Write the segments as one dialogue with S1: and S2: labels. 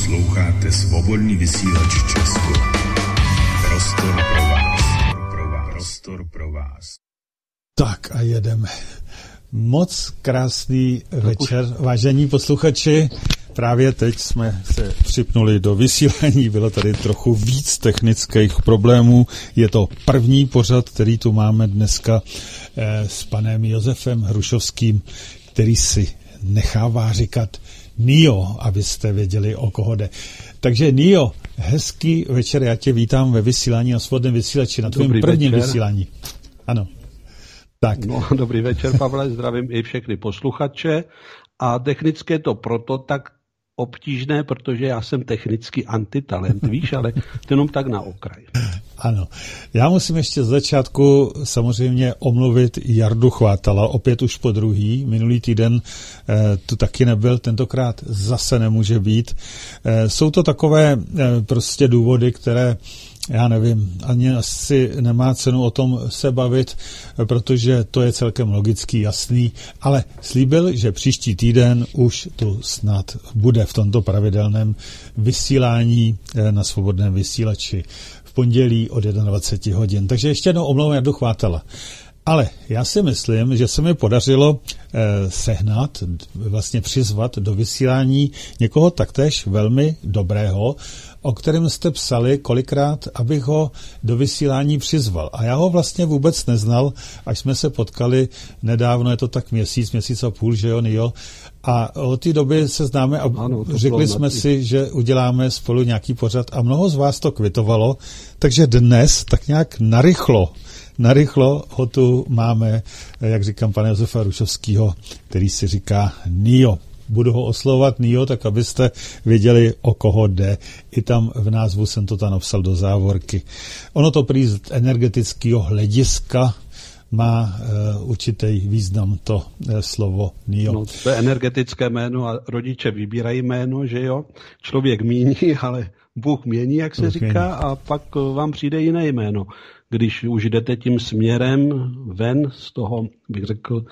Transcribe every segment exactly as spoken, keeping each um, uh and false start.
S1: Posloucháte Svobodný vysílač Česko. Prostor pro vás. Pro vás. Prostor pro vás.
S2: Tak a jedeme. Moc krásný večer, vážení posluchači. Právě teď jsme se připnuli do vysílání, bylo tady trochu víc technických problémů. Je to první pořad, který tu máme dneska eh, s panem Josefem Hrušovským, který si nechává říkat Nio, abyste věděli, o koho jde. Takže Nio, hezký večer, já tě vítám ve vysílání na Svobodném vysílači, na tvém prvním večer. Vysílání. Ano. Tak.
S3: No, dobrý večer, Pavle, zdravím i všechny posluchače. A technicky je to proto tak obtížné, protože já jsem technicky antitalent, víš, ale jenom tak na okraj.
S2: Ano. Já musím ještě z začátku samozřejmě omluvit Jardu Chvátala, opět už po druhý. Minulý týden eh, tu taky nebyl, tentokrát zase nemůže být. Eh, jsou to takové eh, prostě důvody, které já nevím, ani asi nemá cenu o tom se bavit, protože to je celkem logický, jasný, ale slíbil, že příští týden už tu snad bude v tomto pravidelném vysílání na Svobodném vysílači v pondělí od dvacet jedna hodin. Takže ještě jednou omlouvám Jardu Chvátala. Ale já si myslím, že se mi podařilo eh, sehnat, vlastně přizvat do vysílání někoho taktéž velmi dobrého, o kterém jste psali kolikrát, abych ho do vysílání přizval. A já ho vlastně vůbec neznal, až jsme se potkali nedávno, je to tak měsíc, měsíc a půl, že jo, Nio. A od té doby se známe a ano, řekli jsme si, že uděláme spolu nějaký pořad a mnoho z vás to kvitovalo, takže dnes tak nějak narychlo, narychlo ho tu máme, jak říkám, pana Josefa Hrušovského, který si říká Nio. Budu ho oslovovat Nio, tak abyste věděli, o koho jde. I tam v názvu jsem to tam napsal do závorky. Ono to prý z energetického hlediska má uh, určitý význam to uh, slovo Nio.
S3: No, to je energetické jméno a rodiče vybírají jméno, že jo? Člověk míní, ale Bůh mění, jak se Bůh říká, mění. A pak vám přijde jiné jméno. Když už jdete tím směrem ven z toho, bych řekl,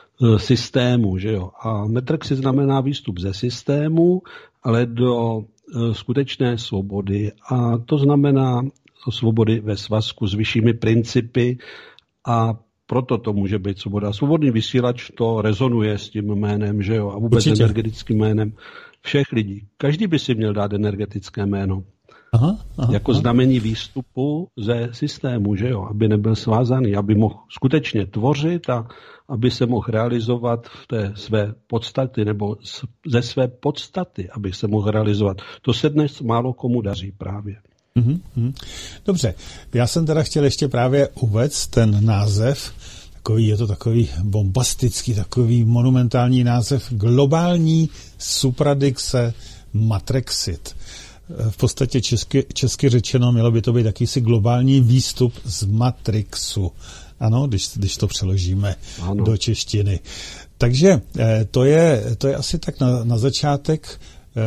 S3: systému, že jo. A metrexy znamená výstup ze systému, ale do e, skutečné svobody. A to znamená svobody ve svazku s vyššími principy a proto to může být svoboda. Svobodný vysílač to rezonuje s tím jménem, že jo. A vůbec Určitě. energetickým jménem všech lidí. Každý by si měl dát energetické jméno. Aha, aha, jako aha. znamení výstupu ze systému, že jo, aby nebyl svázaný, aby mohl skutečně tvořit a aby se mohl realizovat v té své podstaty nebo ze své podstaty, aby se mohl realizovat. To se dnes málo komu daří právě.
S2: Mm-hmm. Dobře, já jsem teda chtěl ještě právě uvést ten název, takový, je to takový bombastický, takový monumentální název, globální supradixe Matrexit. V podstatě česky, česky řečeno mělo by to být jakýsi globální výstup z Matrixu. Ano, když, když to přeložíme ano. do češtiny. Takže to je, to je asi tak na, na začátek.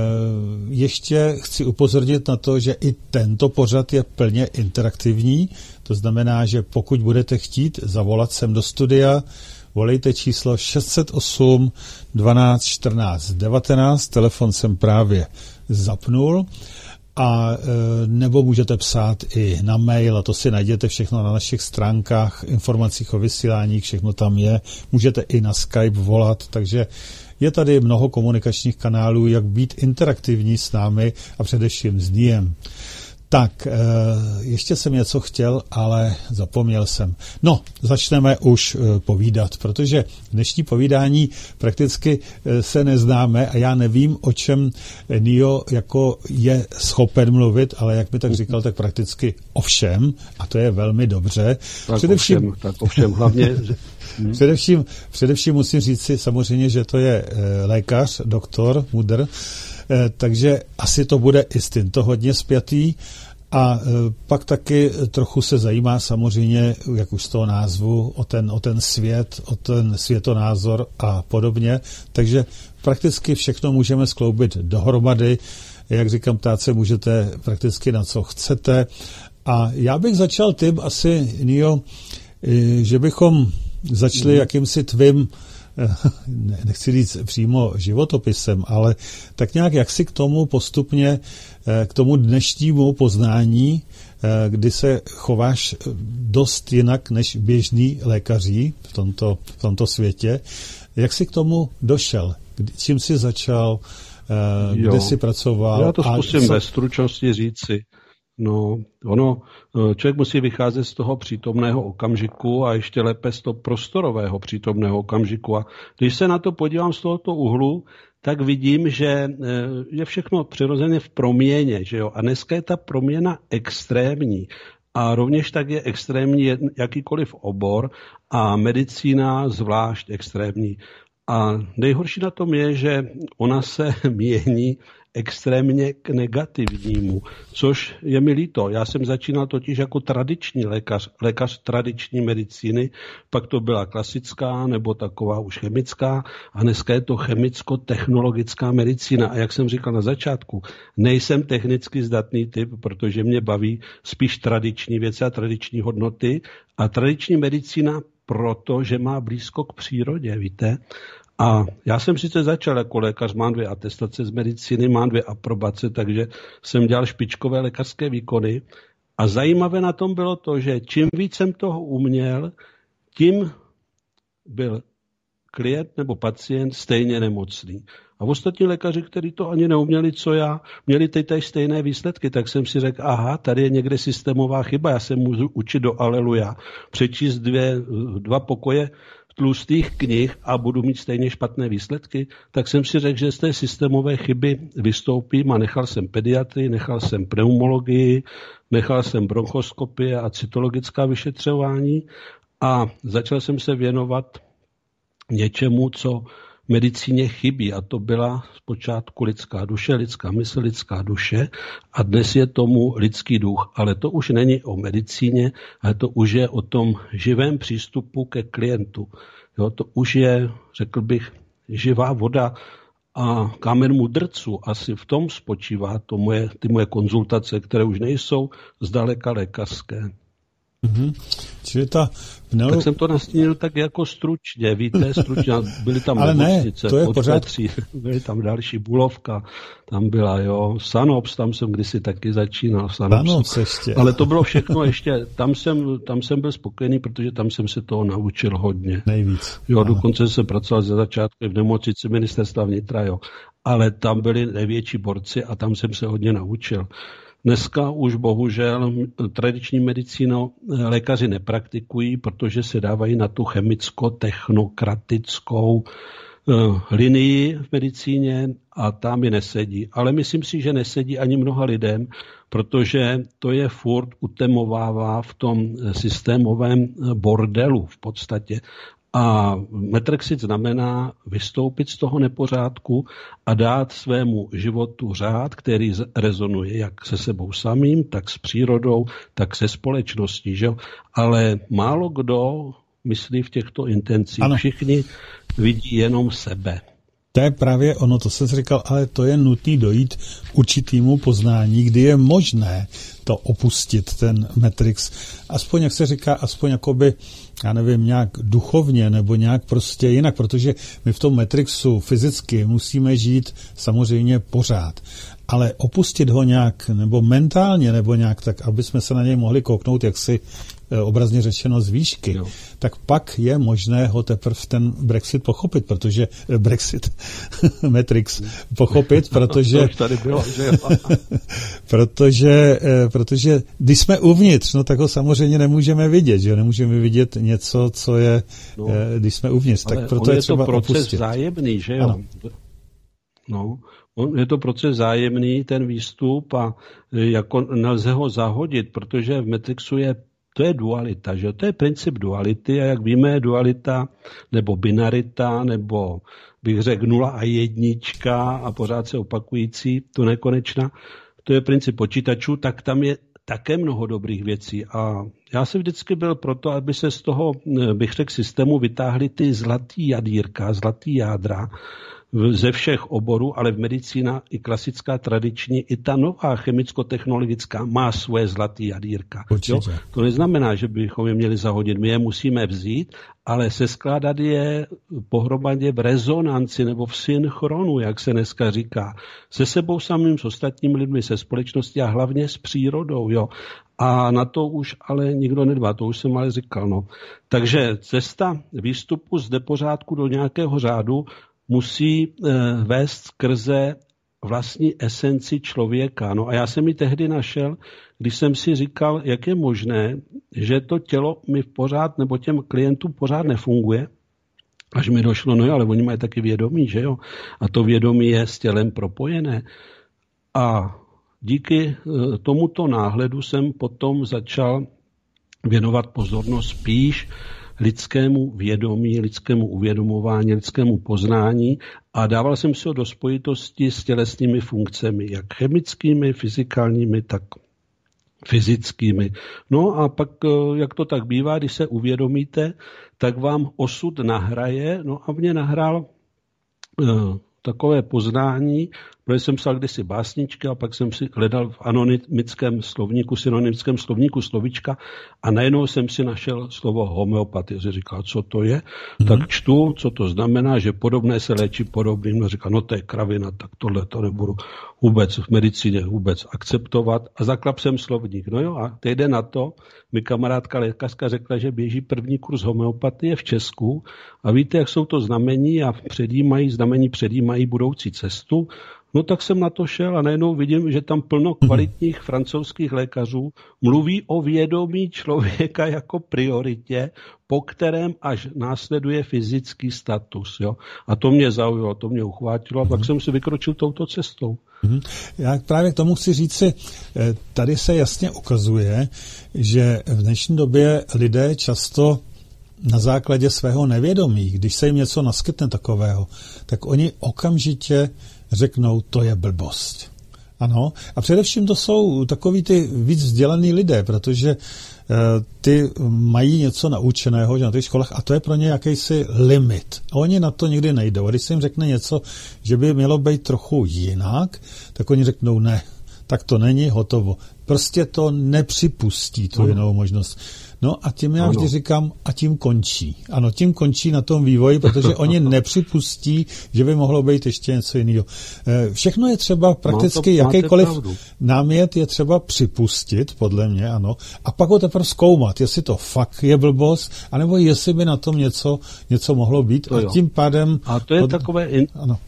S2: Ještě chci upozornit na to, že i tento pořad je plně interaktivní. To znamená, že pokud budete chtít zavolat sem do studia, volejte číslo šest set osm dvanáct čtrnáct devatenáct, telefon jsem právě zapnul, a nebo můžete psát i na mail, a to si najděte všechno na našich stránkách, informacích o vysílání, všechno tam je. Můžete i na Skype volat, takže je tady mnoho komunikačních kanálů, jak být interaktivní s námi a především s Niem. Tak, ještě jsem něco chtěl, ale zapomněl jsem. No, začneme už povídat, protože dnešní povídání prakticky se neznáme a já nevím, o čem Nio jako je schopen mluvit, ale jak mi tak říkal, tak prakticky o všem, a to je velmi dobře.
S3: Tak především, ovšem, tak ovšem, hlavně...
S2: především, především musím říct si samozřejmě, že to je lékař, doktor, mudr, takže asi to bude i s tímto hodně spjatý. A pak taky trochu se zajímá samozřejmě, jak už z toho názvu, o ten, o ten svět, o ten světonázor a podobně. Takže prakticky všechno můžeme skloubit dohromady. Jak říkám, ptát se můžete prakticky na co chcete. A já bych začal tím asi, Nio, že bychom začali jakýmsi tvým nechci říct přímo životopisem, ale tak nějak jak si k tomu postupně, k tomu dnešnímu poznání, kdy se chováš dost jinak než běžní lékaři v tomto, v tomto světě, jak jsi k tomu došel? Čím jsi začal? Kde jo. jsi pracoval?
S3: Já to zkusím co... ve stručnosti říci. No, ono, člověk musí vycházet z toho přítomného okamžiku a ještě lépe z toho prostorového přítomného okamžiku. A když se na to podívám z tohoto úhlu, tak vidím, že je všechno přirozeně v proměně, že jo? A dneska je ta proměna extrémní. A rovněž tak je extrémní jakýkoliv obor a medicína zvlášť extrémní. A nejhorší na tom je, že ona se mění extrémně k negativnímu, což je mi líto. Já jsem začínal totiž jako tradiční lékař, lékař tradiční medicíny, pak to byla klasická nebo taková už chemická a dneska je to chemicko-technologická medicína. A jak jsem říkal na začátku, nejsem technicky zdatný typ, protože mě baví spíš tradiční věci a tradiční hodnoty a tradiční medicína protože má blízko k přírodě, víte. A já jsem sice začal jako lékař, mám dvě atestace z medicíny, mám dvě aprobace, takže jsem dělal špičkové lékařské výkony. A zajímavé na tom bylo to, že čím víc jsem toho uměl, tím byl klient nebo pacient stejně nemocný. A ostatní lékaři, kteří to ani neuměli, co já, měli teď stejné výsledky, tak jsem si řekl, aha, tady je někde systémová chyba, já se můžu učit do aleluja, přečíst dvě, dva pokoje tlustých knih a budu mít stejně špatné výsledky, tak jsem si řekl, že z té systémové chyby vystoupím a nechal jsem pediatrii, nechal jsem pneumologii, nechal jsem bronchoskopie a cytologická vyšetřování a začal jsem se věnovat něčemu, co medicíně chybí a to byla zpočátku lidská duše, lidská mysl, lidská duše a dnes je tomu lidský duch, ale to už není o medicíně, ale to už je o tom živém přístupu ke klientu. Jo, to už je, řekl bych, živá voda a kámen mudrců. Asi v tom spočívá to moje, ty moje konzultace, které už nejsou zdaleka lékařské.
S2: Mm-hmm. Čili ta pneu...
S3: Tak jsem to nastínil tak jako stručně, víte, stručně, byly tam
S2: ale nemocnice,
S3: ne, podpetří, byly tam další Bulovka, tam byla, jo, Sanops, tam jsem kdysi taky začínal, Sanops,
S2: ještě.
S3: Ale to bylo všechno ještě, tam jsem, tam jsem byl spokojený, protože tam jsem se toho naučil hodně.
S2: Nejvíc.
S3: Jo, ano. Dokonce jsem pracoval ze začátku v nemocnici ministerstva vnitra, jo, ale tam byli největší borci a tam jsem se hodně naučil. Dneska už bohužel tradiční medicínu lékaři nepraktikují, protože se dávají na tu chemicko-technokratickou linii v medicíně a tam mi nesedí. Ale myslím si, že nesedí ani mnoha lidem, protože to je furt utemovává v tom systémovém bordelu v podstatě. A metrexit znamená vystoupit z toho nepořádku a dát svému životu řád, který rezonuje jak se sebou samým, tak s přírodou, tak se společností. Že? Ale málo kdo myslí v těchto intencích. Ano. Všichni vidí jenom sebe.
S2: To je právě ono, to jsem říkal, ale to je nutný dojít k určitýmu poznání, kdy je možné to opustit, ten Matrix. Aspoň, jak se říká, aspoň jakoby, já nevím, nějak duchovně nebo nějak prostě jinak, protože my v tom Matrixu fyzicky musíme žít samozřejmě pořád. Ale opustit ho nějak, nebo mentálně, nebo nějak tak, aby jsme se na něj mohli kouknout, jak si obrazně řečeno z výšky, jo. Tak pak je možné ho teprve ten Brexit pochopit, protože Brexit, Matrix pochopit, protože
S3: to už tady bylo, že jo?
S2: protože, protože když jsme uvnitř, no tak ho samozřejmě nemůžeme vidět, že jo? Nemůžeme vidět něco, co je, no, když jsme uvnitř, tak proto je, je třeba
S3: to proces
S2: opustit.
S3: Vzájemný, že jo?
S2: Ano.
S3: No, je to proces vzájemný, ten výstup a jako nelze ho zahodit, protože v Matrixu je to je dualita, že? To je princip duality a jak víme, dualita nebo binarita nebo bych řekl nula a jednička a pořád se opakující, to nekonečná, to je princip počítačů, tak tam je také mnoho dobrých věcí a já jsem vždycky byl proto, aby se z toho, bych řekl, systému vytáhly ty zlatý jadírka, zlatý jádra, ze všech oborů, ale v medicína i klasická, tradiční, i ta nová chemicko-technologická má svoje zlatý jadýrka. Jo? To neznamená, že bychom je měli zahodit, my je musíme vzít, ale seskládat je pohromadě v rezonanci nebo v synchronu, jak se dneska říká, se sebou samým, s ostatními lidmi, se společností a hlavně s přírodou. Jo? A na to už ale nikdo nedbá, to už jsem ale říkal. No. Takže cesta výstupu z nepořádku do nějakého řádu musí e, vést skrze vlastní esenci člověka. No a já jsem ji tehdy našel, když jsem si říkal, jak je možné, že to tělo mi pořád, nebo těm klientům pořád nefunguje, až mi došlo, no jo, ale oni mají taky vědomí, že jo? A to vědomí je s tělem propojené. A díky tomuto náhledu jsem potom začal věnovat pozornost spíš lidskému vědomí, lidskému uvědomování, lidskému poznání a dával jsem si ho do spojitosti s tělesnými funkcemi, jak chemickými, fyzikálními, tak fyzickými. No a pak, jak to tak bývá, když se uvědomíte, tak vám osud nahraje, no a mě nahrál uh, takové poznání, protože jsem psal kdysi básničky a pak jsem si hledal v anonymickém slovníku, synonymickém slovníku slovíčka a najednou jsem si našel slovo homeopatie. Jsem říkal, co to je? Mm-hmm. Tak čtu, co to znamená, že podobné se léčí podobným. A říkal, no to je kravina, tak tohle to nebudu vůbec v medicíně vůbec akceptovat. A zaklap jsem slovník. No jo, a týden na to mi kamarádka lékařka řekla, že běží první kurz homeopatie v Česku a víte, jak jsou to znamení a předjímají, znamení předjímají budoucí cestu. No tak jsem na to šel a najednou vidím, že tam plno kvalitních francouzských lékařů mluví o vědomí člověka jako prioritě, po kterém až následuje fyzický status. Jo? A to mě zaujalo, to mě uchvátilo a pak jsem si vykročil touto cestou.
S2: Já právě k tomu chci říci, tady se jasně ukazuje, že v dnešní době lidé často na základě svého nevědomí, když se jim něco naskytne takového, tak oni okamžitě řeknou, to je blbost. Ano, a především to jsou takový ty víc vzdělaný lidé, protože uh, ty mají něco naučeného, že na těch školách, a to je pro ně jakýsi limit. A oni na to nikdy nejdou. A když se jim řekne něco, že by mělo být trochu jinak, tak oni řeknou, ne, tak to není, hotovo. Prostě to nepřipustí tu jinou možnost. No a tím já ano. vždy říkám, a tím končí. Ano, tím končí na tom vývoji, protože oni nepřipustí, že by mohlo být ještě něco jiného. Všechno je třeba prakticky, to, jakýkoliv námět je třeba připustit, podle mě, ano, a pak ho teprve zkoumat, jestli to fakt je blbost, anebo jestli by na tom něco, něco mohlo být.
S3: To
S2: a tím pádem...
S3: A to je
S2: od...
S3: takové... In...
S2: Ano.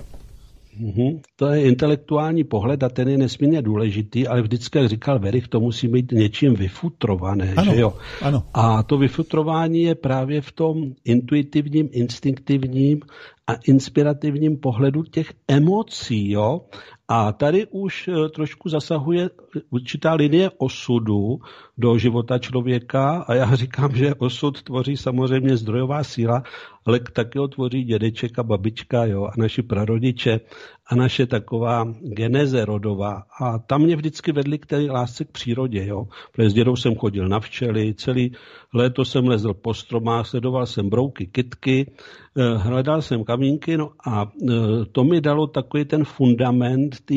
S3: Uhum. To je intelektuální pohled a ten je nesmírně důležitý, ale vždycky, jak říkal Verich, to musí být něčím vyfutrované.
S2: Ano,
S3: že jo?
S2: Ano.
S3: A to vyfutrování je právě v tom intuitivním, instinktivním a inspirativním pohledu těch emocí. Jo? A tady už trošku zasahuje určitá linie osudu do života člověka a já říkám, že osud tvoří samozřejmě zdrojová síla, ale taky ho tvoří dědeček a babička, jo, a naši prarodiče a naše taková geneze rodová. A tam mě vždycky vedli k té lásce k přírodě. Jo. Protože s dědou jsem chodil na včely, celý léto jsem lezl po stromách, sledoval jsem brouky, kytky, hledal jsem kamínky, no a to mi dalo takový ten fundament té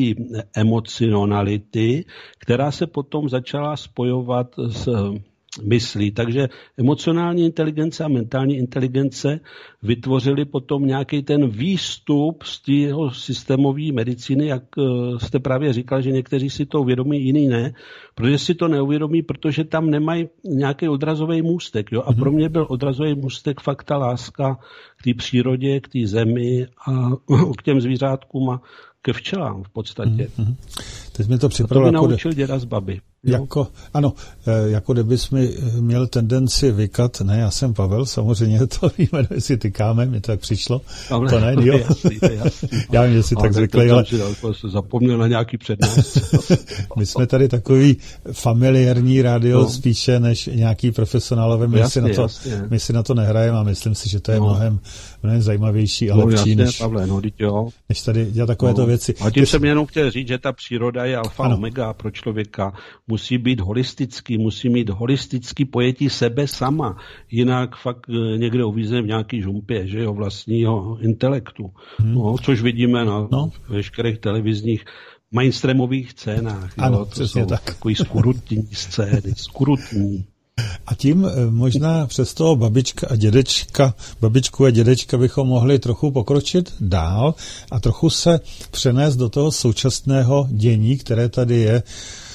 S3: emocionality, která se potom začala spojovat s myslí. Takže emocionální inteligence a mentální inteligence vytvořili potom nějaký ten výstup z tého systémové medicíny, jak jste právě říkal, že někteří si to uvědomí, jiný ne, protože si to neuvědomí, protože tam nemají nějaký odrazový můstek. Jo? A pro mě byl odrazový můstek fakt ta láska k té přírodě, k té zemi a k těm zvířátkům a ke včelám v podstatě. Mm-hmm.
S2: Teď mi to připravilo.
S3: To by naučil jako děda z baby.
S2: Jako, ano, jako kdybys mi měl tendenci vykat, ne, já jsem Pavel, samozřejmě to víme, jestli tykáme, mi to tak přišlo. Ale, to ne, jo.
S3: Jasný, to je jasný.
S2: Já vím, že jsi tak zvyklý, ale...
S3: Zapomněl na nějaký přednášce.
S2: My jsme tady takový familiární rádio no. spíše než nějaký profesionálové. My, jasně, si, na to, my si na to nehrajeme a myslím si, že to je no. mnohem, mnohem zajímavější a no, lepší,
S3: jasně,
S2: než,
S3: Pavle, no, jo.
S2: než tady dělat takovéto
S3: no.
S2: věci.
S3: A tím Ty jsem jsi... jenom chtěl říct, že ta příroda je alfa ano. omega pro člověka. musí být holistický, musí mít holistický pojetí sebe sama, jinak fakt někde uvízne v nějaký žumpě, že jo, vlastního intelektu, hmm. no, což vidíme na no. veškerých televizních mainstreamových scénách.
S2: Ano,
S3: jo, to
S2: přesně
S3: jsou
S2: tak.
S3: takový skurutní scény, skurutní.
S2: A tím možná přes toho babička a dědečka, babičku a dědečka bychom mohli trochu pokročit dál a trochu se přenést do toho současného dění, které tady je.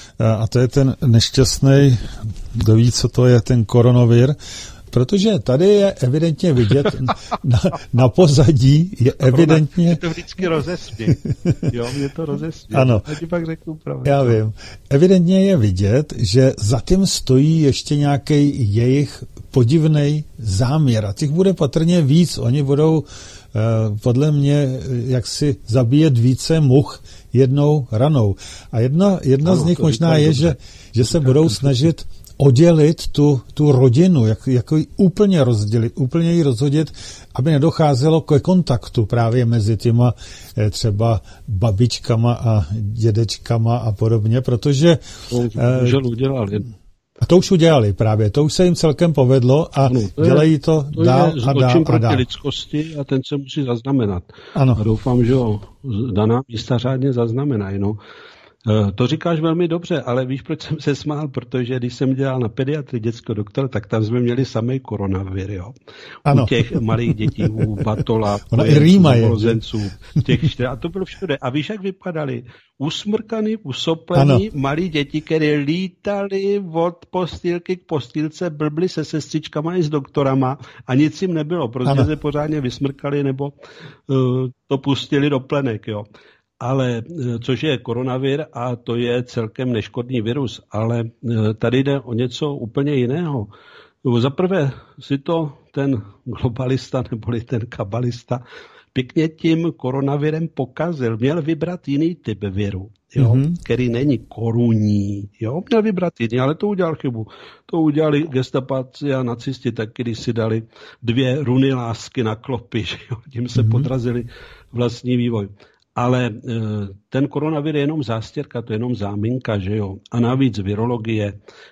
S2: A to je ten nešťastný, kdo ví, co to je, ten koronavir. Protože tady je evidentně vidět, na, na pozadí je evidentně...
S3: Mě to vždycky rozesměje. Jo, mě to rozesměje.
S2: Ano.
S3: A ti pak řeknu pravdu.
S2: Já vím. Evidentně je vidět, že za tím stojí ještě nějaký jejich podivný záměr. A těch bude patrně víc. Oni budou eh, podle mě jaksi zabíjet více much jednou ranou. A jedna, jedna ano, z nich možná je, že, že se budou snažit oddělit tu, tu rodinu, jak, jako ji úplně rozdělit, úplně ji rozhodit, aby nedocházelo ke kontaktu právě mezi těma eh, třeba babičkama a dědečkama a podobně, protože...
S3: To už eh, udělali.
S2: A to už udělali právě, to už se jim celkem povedlo a ano, to dělají je, to, to dál a dál a dál.
S3: Proti lidskosti a ten se musí zaznamenat.
S2: Ano.
S3: A doufám, že ho daná místa řádně zaznamenají, no. To říkáš velmi dobře, ale víš, proč jsem se smál? Protože když jsem dělal na pediatrii dětského doktora, tak tam jsme měli samý koronavir, jo.
S2: Ano.
S3: U těch malých dětí, u batola,
S2: rozenců,
S3: těch čtyř, a to bylo všude. A víš, jak vypadali? Usmrkaný, usoplení, malí děti, které lítali od postýlky k postýlce, blbli se sestřičkama i s doktorama a nic jim nebylo, protože ano. se pořádně vysmrkali nebo uh, to pustili do plenek, jo. Ale, což je koronavir a to je celkem neškodný virus, ale tady jde o něco úplně jiného. Za prvé si to ten globalista neboli ten kabalista pěkně tím koronavirem pokazil. Měl vybrat jiný typ viru, jo, mm-hmm. který není korunní. Jo, měl vybrat jiný, ale to udělal chybu. To udělali gestapáci a nacisti taky, když si dali dvě runy lásky na klopy, že jo, tím se mm-hmm. podrazili vlastní vývoj. Ale ten koronavir je jenom zástěrka, to je jenom záminka, že jo. A navíc virologie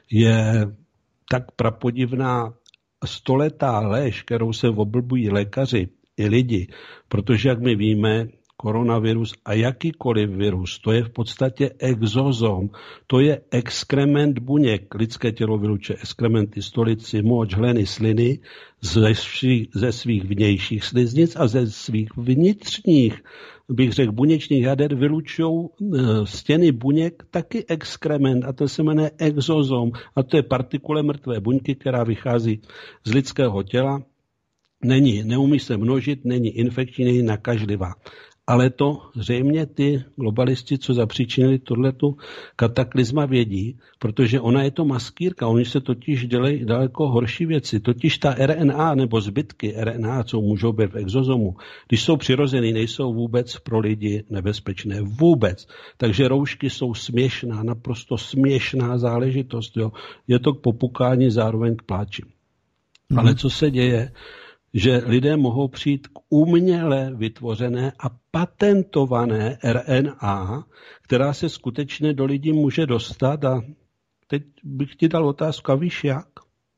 S3: je tak prapodivná stoletá lež, kterou se oblbují lékaři i lidi, protože, jak my víme, koronavirus a jakýkoliv virus, to je v podstatě exozom, to je exkrement buněk. Lidské tělo vylučuje exkrementy, stolici, moč, hleny, sliny ze svých, ze svých vnějších sliznic a ze svých vnitřních, bych řekl, buněčných jader vylučují stěny buněk taky exkrement a to se jmenuje exozom a to je partikule mrtvé buňky, která vychází z lidského těla. Není, neumí se množit, není infekční, není nakažlivá. Ale to zřejmě ty globalisti, co zapříčinili tohletu kataklizma, vědí, protože ona je to maskírka, oni se totiž dělají daleko horší věci. Totiž ta R N A nebo zbytky R N A, co můžou být v exozomu, když jsou přirozený, nejsou vůbec pro lidi nebezpečné. Vůbec. Takže roušky jsou směšná, naprosto směšná záležitost. Jo. Je to k popukání, zároveň k pláči. Mm. Ale co se děje? Že lidé mohou přijít k uměle vytvořené a patentované R N A, která se skutečně do lidí může dostat. A teď bych ti dal otázku, a víš jak,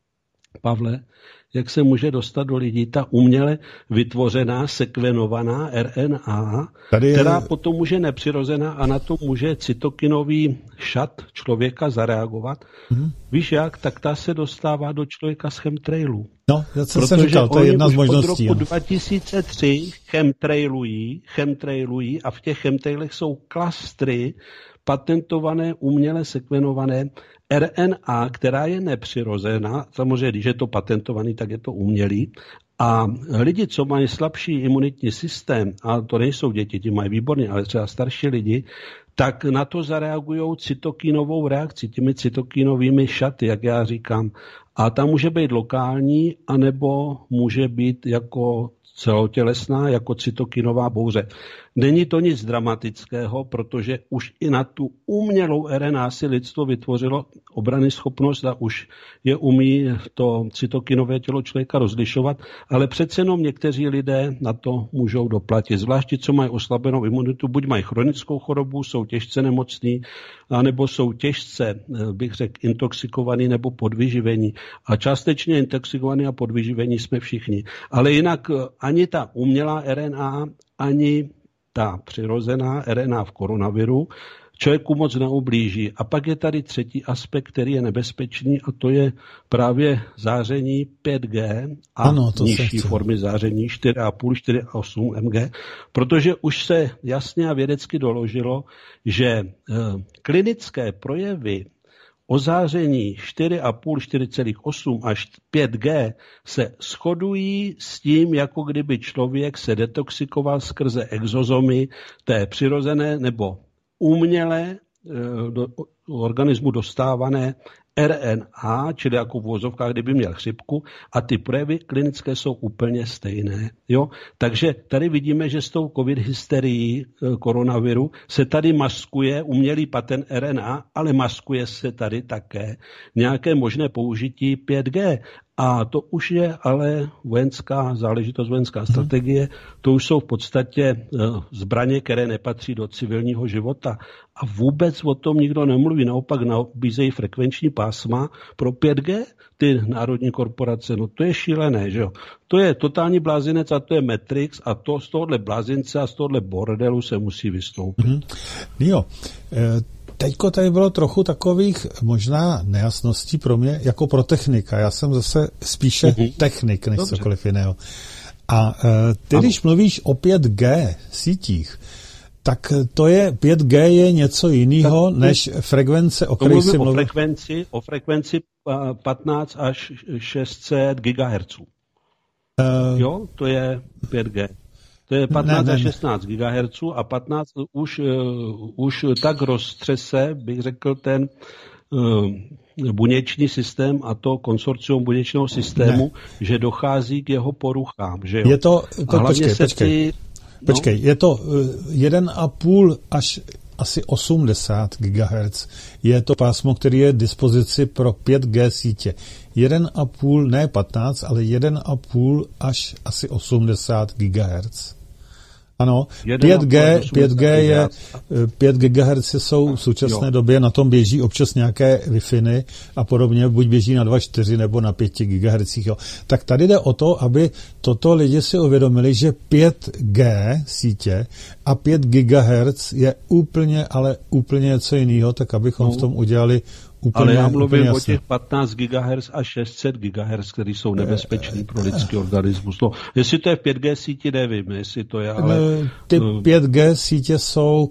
S3: Pavle, jak se může dostat do lidí ta uměle vytvořená, sekvenovaná R N A, je... která potom může nepřirozená a na to může cytokinový šat člověka zareagovat. Hmm. Víš jak, tak ta se dostává do člověka z chemtrailů.
S2: No, já jsem se říkal, to je jedna z možností.
S3: Od roku dva tisíce tři chemtrailují, chemtrailují a v těch chemtrailech jsou klastry patentované, uměle sekvenované R N A, která je nepřirozená. Samozřejmě, když je to patentovaný, tak je to umělý. A lidi, co mají slabší imunitní systém, a to nejsou děti, ti mají výborně, ale třeba starší lidi, tak na to zareagují cytokinovou reakci, těmi cytokinovými šaty, jak já říkám. A ta může být lokální, anebo může být jako celotělesná, jako cytokinová bouře. Není to nic dramatického, protože už i na tu umělou R N A si lidstvo vytvořilo obrany schopnost a už je umí to cytokinové tělo člověka rozlišovat, ale přece jenom někteří lidé na to můžou doplatit. Zvláště, co mají oslabenou imunitu, buď mají chronickou chorobu, jsou těžce nemocní, anebo jsou těžce, bych řekl, intoxikovaní nebo podvyživení. A částečně intoxikovaní a podvyživení jsme všichni. Ale jinak ani ta umělá R N A, ani ta přirozená R N A v koronaviru člověku moc neublíží. A pak je tady třetí aspekt, který je nebezpečný, a to je právě záření pět G a ano, nižší formy záření čtyři a půl, čtyři a osm M G, protože už se jasně a vědecky doložilo, že e, klinické projevy ozáření čtyři a půl, čtyři celá osm až pět G se shodují s tím, jako kdyby člověk se detoxikoval skrze exozomy té přirozené nebo uměle do organismu dostávané R N A, čili jako v vozovkách, kdyby měl chřipku, a ty projevy klinické jsou úplně stejné. Jo? Takže tady vidíme, že s tou covid hysterií koronaviru se tady maskuje umělý patent R N A, ale maskuje se tady také nějaké možné použití pět G. A to už je ale vojenská záležitost, vojenská strategie. To už jsou v podstatě zbraně, které nepatří do civilního života. A vůbec o tom nikdo nemluví. Naopak nabízejí frekvenční pásma pro pět G, ty národní korporace. No to je šílené, že jo. To je totální blázinec a to je Matrix a to z tohohle blázince a z tohohle bordelu se musí vystoupit. Mm-hmm.
S2: Jo, e- Teďko tady bylo trochu takových možná nejasností pro mě, jako pro technika. Já jsem zase spíše uh-huh. technik, než Dobře. cokoliv jiného. A uh, ty, ano. když mluvíš o pět G sítích, tak to je, pět G je něco jiného, tak, než frekvence, o které jsi mluvil.
S3: O frekvenci, o frekvenci patnáct až šest set gigahertzů. Uh, jo, to je pět G. To je patnáct ne, ne, až šestnáct gigahertzů a patnáct už, uh, už tak roztřese, bych řekl, ten uh, buněčný systém a to konsorcium buněčného systému, ne. že dochází k jeho poruchám. Že jo?
S2: Je to, to počkej, počkej, ty, počkej, no? je to jeden a půl až asi osmdesát gigahertzů. Je to pásmo, který je k dispozici pro pět G sítě. jeden a půl, ne patnáct, ale jeden a půl až asi osmdesát gigahertzů. Ano, pět G, pět G je, pět gigahertzů jsou v současné jo. době, na tom běží občas nějaké Wi-Fi a podobně, buď běží na dva celá čtyři nebo na pět gigahertzů. Jo. Tak tady jde o to, aby toto lidi si uvědomili, že pět G sítě a pět gigahertzů je úplně, ale úplně něco jiného, tak abychom no. v tom udělali úplně,
S3: ale já mluvím o těch patnáct gigahertzů a šest set gigahertzů, které jsou nebezpečný pro lidský organismus. No, jestli to je v pět G síti, nevím, jestli to je, ale...
S2: Ty pět G sítě jsou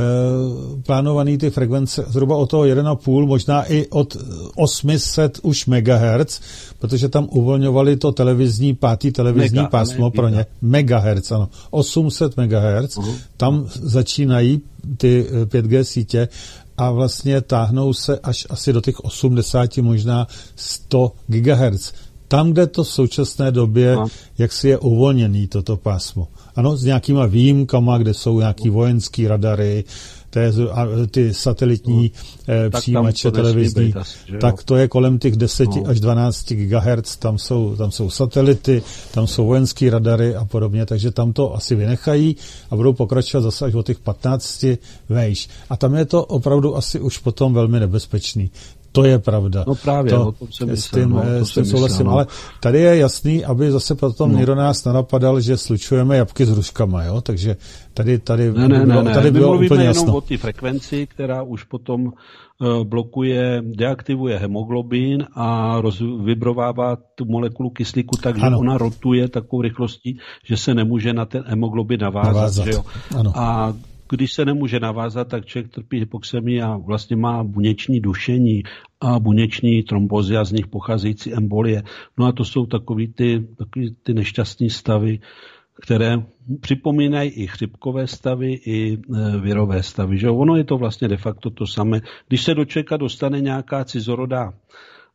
S2: e, plánované ty frekvence zhruba od toho jeden a půl, možná i od osm set už megahertz, protože tam uvolňovali to televizní, pátý televizní Mega, pásmo pro ně. Megahertz, ano. osm set megahertz. Uh-huh. Tam začínají ty pět G sítě a vlastně táhnou se až asi do těch osmdesát, možná sto gigahertz. Tam, kde to v současné době, no. jak si je uvolněný toto pásmo. Ano, s nějakýma výjimkama, kde jsou nějaký vojenský radary, té, ty satelitní no. eh, přijímače televizní, asi, tak to je kolem těch deset no. až dvanáct gigahertz, tam jsou, tam jsou satelity, tam jsou vojenský radary a podobně, takže tam to asi vynechají a budou pokračovat zase až o těch patnácti vejš. A tam je to opravdu asi už potom velmi nebezpečný. To je pravda.
S3: No právě,
S2: to,
S3: o tom jsem
S2: s tím, no, to s tím souhlasím, no. Ale tady je jasný, aby zase potom no. někdo nás nenapadal, že slučujeme jabky s hruškama, jo? Takže tady, tady,
S3: ne, ne,
S2: bylo,
S3: ne,
S2: tady
S3: ne.
S2: bylo
S3: My
S2: úplně
S3: jasno.
S2: jenom
S3: o té frekvenci, která už potom uh, blokuje, deaktivuje hemoglobin a roz, vybrovává tu molekulu kyslíku tak, že ano. ona rotuje takovou rychlostí, že se nemůže na ten hemoglobin navázat. navázat. Že jo?
S2: Ano.
S3: A když se nemůže navázat, tak člověk trpí hypoxemii a vlastně má buněční dušení a buněční trombozy a z nich pocházející embolie. No a to jsou takový ty, takový ty nešťastné stavy, které připomínají i chřipkové stavy, i e, virové stavy. Že ono je to vlastně de facto to samé. Když se do člověka dostane nějaká cizorodá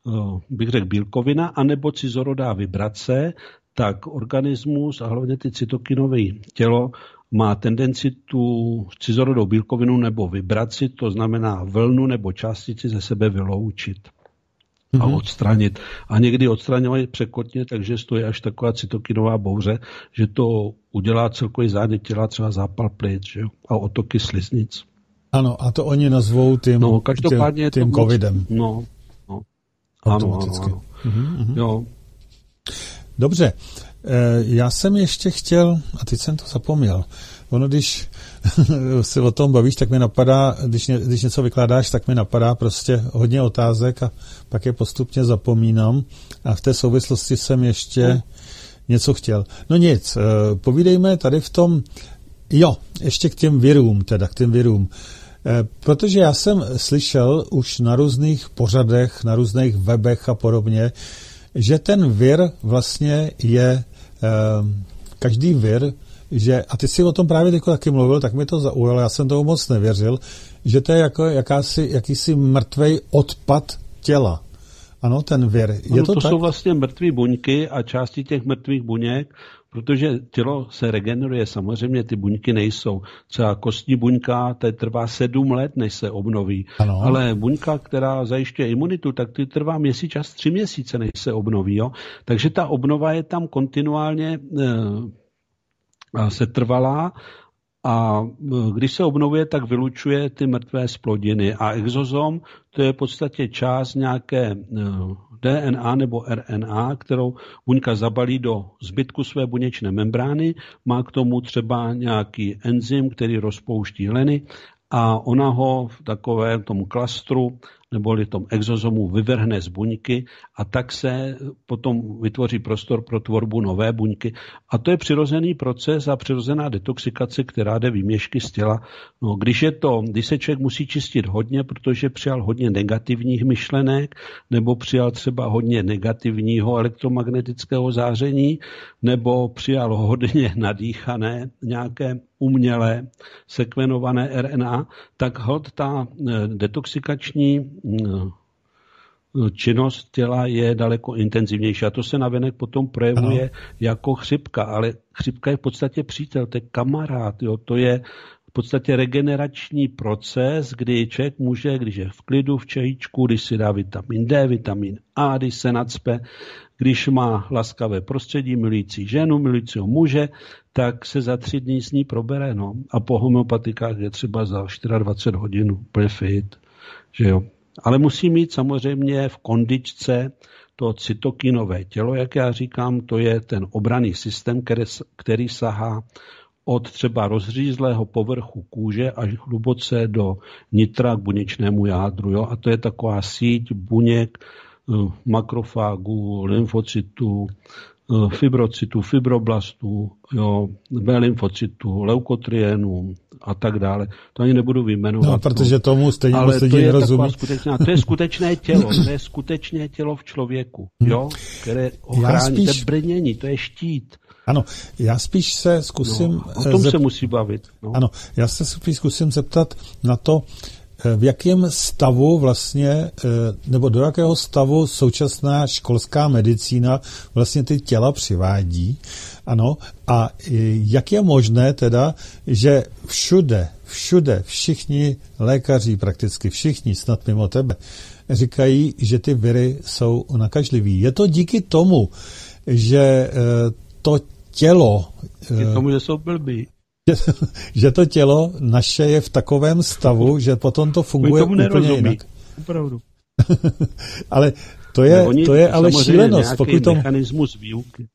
S3: bych řekl, bílkovina, anebo cizorodá vibrace, tak organismus a hlavně ty cytokinové tělo má tendenci tu cizorodou bílkovinu nebo vibraci, to znamená vlnu nebo částici ze sebe vyloučit a mm-hmm. odstranit. A někdy odstraňovat překotně, takže stojí až taková cytokinová bouře, že to udělá celkový zánět těla, třeba zápal plic, že jo? A otoky sliznic.
S2: Ano, a to oni nazvou tím,
S3: no, každopádně
S2: tím, tím
S3: to
S2: covidem.
S3: Moc, no, no. Ano, ano, ano.
S2: Mm-hmm.
S3: Jo.
S2: Dobře, já jsem ještě chtěl, a teď jsem to zapomněl, ono, když se o tom bavíš, tak mi napadá, když, ně, když něco vykládáš, tak mi napadá prostě hodně otázek a pak je postupně zapomínám a v té souvislosti jsem ještě no. něco chtěl. No nic, povídejme tady v tom, jo, ještě k těm virům, teda k těm virům. Protože já jsem slyšel už na různých pořadech, na různých webech a podobně, že ten vir vlastně je, každý vir, že, a ty jsi o tom právě teďko taky mluvil, tak mi to zaujalo, já jsem tomu moc nevěřil, že to je jako jakási, jakýsi mrtvej odpad těla. Ano, ten vir. Je
S3: ano,
S2: to,
S3: to
S2: tak?
S3: jsou vlastně mrtvé buňky a části těch mrtvých buněk, protože tělo se regeneruje, samozřejmě ty buňky nejsou. Třeba kostní buňka, to trvá sedm let, než se obnoví. Ano. Ale buňka, která zajišťuje imunitu, tak ty trvá měsíc až tři měsíce, než se obnoví. Jo? Takže ta obnova je tam kontinuálně e, se trvalá a když se obnovuje, tak vylučuje ty mrtvé zplodiny. A exozom, to je v podstatě část nějaké D N A nebo R N A, kterou buňka zabalí do zbytku své buněčné membrány, má k tomu třeba nějaký enzym, který rozpouští leny a ona ho v takovém tom klastru neboli tom exozomu vyvrhne z buňky a tak se potom vytvoří prostor pro tvorbu nové buňky. A to je přirozený proces a přirozená detoxikace, která jde výměšky z těla. No, když, je to, když se člověk musí čistit hodně, protože přijal hodně negativních myšlenek, nebo přijal třeba hodně negativního elektromagnetického záření, nebo přijal hodně nadýchané nějaké umělé sekvenované R N A, tak hod ta detoxikační činnost těla je daleko intenzivnější. A to se navenek potom projevuje ano. jako chřipka, ale chřipka je v podstatě přítel, to je kamarád, jo, to je v podstatě regenerační proces, kdy člověk může, když je v klidu, v čajíčku, když si dá vitamin D, vitamin A, když se nacpe, když má laskavé prostředí, milující ženu, milujícího muže, tak se za tři dny s ní probere. No. A po homeopatikách je třeba za dvacet čtyři hodin úplně fit. Že jo. Ale musí mít samozřejmě v kondičce to cytokinové tělo, jak já říkám, to je ten obranný systém, který, který sahá od třeba rozřízlého povrchu kůže až hluboce do nitra k buněčnému jádru. Jo? A to je taková síť buněk, makrofágů, lymfocytů, fibrocitů, fibroblastů, jo, B-lymfocytů, leukotrienů a tak dále. To ani nebudu vyjmenovat.
S2: No, protože tomu stejně
S3: ale
S2: lidi
S3: to je
S2: nerozumí.
S3: Skutečná, to je skutečné tělo, to je skutečné tělo v člověku, jo, které ochrání, spíš... to je brnění, to je štít.
S2: Ano, já spíš se zkusím...
S3: No, o tom
S2: zep...
S3: se musí bavit. No.
S2: Ano, já se spíš zkusím zeptat na to, v jakém stavu vlastně, nebo do jakého stavu současná školská medicína vlastně ty těla přivádí. Ano, a jak je možné teda, že všude, všude, všichni lékaři, prakticky všichni, snad mimo tebe, říkají, že ty viry jsou nakažlivý. Je to díky tomu, že to tělo...
S3: Díky tomu, že jsou blbí.
S2: Že to tělo naše je v takovém stavu, že potom to funguje úplně jinak.
S3: Opravdu.
S2: Ale to je,
S3: oni,
S2: to je ale šílenost.
S3: Pokud tom... mechanismus výuky.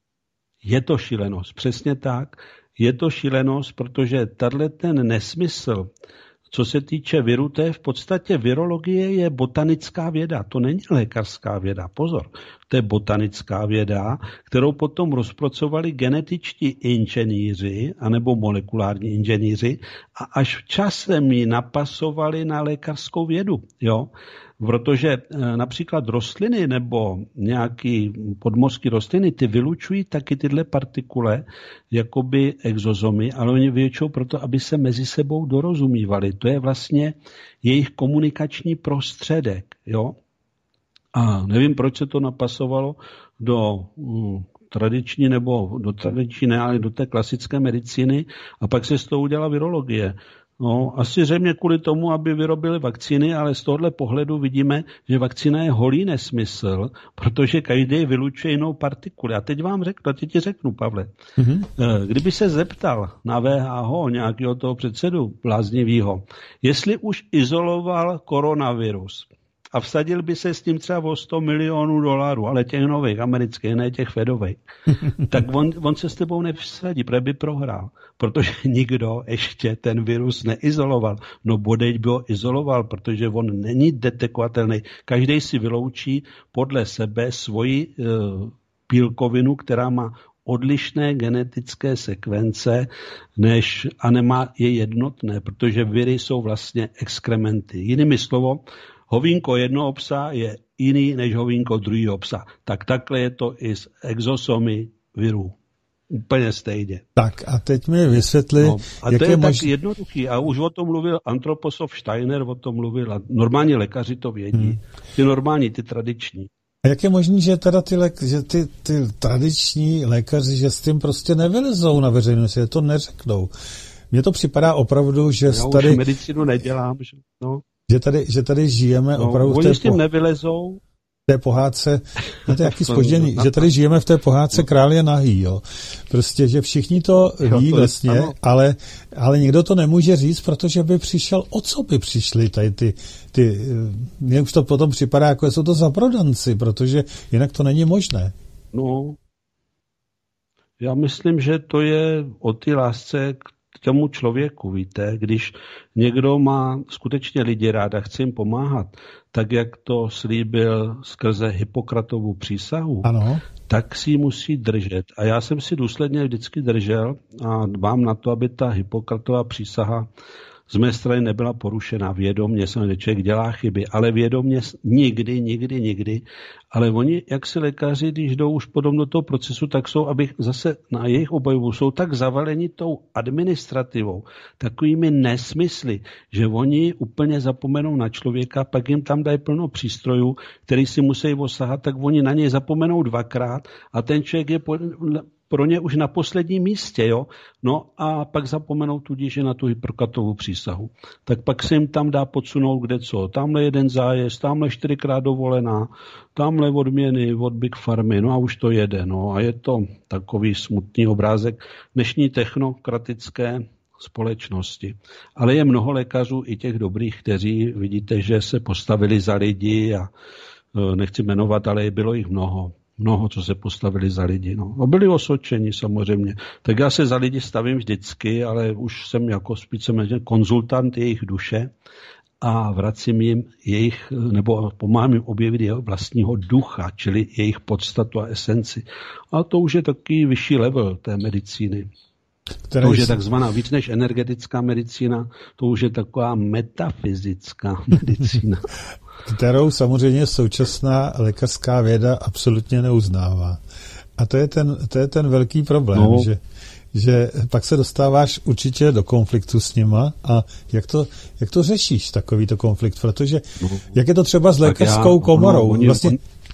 S3: Je to šílenost, přesně tak. Je to šílenost, protože tato ten nesmysl, co se týče viru, to je v podstatě virologie je botanická věda, to není lékařská věda, pozor. To je botanická věda, kterou potom rozpracovali genetičtí inženýři anebo molekulární inženýři a až v časem ji napasovali na lékařskou vědu, jo. Protože například rostliny nebo nějaký podmořské rostliny, ty vylučují taky tyhle partikule, jakoby exozomy, ale oni vylučují proto, aby se mezi sebou dorozumívali. To je vlastně jejich komunikační prostředek, jo. A nevím, proč se to napasovalo do um, tradiční nebo do tradiční, ne, ale do té klasické medicíny a pak se z toho udělala virologie. No, asi zřejmě kvůli tomu, aby vyrobili vakcíny, ale z tohohle pohledu vidíme, že vakcína je holý nesmysl, protože každý vylučuje jinou partikuli. A teď vám řeknu, teď ti řeknu, Pavle, mm-hmm. kdyby se zeptal na V H O nějakého toho předsedu bláznivýho, jestli už izoloval koronavirus, a vsadil by se s tím třeba o sto milionů dolarů, ale těch nových, amerických, ne těch fedových, tak on, on se s tebou nevsadí, protože by prohrál. Protože nikdo ještě ten virus neizoloval. No bodejť by ho izoloval, protože on není detekovatelný. Každý si vyloučí podle sebe svoji e, bílkovinu, která má odlišné genetické sekvence, než a nemá je jednotné, protože viry jsou vlastně exkrementy. Jinými slovo, hovínko jednoho psa je jiný než hovínko druhého psa. Tak takhle je to i s exosomy virů. Úplně stejně.
S2: Tak a teď mi vysvětli, no,
S3: a to je mož... tak jednoduchý. A už o tom mluvil antroposof Steiner, o tom mluvil. A normální lékaři to vědí. Hmm. Ty normální, ty tradiční.
S2: A jak je možný, že teda ty, lék, že ty, ty tradiční lékaři, že s tím prostě nevylezou na veřejnost, že to neřeknou. Mně to připadá opravdu, že
S3: Já
S2: tady...
S3: už medicínu nedělám, že... No.
S2: Že tady, že tady žijeme no, opravdu
S3: v té,
S2: s tím
S3: po... nevylezou.
S2: té pohádce, no to je jaký zpožděný, že tady žijeme v té pohádce Král je nahý, jo. Prostě, že všichni to ví vlastně, ale, ale nikdo to nemůže říct, protože by přišel, o co by přišli tady ty, ty, mně už to potom připadá, jako jsou to zaprodanci, protože jinak to není možné.
S3: No, já myslím, že to je o té lásce k tomu člověku, víte, když někdo má skutečně lidi rád a chce jim pomáhat, tak jak to slíbil skrze Hippokratovu přísahu, ano. Tak si ji musí držet. A já jsem si důsledně vždycky držel a dbám na to, aby ta Hippokratova přísaha z mé strany nebyla porušena vědomě, samozřejmě člověk dělá chyby, ale vědomě nikdy, nikdy, nikdy. Ale oni, jak si lékaři, když jdou už potom do toho procesu, tak jsou, aby zase na jejich obhajobu, jsou tak zavaleni tou administrativou, takovými nesmysly, že oni úplně zapomenou na člověka, pak jim tam dají plno přístrojů, který si musí osahat, tak oni na něj zapomenou dvakrát a ten člověk je po, pro ně už na posledním místě, jo. No a pak zapomenou tudíž na tu Hippokratovu přísahu. Tak pak se jim tam dá podsunout kde co. Tamhle jeden zájezd, tamhle čtyřikrát dovolená, tamhle odměny od Big Farmy, no a už to jede, no. A je to takový smutný obrázek dnešní technokratické společnosti. Ale je mnoho lékařů i těch dobrých, kteří vidíte, že se postavili za lidi a nechci jmenovat, ale bylo jich mnoho. Mnoho, co se postavili za lidi. No. A byli osočeni samozřejmě. Tak já se za lidi stavím vždycky, ale už jsem jako spíše konzultant jejich duše a vracím jim jejich, nebo pomáhám jim objevit jeho vlastního ducha, čili jejich podstatu a esenci. A to už je takový vyšší level té medicíny. Které to už je takzvaná víc než energetická medicína, to už je taková metafyzická medicína.
S2: Kterou samozřejmě současná lékařská věda absolutně neuznává. A to je ten, to je ten velký problém, no. že, že pak se dostáváš určitě do konfliktu s nima a jak to, jak to řešíš, takovýto konflikt, protože no. jak je to třeba s lékařskou já, komorou? No, oni, vlastně,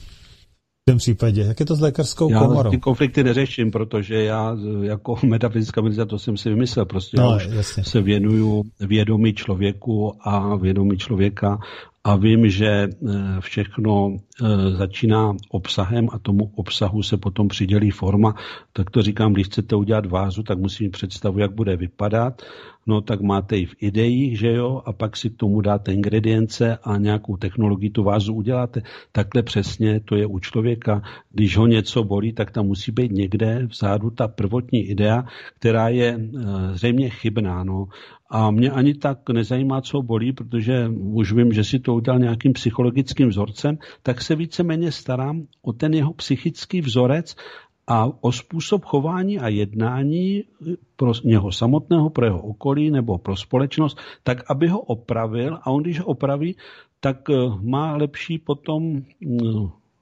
S2: v tom případě, jak je to s lékařskou
S3: já
S2: komorou?
S3: Já ty konflikty neřeším, protože já jako metafyzická medicína, to jsem si vymyslel, prostě no, já už jasně. se věnuju vědomí člověku a vědomí člověka a vím, že všechno začíná obsahem a tomu obsahu se potom přidělí forma. Tak to říkám, když chcete udělat vázu, tak musím mít představu, jak bude vypadat. No tak máte ji v ideích, že jo, a pak si k tomu dáte ingredience a nějakou technologii tu vázu uděláte. Takhle přesně to je u člověka. Když ho něco bolí, tak tam musí být někde vzadu ta prvotní idea, která je zřejmě chybná, no. A mě ani tak nezajímá, co bolí, protože už vím, že si to udělal nějakým psychologickým vzorcem, tak se víceméně starám o ten jeho psychický vzorec a o způsob chování a jednání pro něho samotného, pro jeho okolí nebo pro společnost, tak aby ho opravil a on, když ho opraví, tak má lepší potom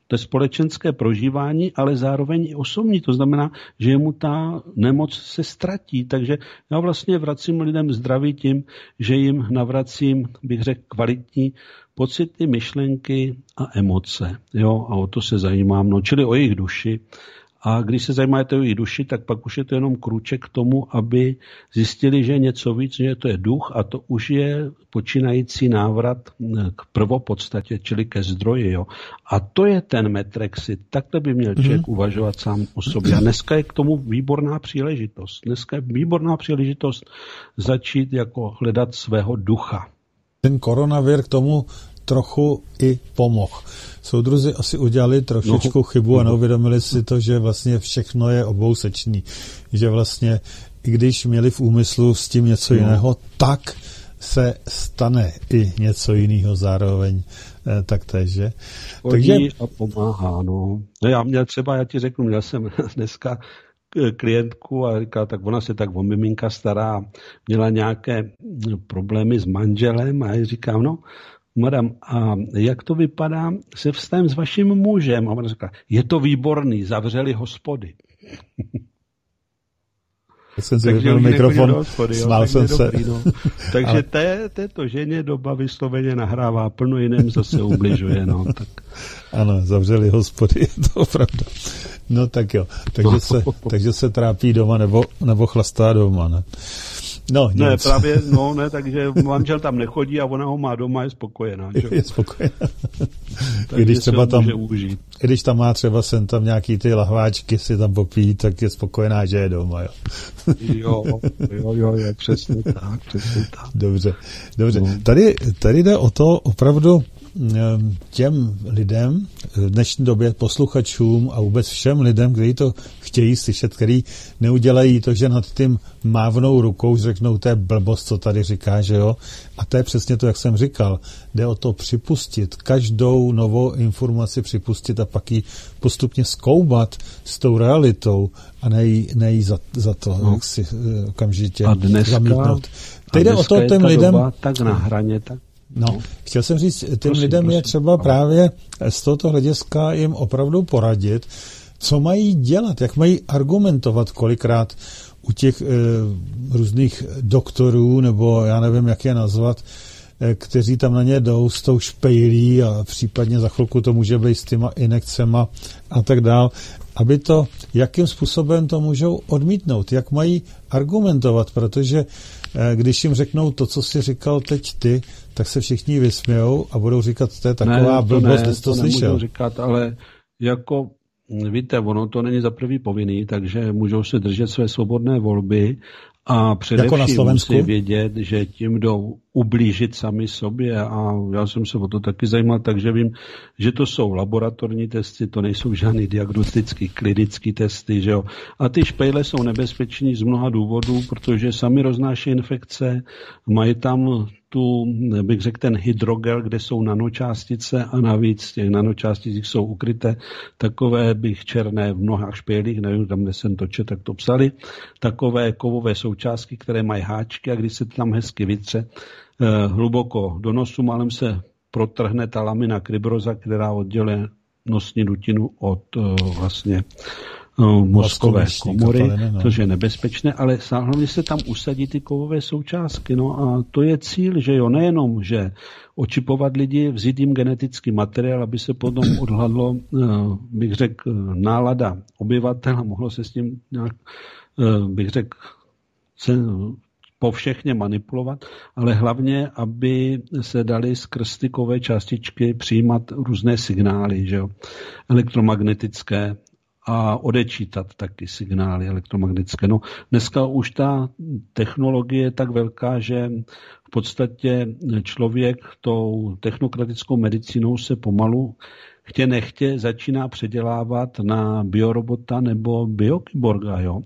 S3: to je společenské prožívání, ale zároveň i osobní. To znamená, že mu ta nemoc se ztratí. Takže já vlastně vracím lidem zdraví tím, že jim navracím, bych řekl, kvalitní pocity, myšlenky a emoce. Jo? A o to se zajímám, no, čili o jejich duši. A když se zajímáte o jejich duši, tak pak už je to jenom krůček k tomu, aby zjistili, že je něco víc, že to je duch a to už je počínající návrat k prvopodstatě, čili ke zdroji. Jo. A to je ten metrexit. Takhle by měl člověk mm-hmm. uvažovat sám o sobě. A dneska je k tomu výborná příležitost. Dneska je výborná příležitost začít jako hledat svého ducha.
S2: Ten koronavir k tomu trochu i pomohl. Soudruzi asi udělali trošičku no, chybu a neuvědomili si to, že vlastně všechno je obousečný. Že vlastně, i když měli v úmyslu s tím něco no. jiného, tak se stane i něco jiného zároveň. Eh, tak takže.
S3: Takže a pomáhá, no. no. Já měl třeba, já ti řeknu, měl jsem dneska klientku a říkala, tak ona se tak o miminka stará, měla nějaké problémy s manželem a já říkám, no, madam, a jak to vypadá se vztahem s vaším mužem? A ona říká, je to výborný, zavřeli hospody.
S2: Jsem si vypnul mikrofon,
S3: hospody,
S2: smál
S3: jo,
S2: jsem se.
S3: Dobrý, no. Takže Ale... té, této ženě doba vysloveně nahrává, plno jiném zase ubližuje. No, tak.
S2: Ano, zavřeli hospody, je to pravda. No tak jo, takže se, takže se trápí doma nebo, nebo chlastá doma, ne? No,
S3: ne, nic. právě, no ne, takže manžel tam nechodí a ona ho má doma, je spokojená. Že?
S2: Je spokojená. Když třeba tam, když tam má třeba sem tam nějaký ty lahváčky si tam popí, tak je spokojená, že je doma, jo.
S3: jo, jo, jo, je přesně tak, přesně tak.
S2: Dobře, dobře. No. Tady, tady jde o to opravdu těm lidem, v dnešní době posluchačům a vůbec všem lidem, kteří to chtějí slyšet, kteří neudělají to, že nad tím mávnou rukou, řeknou, to je blbost, co tady říká, že jo? A to je přesně to, jak jsem říkal. Jde o to připustit, každou novou informaci připustit a pak ji postupně zkoumat s tou realitou a nejí, nejí za, za to, no. jak si okamžitě
S3: a dneska,
S2: zamítnout.
S3: Teď jde o to těm lidem... tak na hraně, tak
S2: No, chtěl jsem říct, těm prosím, lidem prosím. je třeba právě z tohoto hlediska jim opravdu poradit, co mají dělat, jak mají argumentovat kolikrát u těch e, různých doktorů, nebo já nevím, jak je nazvat, e, kteří tam na ně jdou s tou špejlí a případně za chvilku to může být s těma injekcema a tak dál, aby to, jakým způsobem to můžou odmítnout, jak mají argumentovat, protože když jim řeknou to, co jsi říkal teď ty, tak se všichni vysmějou a budou říkat, to je taková
S3: ne,
S2: blbost,
S3: ne,
S2: jsi to,
S3: to
S2: slyšel.
S3: Nemůžu říkat, ale jako víte, ono to není za prvý povinný, takže můžou se držet své svobodné volby a především jako musí vědět, že tím jdou ublížit sami sobě a já jsem se o to taky zajímal, takže vím, že to jsou laboratorní testy, to nejsou žádný diagnostický, klinický testy, že jo. A ty špejle jsou nebezpeční z mnoha důvodů, protože sami roznáší infekce, mají tam tu, bych řekl, ten hydrogel, kde jsou nanočástice a navíc těch nanočástic jsou ukryté takové, bych černé v mnoha špejlích, nevím, tam, kde jsem to četl, tak to psali, takové kovové součástky, které mají háčky a když se tam hezky vytře eh, hluboko do nosu, málem se protrhne ta lamina kribroza, která odděluje nosní dutinu od eh, vlastně No, mozkové komory, kapaliny, no. Což je nebezpečné, ale hlavně se tam usadí ty kovové součástky. No a to je cíl, že jo, nejenom, že očipovat lidi, vzít jim genetický materiál, aby se potom odhadlo, bych řekl, nálada obyvatel a mohlo se s tím nějak, bych řekl, povšechně manipulovat, ale hlavně, aby se daly skrz ty kovové částičky přijímat různé signály, že jo, elektromagnetické, a odečítat taky signály elektromagnetické. No, dneska už ta technologie je tak velká, že v podstatě člověk tou technokratickou medicínou se pomalu chtě nechtě začíná předělávat na biorobota nebo biokyborga, jo.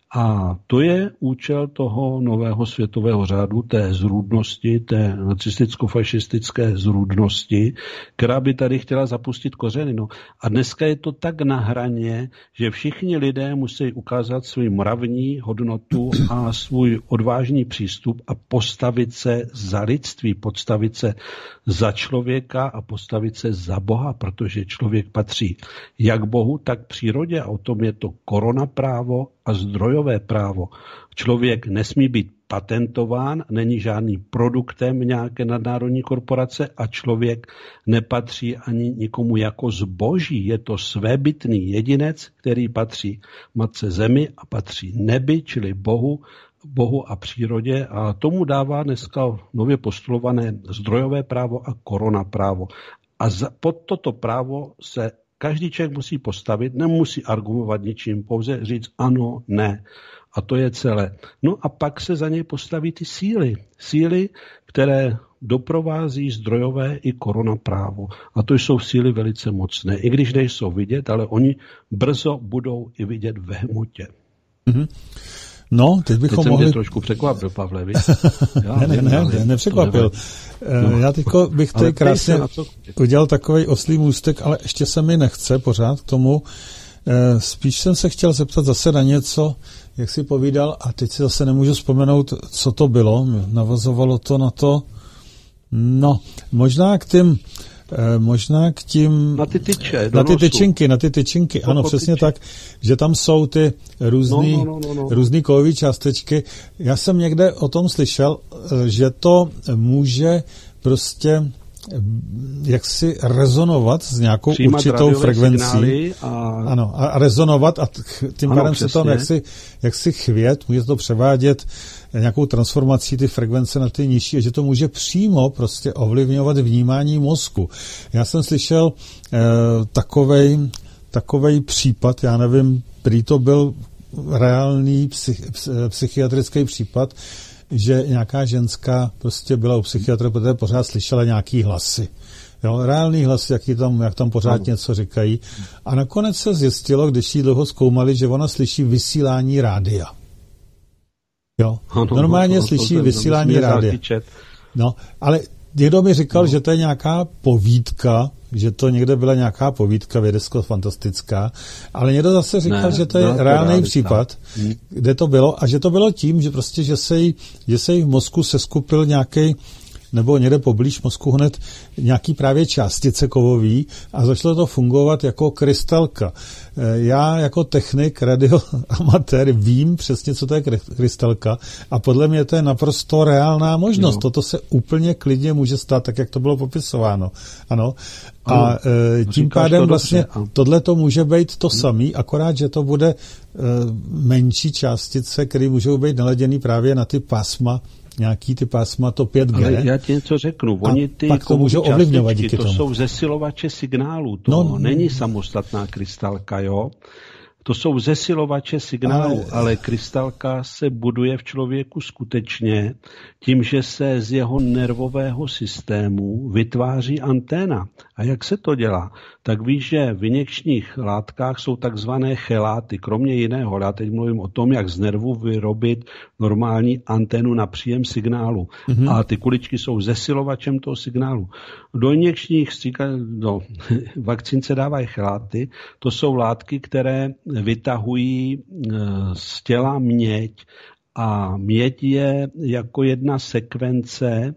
S3: A to je účel toho nového světového řádu, té zrůdnosti, té nacisticko-fašistické zrůdnosti, která by tady chtěla zapustit kořeny. No. A dneska je to tak na hraně, že všichni lidé musí ukázat svou mravní hodnotu a svůj odvážný přístup a postavit se za lidství, postavit se za člověka a postavit se za Boha, protože člověk patří jak Bohu, tak přírodě a o tom je to koronaprávo a zdrojové právo. Člověk nesmí být patentován, není žádný produktem nějaké nadnárodní korporace a člověk nepatří ani nikomu jako zboží. Je to svébytný jedinec, který patří matce zemi a patří nebi, čili Bohu, Bohu a přírodě a tomu dává dneska nově postulované zdrojové právo a koronaprávo. A za, pod toto právo se každý člověk musí postavit, nemusí argumentovat ničím, pouze říct ano, ne. A to je celé. No a pak se za něj postaví ty síly. Síly, které doprovází zdrojové i koronaprávo. A to jsou síly velice mocné. I když nejsou vidět, ale oni brzo budou i vidět ve hmotě.
S2: Mm-hmm. No, teď bychom
S3: teď jsem
S2: mohli...
S3: tě trošku překvapil, Pavle, víš?
S2: ne, ne, ne, ne, nepřekvapil. No. Já teďko bych tady krásně udělal takovej oslý můstek, ale ještě se mi nechce pořád k tomu. Spíš jsem se chtěl zeptat zase na něco, jak jsi povídal, a teď si zase nemůžu vzpomenout, co to bylo. Navazovalo to na to, no, možná k tím, možná k tím...
S3: Na ty tyče,
S2: Na ty tyčinky, na ty tyčinky, ano, přesně tak, že tam jsou ty různý, no, no, no, no. různý kovové částečky. Já jsem někde o tom slyšel, že to může prostě jaksi rezonovat s nějakou
S3: přijímat
S2: určitou frekvencí.
S3: A...
S2: Ano, a rezonovat a tím pádem se tam jaksi, jaksi chvět, může to převádět nějakou transformací ty frekvence na ty nižší, a že to může přímo prostě ovlivňovat vnímání mozku. Já jsem slyšel eh, takovej, takovej případ, já nevím, prý to byl reálný psych, psychiatrický případ, že nějaká ženská prostě byla u psychiatra, protože pořád slyšela nějaký hlasy. Jo, reálný hlasy, jaký tam, jak tam pořád ano. něco říkají. A nakonec se zjistilo, když jí dlouho zkoumali, že ona slyší vysílání rádia. Jo, ano, normálně ano, slyší to vysílání rádia. No, ale někdo mi říkal, no. že to je nějaká povídka, že to někde byla nějaká povídka vědecko-fantastická, ale někdo zase říkal, ne, že to je no, reálný to případ, hmm. kde to bylo, a že to bylo tím, že prostě, že se jí, že se jí v mozku seskupil nějaký, nebo někde poblíž mozku hned nějaký právě částice kovový a začalo to fungovat jako krystalka. Já jako technik, radioamatér vím přesně, co to je krystalka, a podle mě to je naprosto reálná možnost. Jo. Toto se úplně klidně může stát, tak jak to bylo popisováno. Ano. A ano, e, tím pádem to vlastně tohle to může být to samý, akorát, že to bude e, menší částice, které můžou být naladěný právě na ty pásma, nějaký ty pásma, to pět G.
S3: Ale já ti něco řeknu. Oni ty
S2: pak to můžou ovlivňovat díky
S3: to
S2: tomu.
S3: jsou zesilovače signálů. To no, není samostatná krystalka, jo. To jsou zesilovače signálů, ale... ale krystalka se buduje v člověku skutečně tím, že se z jeho nervového systému vytváří anténa. A jak se to dělá? Tak víš, že v injekčních látkách jsou takzvané cheláty. Kromě jiného, já teď mluvím o tom, jak z nervu vyrobit normální anténu na příjem signálu. Mm-hmm. A ty kuličky jsou zesilovačem toho signálu. Do injekčních do vakcín se dávají cheláty. To jsou látky, které vytahují z těla měď. A měď je jako jedna sekvence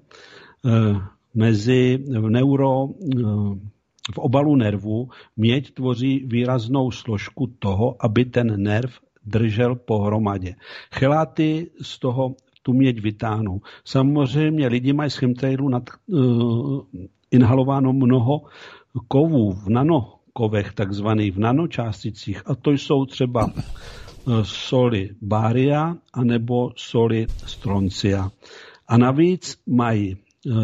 S3: mezi neuro... V obalu nervu měď tvoří výraznou složku toho, aby ten nerv držel pohromadě. Cheláty z toho tu měď vytáhnou. Samozřejmě lidi mají z chemtrailu nad, uh, inhalováno mnoho kovů v nanokovech, takzvaných v nanočásticích, a to jsou třeba uh, soli bária anebo soli stroncia. A navíc mají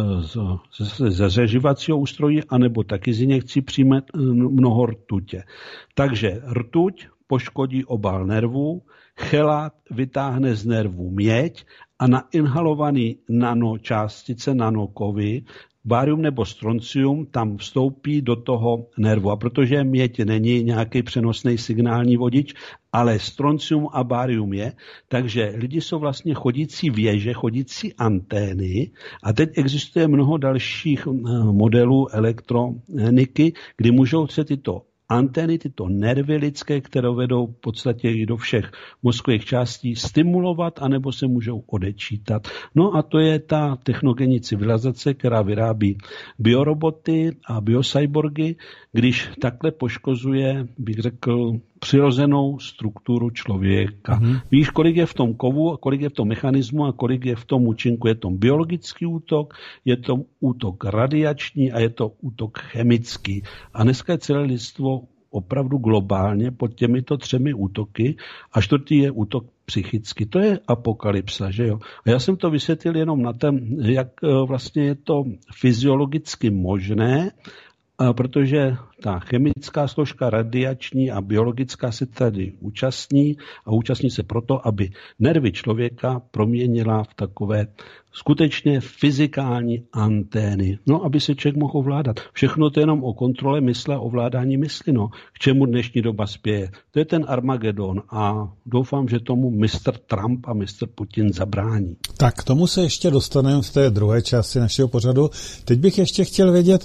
S3: ze zařežívacího ústrojí, anebo taky z injekcí přijme mnoho rtutě. Takže rtuť poškodí obal nervů, chelát vytáhne z nervů měď a na inhalovaný nanočástice, nanokovy, bárium nebo stroncium tam vstoupí do toho nervu. A protože měď není nějaký přenosný signální vodič, ale stroncium a bárium je, takže lidi jsou vlastně chodící věže, chodící antény a teď existuje mnoho dalších modelů elektroniky, kdy můžou se tyto antény, tyto nervy lidské, které vedou v podstatě i do všech mozkových částí, stimulovat, anebo se můžou odečítat. No a to je ta technogenní civilizace, která vyrábí bioroboty a biocyborgy, když takhle poškozuje, bych řekl, přirozenou strukturu člověka. Mm-hmm. Víš, kolik je v tom kovu, kolik je v tom mechanismu a kolik je v tom účinku. Je to biologický útok, je to útok radiační a je to útok chemický. A dneska je celé lidstvo opravdu globálně pod těmito třemi útoky a čtvrtý je útok psychický. To je apokalypsa, že jo? A já jsem to vysvětlil jenom na tom, jak vlastně je to fyziologicky možné, a protože ta chemická složka radiační a biologická se tady účastní a účastní se proto, aby nervy člověka proměnila v takové skutečně fyzikální antény. No, aby se člověk mohl ovládat. Všechno to je jenom o kontrole mysle a ovládání mysli. No. K čemu dnešní doba spěje? To je ten Armagedon a doufám, že tomu mister Trump a mister Putin zabrání.
S2: Tak k tomu se ještě dostaneme v té druhé části našeho pořadu. Teď bych ještě chtěl vědět,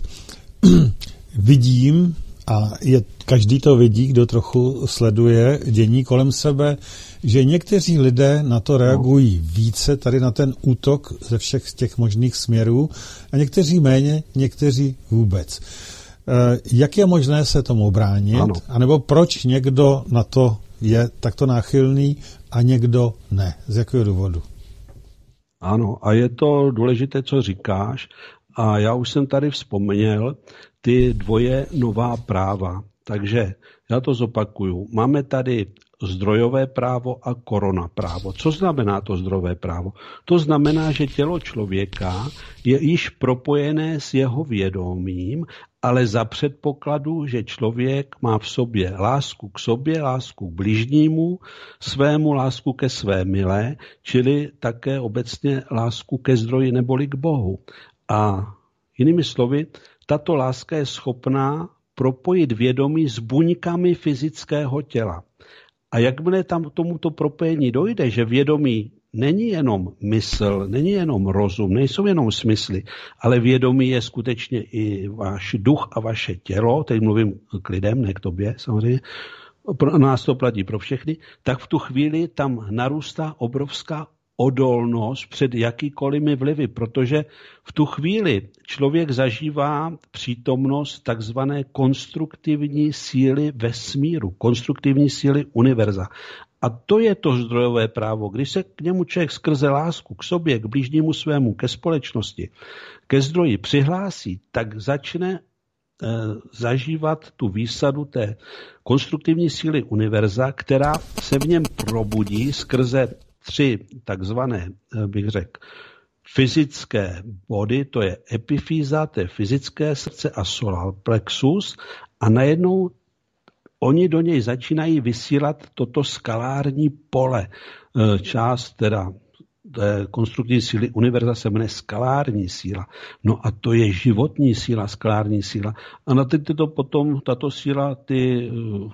S2: vidím, a je, každý to vidí, kdo trochu sleduje dění kolem sebe, že někteří lidé na to reagují více, tady na ten útok ze všech z těch možných směrů, a někteří méně, někteří vůbec. E, jak je možné se tomu bránit? Ano. A nebo proč někdo na to je takto náchylný a někdo ne? Z jakého důvodu?
S3: Ano, a je to důležité, co říkáš. A já už jsem tady vzpomněl ty dvoje nová práva. Takže já to zopakuju. Máme tady zdrojové právo a korona právo. Co znamená to zdrojové právo? To znamená, že tělo člověka je již propojené s jeho vědomím, ale za předpokladu, že člověk má v sobě lásku k sobě, lásku k bližnímu, svému lásku ke své milé, čili také obecně lásku ke zdroji neboli k Bohu. A jinými slovy, tato láska je schopná propojit vědomí s buňkami fyzického těla. A jakmile tam tomuto propojení dojde, že vědomí není jenom mysl, není jenom rozum, nejsou jenom smysly, ale vědomí je skutečně i váš duch a vaše tělo, teď mluvím k lidem, ne k tobě samozřejmě, pro nás to platí pro všechny, tak v tu chvíli tam narůstá obrovská odolnost před jakýkoliv vlivy, protože v tu chvíli člověk zažívá přítomnost takzvané konstruktivní síly vesmíru, konstruktivní síly univerza. A to je to zdrojové právo. Když se k němu člověk skrze lásku k sobě, k blížnímu svému, ke společnosti, ke zdroji přihlásí, tak začne eh, zažívat tu výsadu té konstruktivní síly univerza, která se v něm probudí skrze tři takzvané, bych řekl, fyzické body, to je epifýza, to je fyzické srdce a solar plexus, a najednou oni do něj začínají vysílat toto skalární pole. Část teda té konstruktivní síly univerza se jmenuje skalární síla. No a to je životní síla, skalární síla. A na tyto potom, tato síla, ty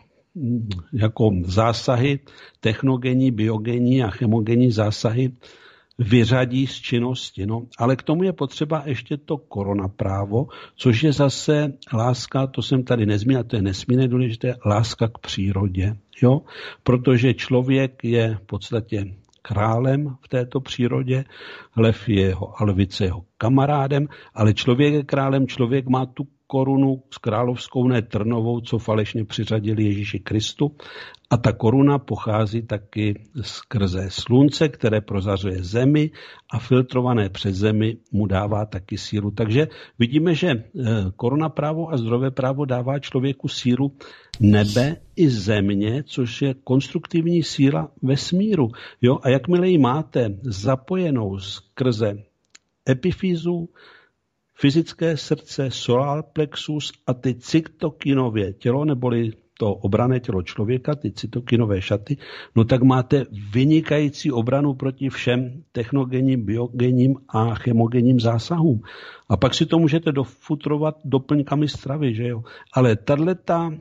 S3: jako zásahy, technogenní, biogenní a chemogenní zásahy vyřadí z činnosti. No. Ale k tomu je potřeba ještě to koronaprávo, což je zase láska, to jsem tady nezmínil, to je nesmírně důležité, láska k přírodě. Jo? Protože člověk je v podstatě králem v této přírodě, lev je jeho, a lvice jeho kamarádem, ale člověk je králem, člověk má tu korunu s královskou, ne trnovou, co falešně přiřadili Ježíši Kristu. A ta koruna pochází taky skrze slunce, které prozařuje zemi a filtrované přes zemi mu dává taky sílu. Takže vidíme, že koruna právo a zdrojové právo dává člověku sílu nebe i země, což je konstruktivní síla vesmíru. Jo? A jakmile ji máte zapojenou skrze epifýzu, fyzické srdce, solar plexus a ty cytokinově tělo, neboli to obranné tělo člověka, ty cytokinové šaty, no tak máte vynikající obranu proti všem technogenním, biogenním a chemogenním zásahům. A pak si to můžete dofutrovat doplňkami stravy, že jo. Ale tato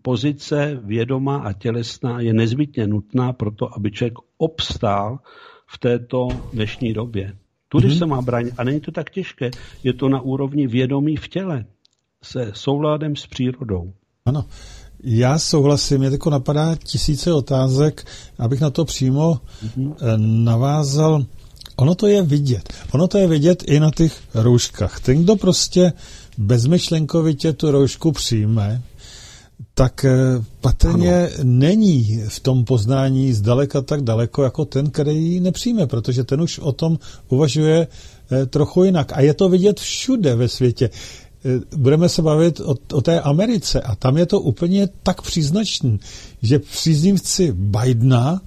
S3: pozice vědomá a tělesná je nezbytně nutná pro to, aby člověk obstál v této dnešní době. Tudy mm-hmm. se má bránit. A není to tak těžké. Je to na úrovni vědomí v těle se souladem s přírodou.
S2: Ano. Já souhlasím, mě tako napadá tisíce otázek, abych na to přímo mm-hmm. navázal. Ono to je vidět. Ono to je vidět i na těch rouškách. Ten, kdo prostě bezmyšlenkovitě tu roušku přijme, tak patrně ano. není v tom poznání zdaleka tak daleko, jako ten, který ji nepřijme, protože ten už o tom uvažuje trochu jinak. A je to vidět všude ve světě. Budeme se bavit o, o té Americe a tam je to úplně tak příznačný, že příznivci Bidena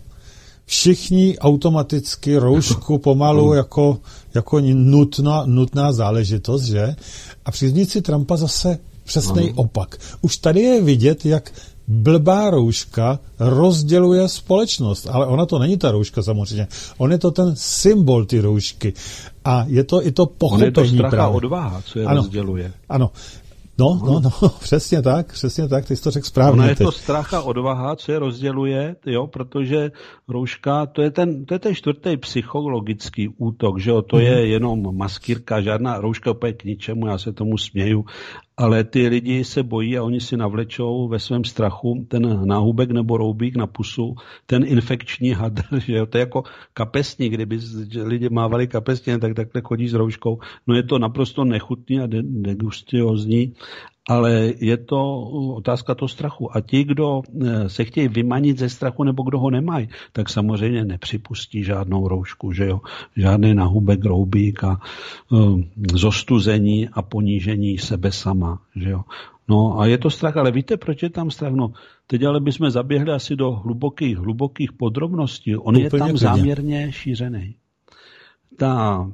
S2: všichni automaticky roušku pomalu jako, jako nutná, nutná záležitost, že? A příznivci Trumpa zase přesnej opak. Už tady je vidět, jak blbá rouška rozděluje společnost, ale ona to není ta rouška samozřejmě. On je to ten symbol ty roušky. A je to i to pochopení.
S3: On je to strach a
S2: právě.
S3: Odvaha, co je
S2: ano,
S3: rozděluje.
S2: Ano. No, no, no, přesně tak, přesně tak, ty jsi to řekl správně.
S3: Ono je to strach a odvaha, co je rozděluje, jo, protože rouška, to je ten, to je ten čtvrtý psychologický útok, že jo, to mm. je jenom maskírka, žádná rouška úplně k ničemu, já se tomu směju, ale ty lidi se bojí a oni si navlečou ve svém strachu ten náhubek nebo roubík na pusu, ten infekční hadr, že jo, to je jako kapesník, kdyby lidi mávali kapesně, tak takhle chodí s rouškou, no je to naprosto nechutný a degustiózní, ale je to otázka toho strachu. A ti, kdo se chtějí vymanit ze strachu nebo kdo ho nemají, tak samozřejmě nepřipustí žádnou roušku, že jo? Žádný nahubek, roubík a um, zostuzení a ponížení sebe sama, že jo? No a je to strach, ale víte, proč je tam strach? No, teď ale bychom zaběhli asi do hlubokých, hlubokých podrobností. On Úplně je tam klidně. záměrně šířený. Ta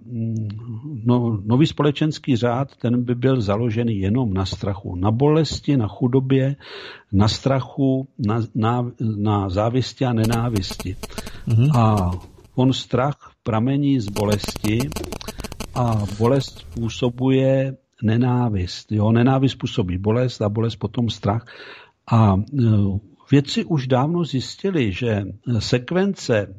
S3: no, nový společenský řád, ten by byl založený jenom na strachu, na bolesti, na chudobě, na strachu, na, na, na závisti a nenávisti. Mm-hmm. A on strach pramení z bolesti a bolest způsobuje nenávist. Jo? Nenávist způsobí bolest a bolest potom strach. A vědci už dávno zjistili, že sekvence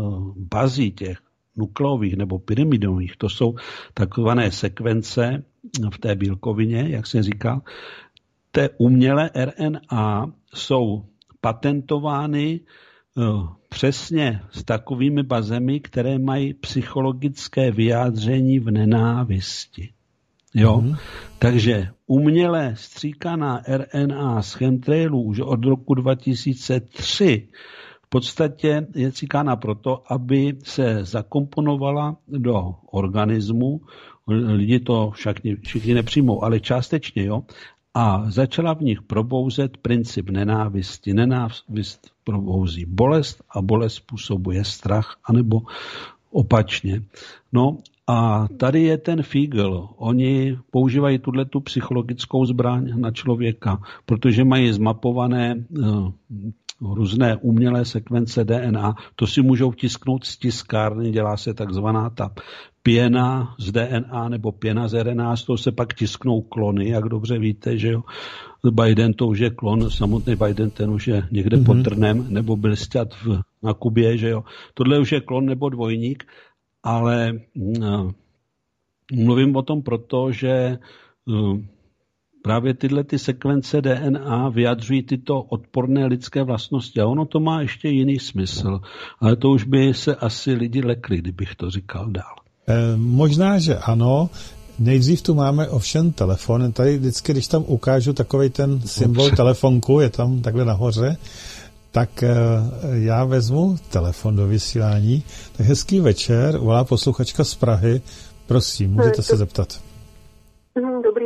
S3: bazí těch nukleových nebo pyrimidových, to jsou takzvané sekvence v té bílkovině, jak se říká, té umělé R N A jsou patentovány uh, přesně s takovými bazemi, které mají psychologické vyjádření v nenávisti. Jo? Mm-hmm. Takže uměle stříkaná R N A z chemtrailů už od roku dva tisíce tři v podstatě je stříkána proto, aby se zakomponovala do organismu. Lidi to však všichni nepřijmou, ale částečně, jo. A začala v nich probouzet princip nenávisti. Nenávist probouzí bolest a bolest způsobuje strach, anebo opačně. No a tady je ten fígl. Oni používají tuhletu psychologickou zbraň na člověka, protože mají zmapované uh, různé umělé sekvence D N A. To si můžou vtisknout z tiskárny, dělá se takzvaná ta pěna z D N A nebo pěna z R N A, z toho se pak tisknou klony, jak dobře víte, že jo. Biden to už je klon, samotný Biden ten už je někde mm-hmm. pod Trnem, nebo byl sťat v, na Kubě, že jo. Tohle už je klon nebo dvojník, ale uh, mluvím o tom proto, že uh, právě tyhle ty sekvence D N A vyjadřují tyto odporné lidské vlastnosti a ono to má ještě jiný smysl, ale to už by se asi lidi lekli, kdybych to říkal dál.
S2: E, možná, že ano. Nejdřív tu máme ovšem telefon. Tady vždycky, když tam ukážu takovej ten symbol Dobře. telefonku, je tam takhle nahoře, tak e, já vezmu telefon do vysílání. Tak hezký večer, volá posluchačka z Prahy. Prosím, můžete se zeptat.
S4: Dobrý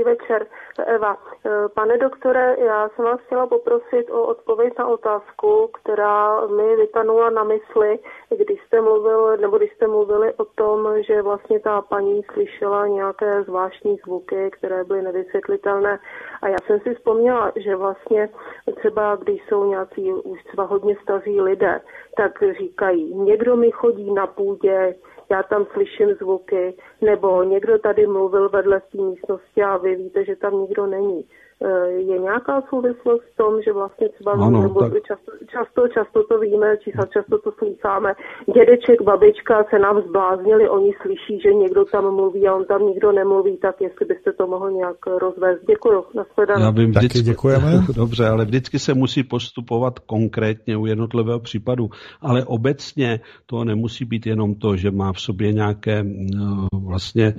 S4: Dobrý večer, Eva. Pane doktore, já jsem vás chtěla poprosit o odpověď na otázku, která mi vytanula na mysli, když jste mluvil, nebo když jste mluvili o tom, že vlastně ta paní slyšela nějaké zvláštní zvuky, které byly nevysvětlitelné. A já jsem si vzpomněla, že vlastně třeba když jsou nějací už třeba hodně staří lidé, tak říkají, někdo mi chodí na půdě, já tam slyším zvuky, nebo někdo tady mluvil vedle té místnosti a vy víte, že tam nikdo není. Je nějaká souvislost v tom, že vlastně třeba
S3: ano,
S4: nebo
S3: tak...
S4: často, často, často to víme, či často to slýcháme, dědeček, babička se nám zbláznili, oni slyší, že někdo tam mluví a on tam nikdo nemluví, tak jestli byste to mohl nějak rozvést. Děkuju, nashledanou.
S3: Já vím, vždycky...
S2: Taky děkujeme.
S3: Dobře, ale vždycky se musí postupovat konkrétně u jednotlivého případu, ale obecně to nemusí být jenom to, že má v sobě nějaké vlastně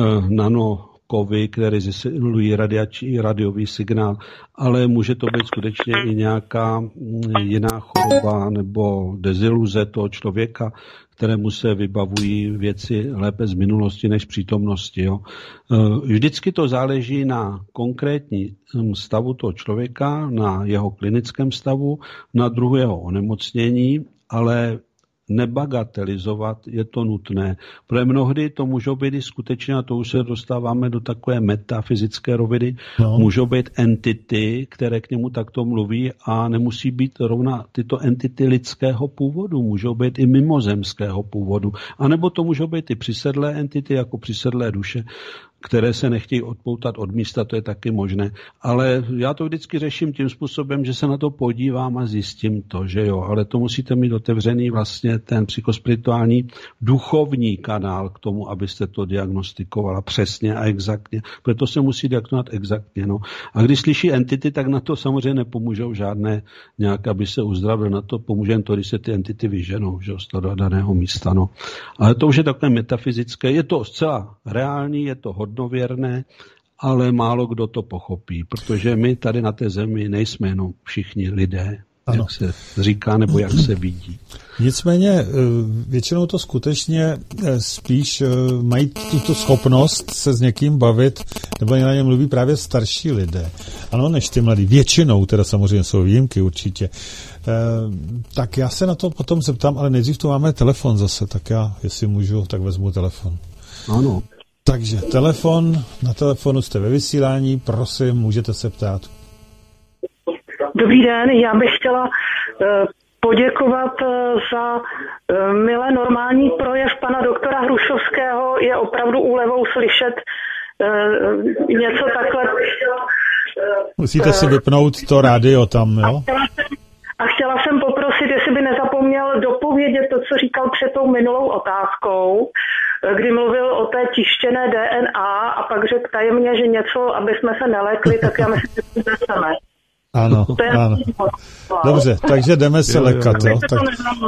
S3: nano kovy, které zesilují radiační radiový signál, ale může to být skutečně i nějaká jiná choroba nebo deziluze toho člověka, kterému se vybavují věci lépe z minulosti než přítomnosti. Jo. Vždycky to záleží na konkrétní stavu toho člověka, na jeho klinickém stavu, na druhu jeho onemocnění, ale nebagatelizovat je to nutné. Protože mnohdy to můžou být i skutečně, a to už se dostáváme do takové metafyzické roviny, no. Můžou být entity, které k němu takto mluví a nemusí být rovna tyto entity lidského původu, můžou být i mimozemského původu. A nebo to můžou být i přisedlé entity, jako přisedlé duše, které se nechtějí odpoutat od místa, to je taky možné. Ale já to vždycky řeším tím způsobem, že se na to podívám a zjistím to, že jo, ale to musíte mít otevřený vlastně ten psychospirituální duchovní kanál k tomu, abyste to diagnostikovala přesně a exaktně. Proto se musí diagnostikovat exaktně. No. A když slyší entity, tak na to samozřejmě nepomůžou žádné nějak, aby se uzdravil. Na to pomůže jen to, když se ty entity vyženou, že jo, z toho daného místa. No. Ale to už je takové metafyzické. Je to zcela reální, je to hodnověrné, ale málo kdo to pochopí, protože my tady na té zemi nejsme jenom všichni lidé, ano. Jak se říká, nebo jak se vidí.
S2: Nicméně většinou to skutečně spíš mají tuto schopnost se s někým bavit, nebo na ně mluví právě starší lidé. Ano, než ty mladí. Většinou, teda samozřejmě jsou výjimky určitě. Tak já se na to potom zeptám, ale nejdřív tu máme telefon zase, tak já, jestli můžu, tak vezmu telefon.
S3: Ano.
S2: Takže telefon, na telefonu jste ve vysílání, prosím, můžete se ptát.
S5: Dobrý den, já bych chtěla uh, poděkovat uh, za uh, milé normální projev pana doktora Hrušovského. Je opravdu úlevou slyšet uh, něco takhle.
S2: Musíte uh, si vypnout to rádio tam, jo?
S5: A chtěla jsem poprosit, jestli by nezapomněl dopovědět to, co říkal před tou minulou otázkou, kdy mluvil o té tištěné D N A a pak řekl tajemně, že něco, aby jsme se nelekli, tak já myslím, že si nechceme.
S2: Ano, ano. Dobře, takže jdeme se lekat, jo? Tak...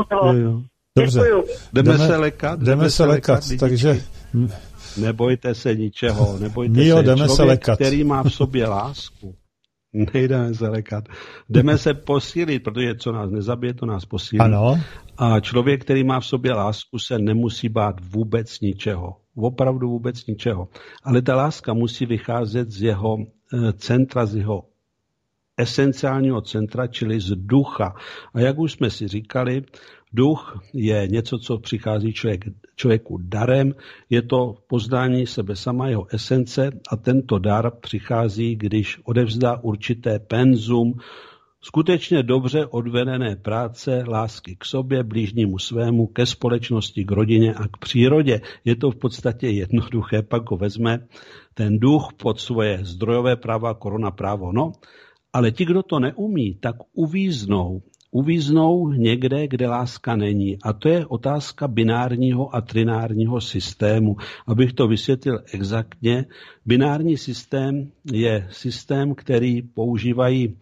S2: Dobře,
S3: jdeme se lekat.
S2: Jdeme se lekat, takže...
S3: Nebojte se ničeho, nebojte
S2: Míjo,
S3: se.
S2: Jdeme
S3: Člověk,
S2: se lekat.
S3: který má v sobě lásku, nejdeme se lekat. Jdeme se posílit, protože co nás nezabije, to nás posílí.
S2: Ano.
S3: A člověk, který má v sobě lásku, se nemusí bát vůbec ničeho. Opravdu vůbec ničeho. Ale ta láska musí vycházet z jeho centra, z jeho esenciálního centra, čili z ducha. A jak už jsme si říkali, duch je něco, co přichází člověk, člověku darem, je to poznání sebe sama, jeho esence a tento dar přichází, když odevzdá určité penzum skutečně dobře odvedené práce, lásky k sobě, blížnímu svému, ke společnosti, k rodině a k přírodě. Je to v podstatě jednoduché, pak ho vezme ten duch pod svoje zdrojové práva, korona právo. No, ale ti, kdo to neumí, tak uvíznou. Uvíznou někde, kde láska není. A to je otázka binárního a trinárního systému. Abych to vysvětlil exaktně, binární systém je systém, který používají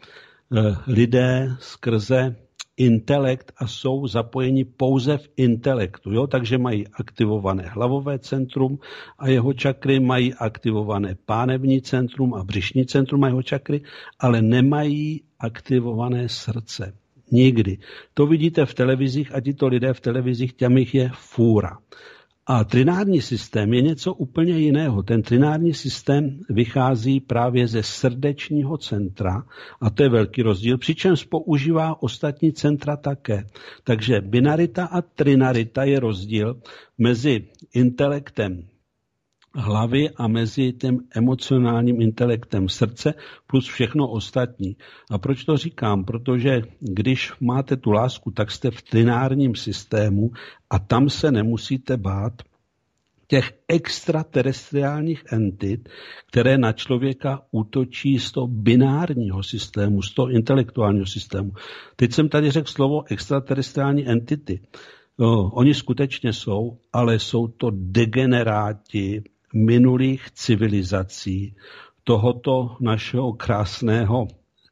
S3: lidé skrze intelekt a jsou zapojeni pouze v intelektu. Jo? Takže mají aktivované hlavové centrum a jeho čakry, mají aktivované pánevní centrum a břišní centrum a jeho čakry, ale nemají aktivované srdce. Nikdy. To vidíte v televizích a tito lidé v televizích, těm jich je fůra. A trinární systém je něco úplně jiného. Ten trinární systém vychází právě ze srdečního centra a to je velký rozdíl, přičemž používá ostatní centra také. Takže binarita a trinarita je rozdíl mezi intelektem hlavy a mezi tím emocionálním intelektem srdce plus všechno ostatní. A proč to říkám? Protože když máte tu lásku, tak jste v trinárním systému a tam se nemusíte bát těch extraterestriálních entit, které na člověka útočí z toho binárního systému, z toho intelektuálního systému. Teď jsem tady řekl slovo extraterestriální entity. No, oni skutečně jsou, ale jsou to degeneráti minulých civilizací tohoto našeho krásného,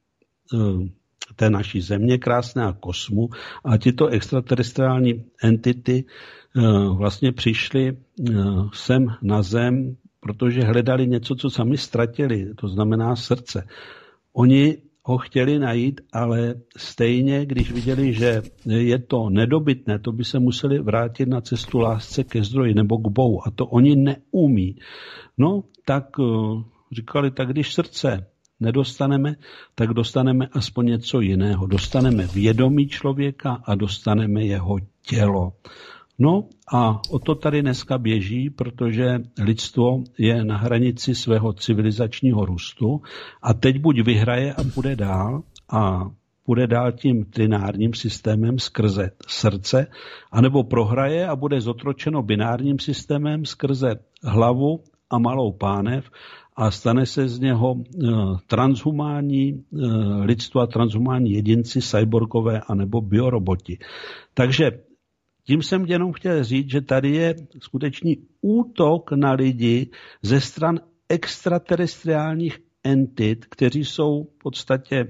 S3: té naší země, krásného kosmu a tyto extraterestriální entity vlastně přišly sem na zem, protože hledali něco, co sami ztratili, to znamená srdce. Oni ho chtěli najít, ale stejně, když viděli, že je to nedobytné, to by se museli vrátit na cestu lásce ke zdroji nebo k Bohu. A to oni neumí. No, tak říkali, tak když srdce nedostaneme, tak dostaneme aspoň něco jiného. Dostaneme vědomí člověka a dostaneme jeho tělo. No a o to tady dneska běží, protože lidstvo je na hranici svého civilizačního růstu a teď buď vyhraje a půjde dál a půjde dál tím trinárním systémem skrze srdce, anebo prohraje a bude zotročeno binárním systémem skrze hlavu a malou pánev a stane se z něho transhumánní lidstvo a transhumánní jedinci, cyborgové anebo bioroboti. Takže tím jsem jenom chtěl říct, že tady je skutečný útok na lidi ze stran extraterestriálních entit, kteří jsou v podstatě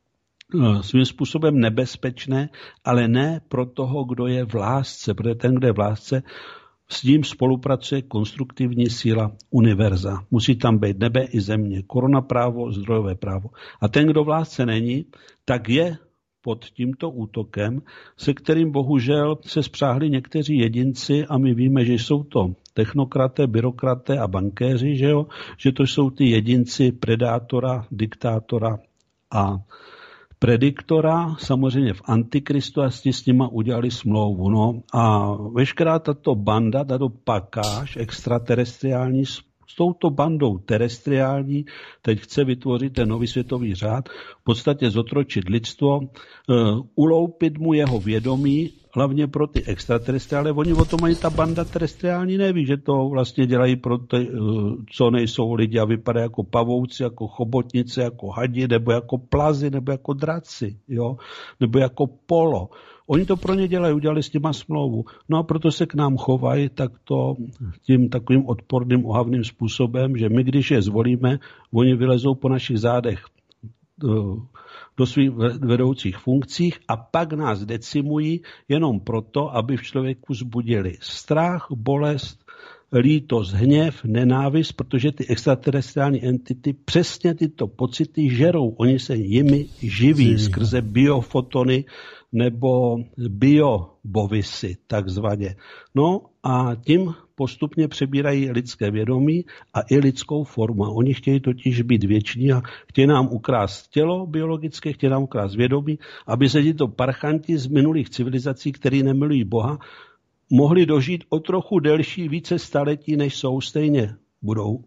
S3: svým způsobem nebezpečné, ale ne pro toho, kdo je v lásce, protože ten, kdo je v lásce, s ním spolupracuje konstruktivní síla univerza. Musí tam být nebe i země, koruna právo, zdrojové právo. A ten, kdo v lásce není, tak je pod tímto útokem, se kterým bohužel se spřáhli někteří jedinci a my víme, že jsou to technokraté, byrokraté a bankéři, že, jo? Že to jsou ty jedinci predátora, diktátora a prediktora, samozřejmě v Antikristu a s nima udělali smlouvu. No a veškerá tato banda, tato pakáž extraterestriální s touto bandou terestriální teď chce vytvořit ten nový světový řád, v podstatě zotročit lidstvo, uh, uloupit mu jeho vědomí, hlavně pro ty extraterestriály. Oni o tom ani ta banda terestriální neví, že to vlastně dělají pro ty, uh, co nejsou lidi a vypadají jako pavouci, jako chobotnice, jako hadi, nebo jako plazy, nebo jako draci, jo? Nebo jako polo. Oni to pro ně dělají, udělali s těma smlouvu. No a proto se k nám chovají takto tím takovým odporným, ohavným způsobem, že my, když je zvolíme, oni vylezou po našich zádech do, do svých vedoucích funkcích a pak nás decimují jenom proto, aby v člověku vzbudili strach, bolest, lítost, hněv, nenávist, protože ty extraterestriální entity přesně tyto pocity žerou. Oni se jimi živí skrze biofotony nebo biobovisy, takzvaně. No a tím postupně přebírají lidské vědomí a i lidskou formu. Oni chtějí totiž být věční a chtějí nám ukrást tělo biologické, chtějí nám ukrást vědomí, aby se tyto parchanti z minulých civilizací, který nemilují Boha, mohli dožít o trochu delší, více staletí, než jsou, stejně budou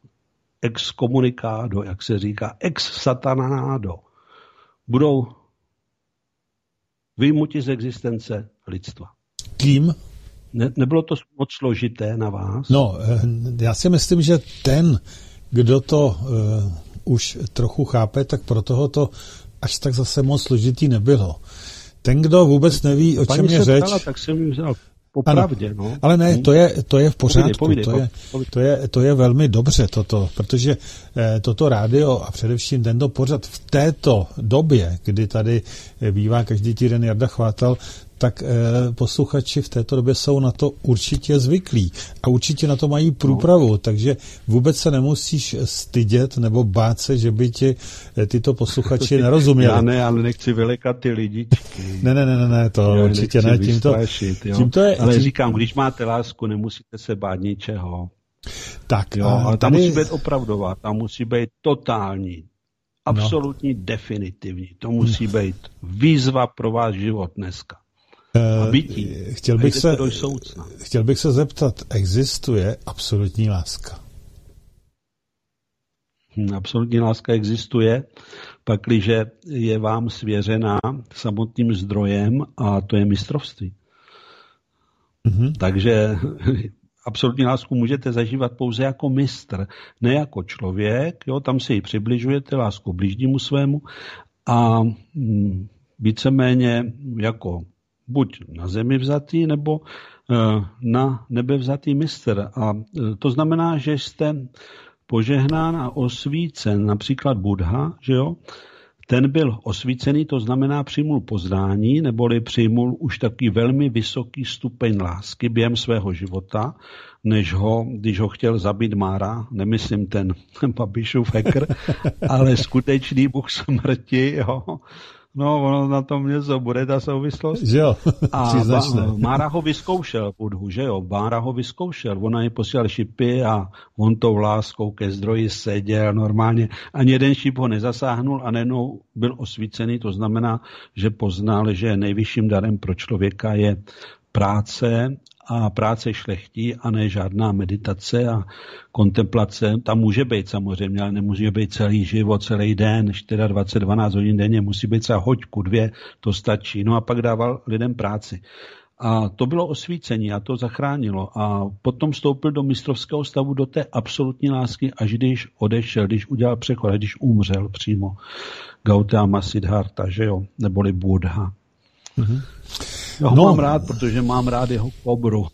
S3: excommunicado, jak se říká, ex-satanado. Budou vyjmuti z existence lidstva.
S2: Kým?
S3: Ne, nebylo to moc složité na vás?
S2: No, já si myslím, že ten, kdo to uh, už trochu chápe, tak pro toho to až tak zase moc složitý nebylo. Ten, kdo vůbec neví, o čem je řeč...
S3: Ptala, tak jsem ji vzal. Popravdě, no.
S2: Ale ne, to je, to je v pořádku,
S3: povídej, povídej,
S2: to, je, to, je, to je velmi dobře toto, protože eh, toto rádio a především tento pořad v této době, kdy tady bývá každý týden Jarda Chvátal, tak eh, posluchači v této době jsou na to určitě zvyklí a určitě na to mají průpravu, no. Takže vůbec se nemusíš stydět nebo bát se, že by ti eh, tyto posluchači nerozuměli.
S3: Já ne, ale nechci vylekat ty lidičky.
S2: Ne, ne, ne, ne, to Já určitě ne. Tímto, tímto je,
S3: ale
S2: tím...
S3: říkám, když máte lásku, nemusíte se bát ničeho.
S2: Tak,
S3: jo, ale ta
S2: tady...
S3: musí být opravdová, ta musí být totální, absolutní, no. definitivní. To musí hmm. být výzva pro váš život dneska. A bytí.
S2: Uh, chtěl, bych se, chtěl bych se zeptat, existuje absolutní láska?
S3: Hmm, absolutní láska existuje, pakliže je vám svěřená samotným zdrojem a to je mistrovství. Mm-hmm. Takže absolutní lásku můžete zažívat pouze jako mistr, ne jako člověk, jo, tam se jí přibližujete, lásku blížnímu svému a mm, víceméně jako buď na zemi vzatý, nebo e, na nebe vzatý mistr. A e, to znamená, že jste požehnán a osvícen, například Buddha, že jo, ten byl osvícený, to znamená přijmul poznání, neboli přijmul už taky velmi vysoký stupeň lásky během svého života, než ho, když ho chtěl zabít Mára, nemyslím ten Babišův hacker, ale skutečný bůh smrti, jo. No, ono na tom něco bude, ta souvislost.
S2: Že jo,
S3: a ba- Mára ho vyzkoušel, Budhu, že jo, Mára ho vyzkoušel, ona ji posílal šipy a on tou láskou ke zdroji seděl normálně. Ani jeden šip ho nezasáhnul a nejednou byl osvícený, to znamená, že poznal, že nejvyšším darem pro člověka je práce a práce šlechtí a ne žádná meditace a kontemplace. Tam může být samozřejmě, ale nemůže být celý život, celý den, dvacet čtyři dvanáct hodin denně, musí být třeba hoďku, dvě, to stačí. No a pak dával lidem práci. A to bylo osvícení a to zachránilo. A potom vstoupil do mistrovského stavu, do té absolutní lásky, až když odešel, když udělal přechod, až když umřel přímo Gautama Siddhartha, že jo, neboli Buddha. Mm-hmm. Já ho no. mám rád, protože mám rád jeho kobru.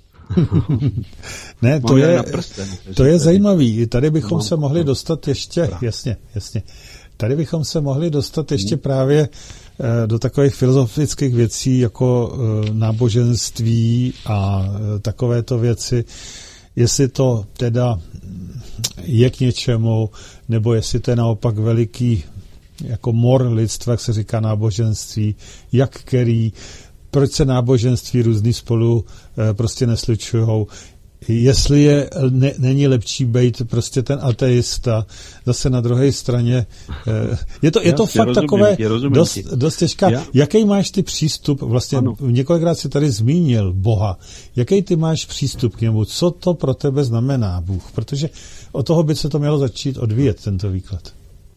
S2: Ne, to je, prsten, to je zajímavý. Tady bychom se mohli dostat ještě, jasně, jasně. Tady bychom se mohli dostat ještě hmm. právě do takových filozofických věcí, jako náboženství a takovéto věci. Jestli to teda je k něčemu, nebo jestli to je naopak veliký jako mor lidstva, jak se říká náboženství, jak který, proč se náboženství různý spolu e, prostě neslučujou. Jestli je, ne, není lepší být prostě ten ateista, zase na druhé straně. E, je to, je to fakt rozumím, takové dost, dost těžká. Já? Jaký máš ty přístup, vlastně ano. Několikrát si tady zmínil Boha, jaký ty máš přístup k němu, co to pro tebe znamená Bůh, protože od toho by se to mělo začít odvíjet, tento výklad.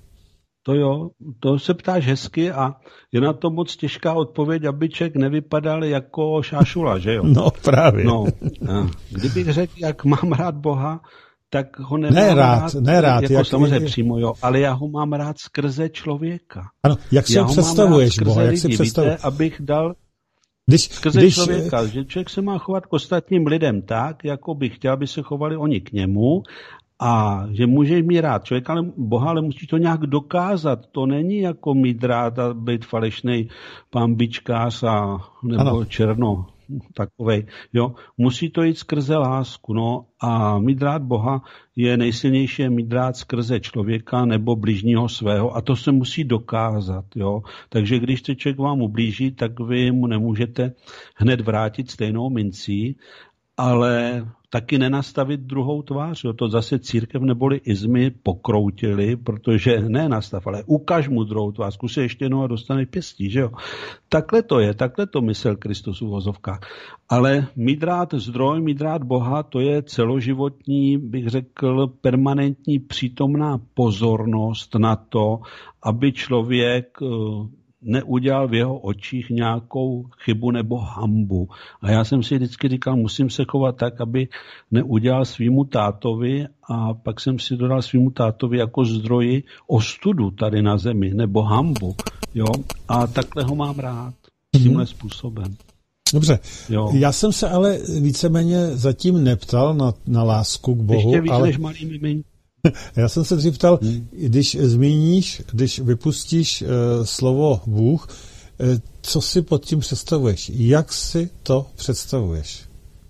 S3: To jo, to se ptáš hezky a je na to moc těžká odpověď, aby člověk nevypadal jako šášula, že jo?
S2: No právě.
S3: No, kdybych řekl, jak mám rád Boha, tak ho nemám
S2: ne rád,
S3: rád,
S2: ne rád
S3: jako
S2: jak
S3: samozřejmě
S2: je...
S3: přímo, jo, ale já ho mám rád skrze člověka.
S2: Ano, jak si ho představuješ, Boha, jak si představuješ?
S3: Víte, abych dal
S2: když,
S3: skrze
S2: když...
S3: člověka, že člověk se má chovat k ostatním lidem tak, jako by chtěl, aby se chovali oni k němu. A že můžeš mít rád člověka, ale Boha, ale musí to nějak dokázat. To není jako mít rád a být falešnej pambičkář a nebo ano. černo takovej. Jo? Musí to jít skrze lásku. No? A mít rád Boha je nejsilnější mít rád skrze člověka nebo bližního svého. A to se musí dokázat. Jo? Takže když se člověk vám ublíží, tak vy mu nemůžete hned vrátit stejnou mincí, ale taky nenastavit druhou tvář. Jo. To zase církev neboli izmy pokroutili, protože ne nastav, ale ukaž mu druhou tvář, zkus ještě jednou a dostaneš pěstí. Že jo. Takhle to je, takhle to myslel Kristus v uvozovkách. Ale mít rád zdroj, mít rád Boha, to je celoživotní, bych řekl, permanentní přítomná pozornost na to, aby člověk neudělal v jeho očích nějakou chybu nebo hanbu. A já jsem si vždycky říkal, musím se chovat tak, aby neudělal svýmu tátovi a pak jsem si dodal svýmu tátovi jako zdroji ostudu tady na zemi nebo hanbu. Jo? A takhle ho mám rád. Tímhle způsobem.
S2: Dobře, jo. Já jsem se ale víceméně zatím neptal na, na lásku k Bohu.
S3: Ještě víc
S2: ale...
S3: než malý miminko.
S2: Já jsem se dřív ptal, hmm. když zmíníš, když vypustíš uh, slovo Bůh, Co si pod tím představuješ? Jak si to představuješ?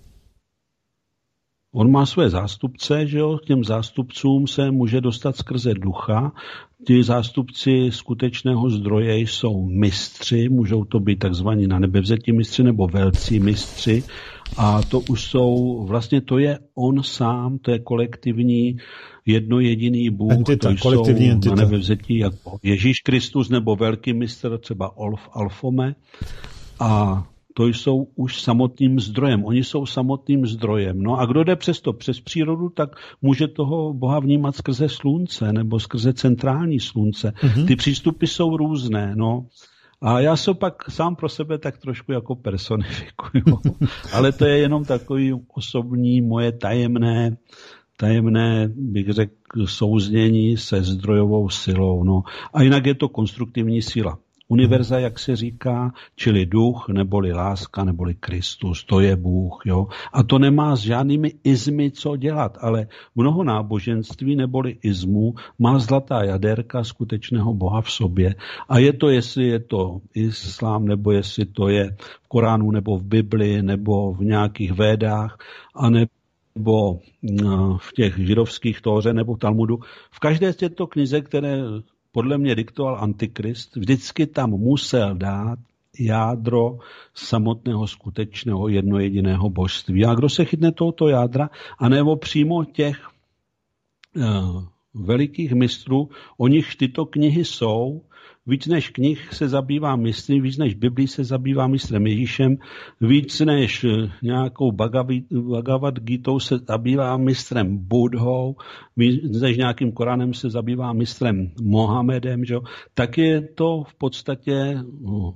S3: On má své zástupce, že jo, k těm zástupcům se může dostat skrze ducha. Ti zástupci skutečného zdroje jsou mistři, můžou to být takzvaní na nebevzetí mistři nebo velcí mistři. A to už jsou, vlastně to je on sám, to je kolektivní jedno jediný Bůh,
S2: entita,
S3: to jsou
S2: kolektivní entita.
S3: Na nebevzetí jako Ježíš Kristus nebo velký mistr, třeba Olf Alfome. A to jsou už samotným zdrojem. Oni jsou samotným zdrojem. No a kdo jde přes to, přes přírodu, tak může toho Boha vnímat skrze slunce nebo skrze centrální slunce. Mm-hmm. Ty přístupy jsou různé, no. A já se pak sám pro sebe tak trošku jako personifikuju. Ale to je jenom takový osobní moje tajemné, tajemné, bych řekl, souznění se zdrojovou silou. No. A jinak je to konstruktivní síla. Univerza, jak se říká, čili duch, neboli láska, neboli Kristus, to je Bůh. Jo? A to nemá s žádnými izmy co dělat, ale mnoho náboženství neboli izmů má zlatá jaderka skutečného Boha v sobě. A je to, jestli je to islám, nebo jestli to je v Koránu, nebo v Bibli, nebo v nějakých védách, a nebo v těch židovských Tóře, nebo v Talmudu. V každé z těchto knize, které podle mě diktoval Antikrist, vždycky tam musel dát jádro samotného skutečného jednojediného božství. A kdo se chytne tohoto jádra, anebo přímo těch uh, velikých mistrů, o nich tyto knihy jsou, víc než knih se zabývá mistry, víc než Biblí se zabývá mistrem Ježíšem, víc než nějakou Bhagavad Gítou se zabývá mistrem Budhou, víc než nějakým Koránem se zabývá mistrem Mohamedem, že? Tak je to v podstatě no,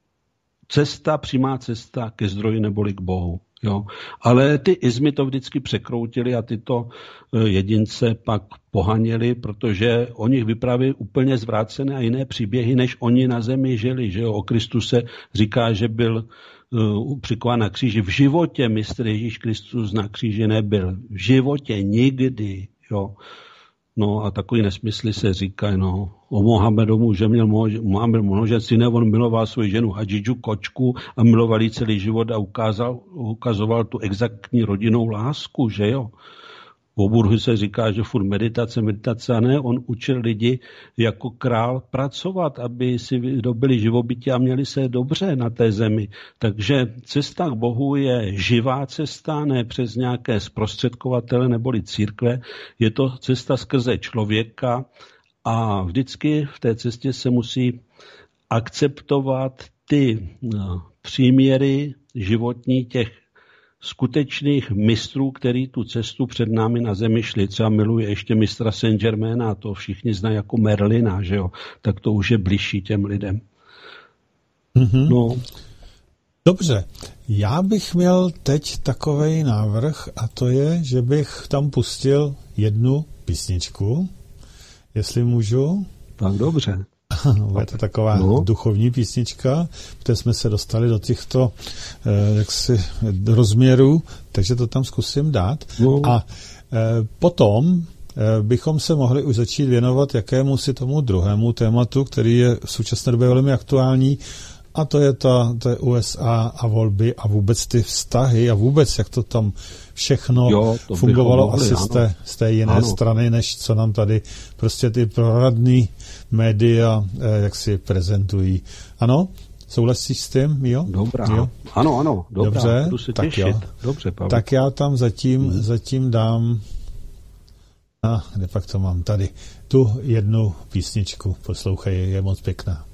S3: cesta, přímá cesta ke zdroji neboli k Bohu. Jo. Ale ty izmy to vždycky překroutili a tyto jedince pak pohanili, protože o nich vyprávějí úplně zvrácené a jiné příběhy, než oni na zemi žili. Že jo. O Kristu se říká, že byl uh, přikován na kříži. V životě mistr Ježíš Kristus na kříži nebyl. V životě nikdy. Jo. No a takový nesmysly se říkají, no. O Mohamedomu, že měl Mohamed množství, ne, on miloval svoji ženu Hadžidžu Kočku a miloval jí celý život a ukázal, ukazoval tu exaktní rodinnou lásku, že jo. O Budhu se říká, že furt meditace, meditace, a ne, on učil lidi jako král pracovat, aby si dobili živobytí a měli se dobře na té zemi. Takže cesta k Bohu je živá cesta, ne přes nějaké zprostředkovatele neboli církve. Je to cesta skrze člověka a vždycky v té cestě se musí akceptovat ty no, příměry životní těch skutečných mistrů, který tu cestu před námi na zemi šli. Třeba miluje ještě mistra Saint-Germaina, to všichni znají jako Merlina, že jo? Tak to už je bližší těm lidem.
S2: Mm-hmm.
S3: No.
S2: Dobře, já bych měl teď takovej návrh a to je, že bych tam pustil jednu písničku, jestli můžu.
S3: Tak dobře.
S2: Je to taková no. duchovní písnička, protože jsme se dostali do těchto eh, jaksi rozměrů, takže to tam zkusím dát. No. A eh, potom eh, bychom se mohli už začít věnovat jakému si tomu druhému tématu, který je v současné době velmi aktuální, a to je, ta, to je U S A a volby a vůbec ty vztahy a vůbec, jak to tam všechno jo, to fungovalo mohli, asi z té, z té jiné ano. strany, než co nám tady prostě ty proradný média eh, jak si prezentují. Ano? Souhlasíš s tím, jo?
S3: Dobrá. Jo? Ano, ano. Dobrá.
S2: Dobře,
S3: budu se
S2: tak
S3: těšit.
S2: jo.
S3: Dobře, Pavel.
S2: Tak já tam zatím, hmm. zatím dám a kde pak to mám tady tu jednu písničku. Poslouchej, je moc pěkná.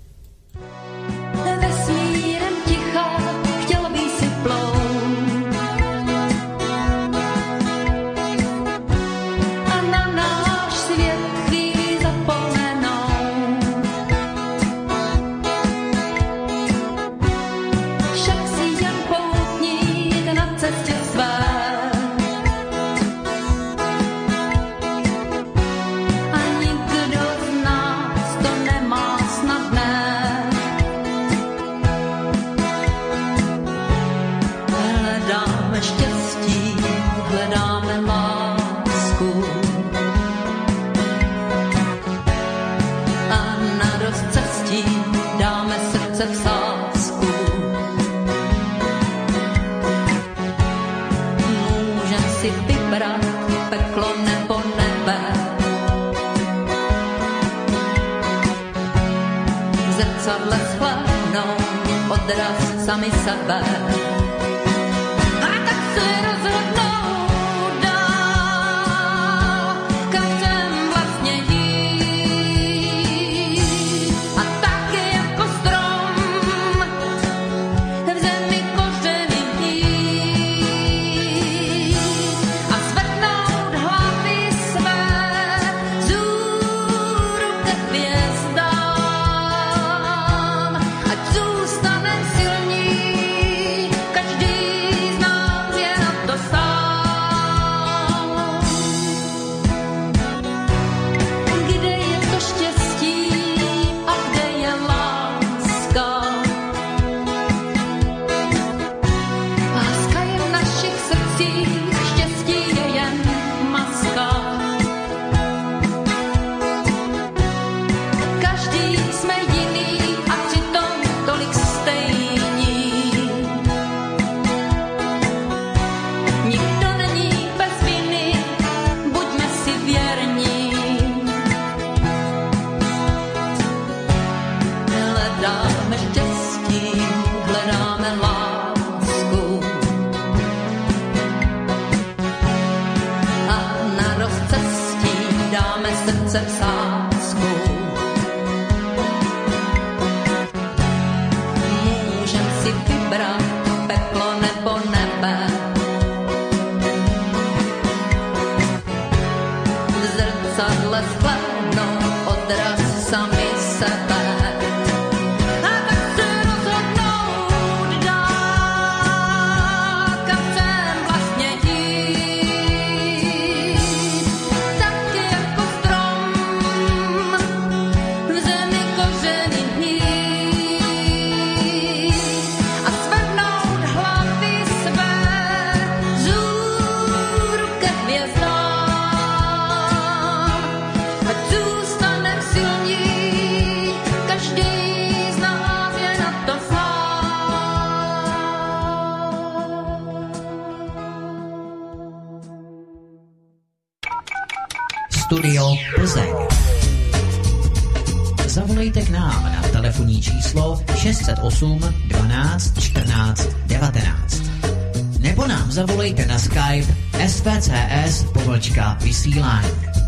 S6: Dáme srdce vsát. zrcadle shlédnou odraz sami sebe.
S7: Studio Plzeň. Zavolejte k nám na telefonní číslo šest set osm dvanáct čtrnáct devatenáct. Nebo nám zavolejte na Skype S V C S pomlčka vysílání.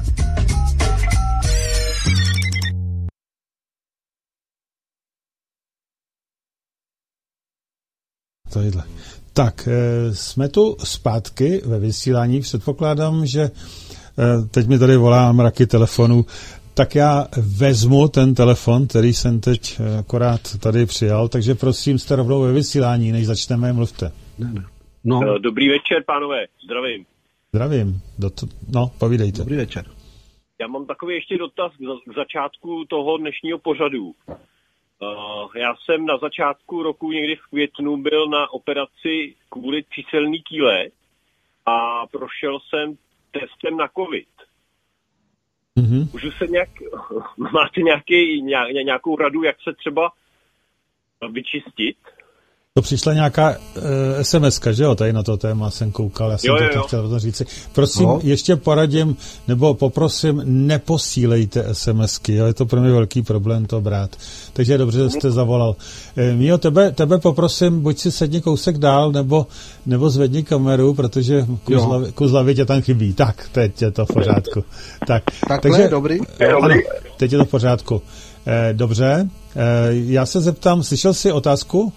S2: Tohle. Tak, jsme tu zpátky ve vysílání. Předpokládám, že teď mi tady volá mraky telefonů, tak já vezmu ten telefon, který jsem teď akorát tady přijal, takže prosím, jste rovnou ve vysílání, než začneme, mluvte.
S3: Ne, ne. No.
S8: Dobrý večer, pánové, zdravím.
S2: Zdravím, to, no, povídejte.
S3: Dobrý večer.
S8: Já mám takový ještě dotaz k začátku toho dnešního pořadu. Uh, já jsem na začátku roku někdy v květnu byl na operaci kvůli číselný kýle a prošel jsem testem na covid.
S2: Mm-hmm.
S8: Můžu se nějak, máte nějaký, nějakou radu, jak se třeba vyčistit?
S2: To přišla nějaká uh, SMSka, že jo, tady na to téma jsem koukal, já jsem
S8: jo,
S2: to
S8: jo, jo.
S2: chtěl to říci. Prosím, no. ještě poradím, nebo poprosím, neposílejte SMSky, jo, je to pro mě velký problém to brát. Takže dobře, že jste zavolal. E, Mío, tebe, tebe poprosím, buď si sedni kousek dál, nebo, nebo zvedni kameru, protože kus hlavy tě tam chybí. Tak, teď je to v pořádku. Tak,
S3: Takhle,
S2: takže,
S3: dobrý.
S2: Ano, teď je to v pořádku. E, dobře, e, já se zeptám, slyšel jsi otázku?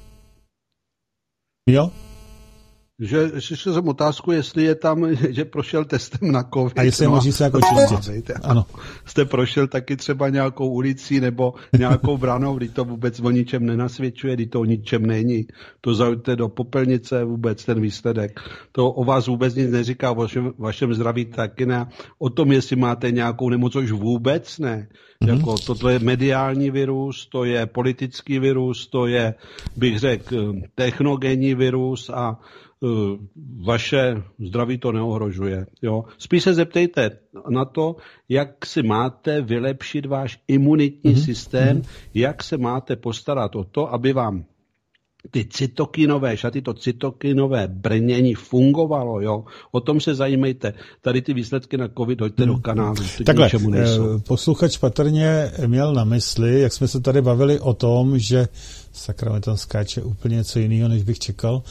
S2: Jo?
S3: Že slyšel jsem otázku, jestli je tam, že prošel testem na covid.
S2: A jestli no, může se jako čistit. Ano.
S3: Jste prošel taky třeba nějakou ulicí nebo nějakou branou, kdy to vůbec o ničem nenasvědčuje, kdy to o ničem není. To zaujďte do popelnice vůbec ten výsledek. To o vás vůbec nic neříká, o vašem, vašem zdraví taky ne. O tom, jestli máte nějakou nemoc, už vůbec ne. Mm-hmm. Jako, tohle je mediální virus, to je politický virus, to je, bych řekl, technogenní virus a uh, vaše zdraví to neohrožuje. Jo? Spíš se zeptejte na to, jak si máte vylepšit váš imunitní mm-hmm. systém, mm-hmm. jak se máte postarat o to, aby vám ty cytokinové šaty, to cytokinové brnění fungovalo, jo. O tom se zajímejte. Tady ty výsledky na covid hoďte hmm. do kanálu.
S2: Takhle, posluchač patrně měl na mysli, jak jsme se tady bavili o tom, že sakra, mi tam skáče úplně něco jiného, než bych čekal,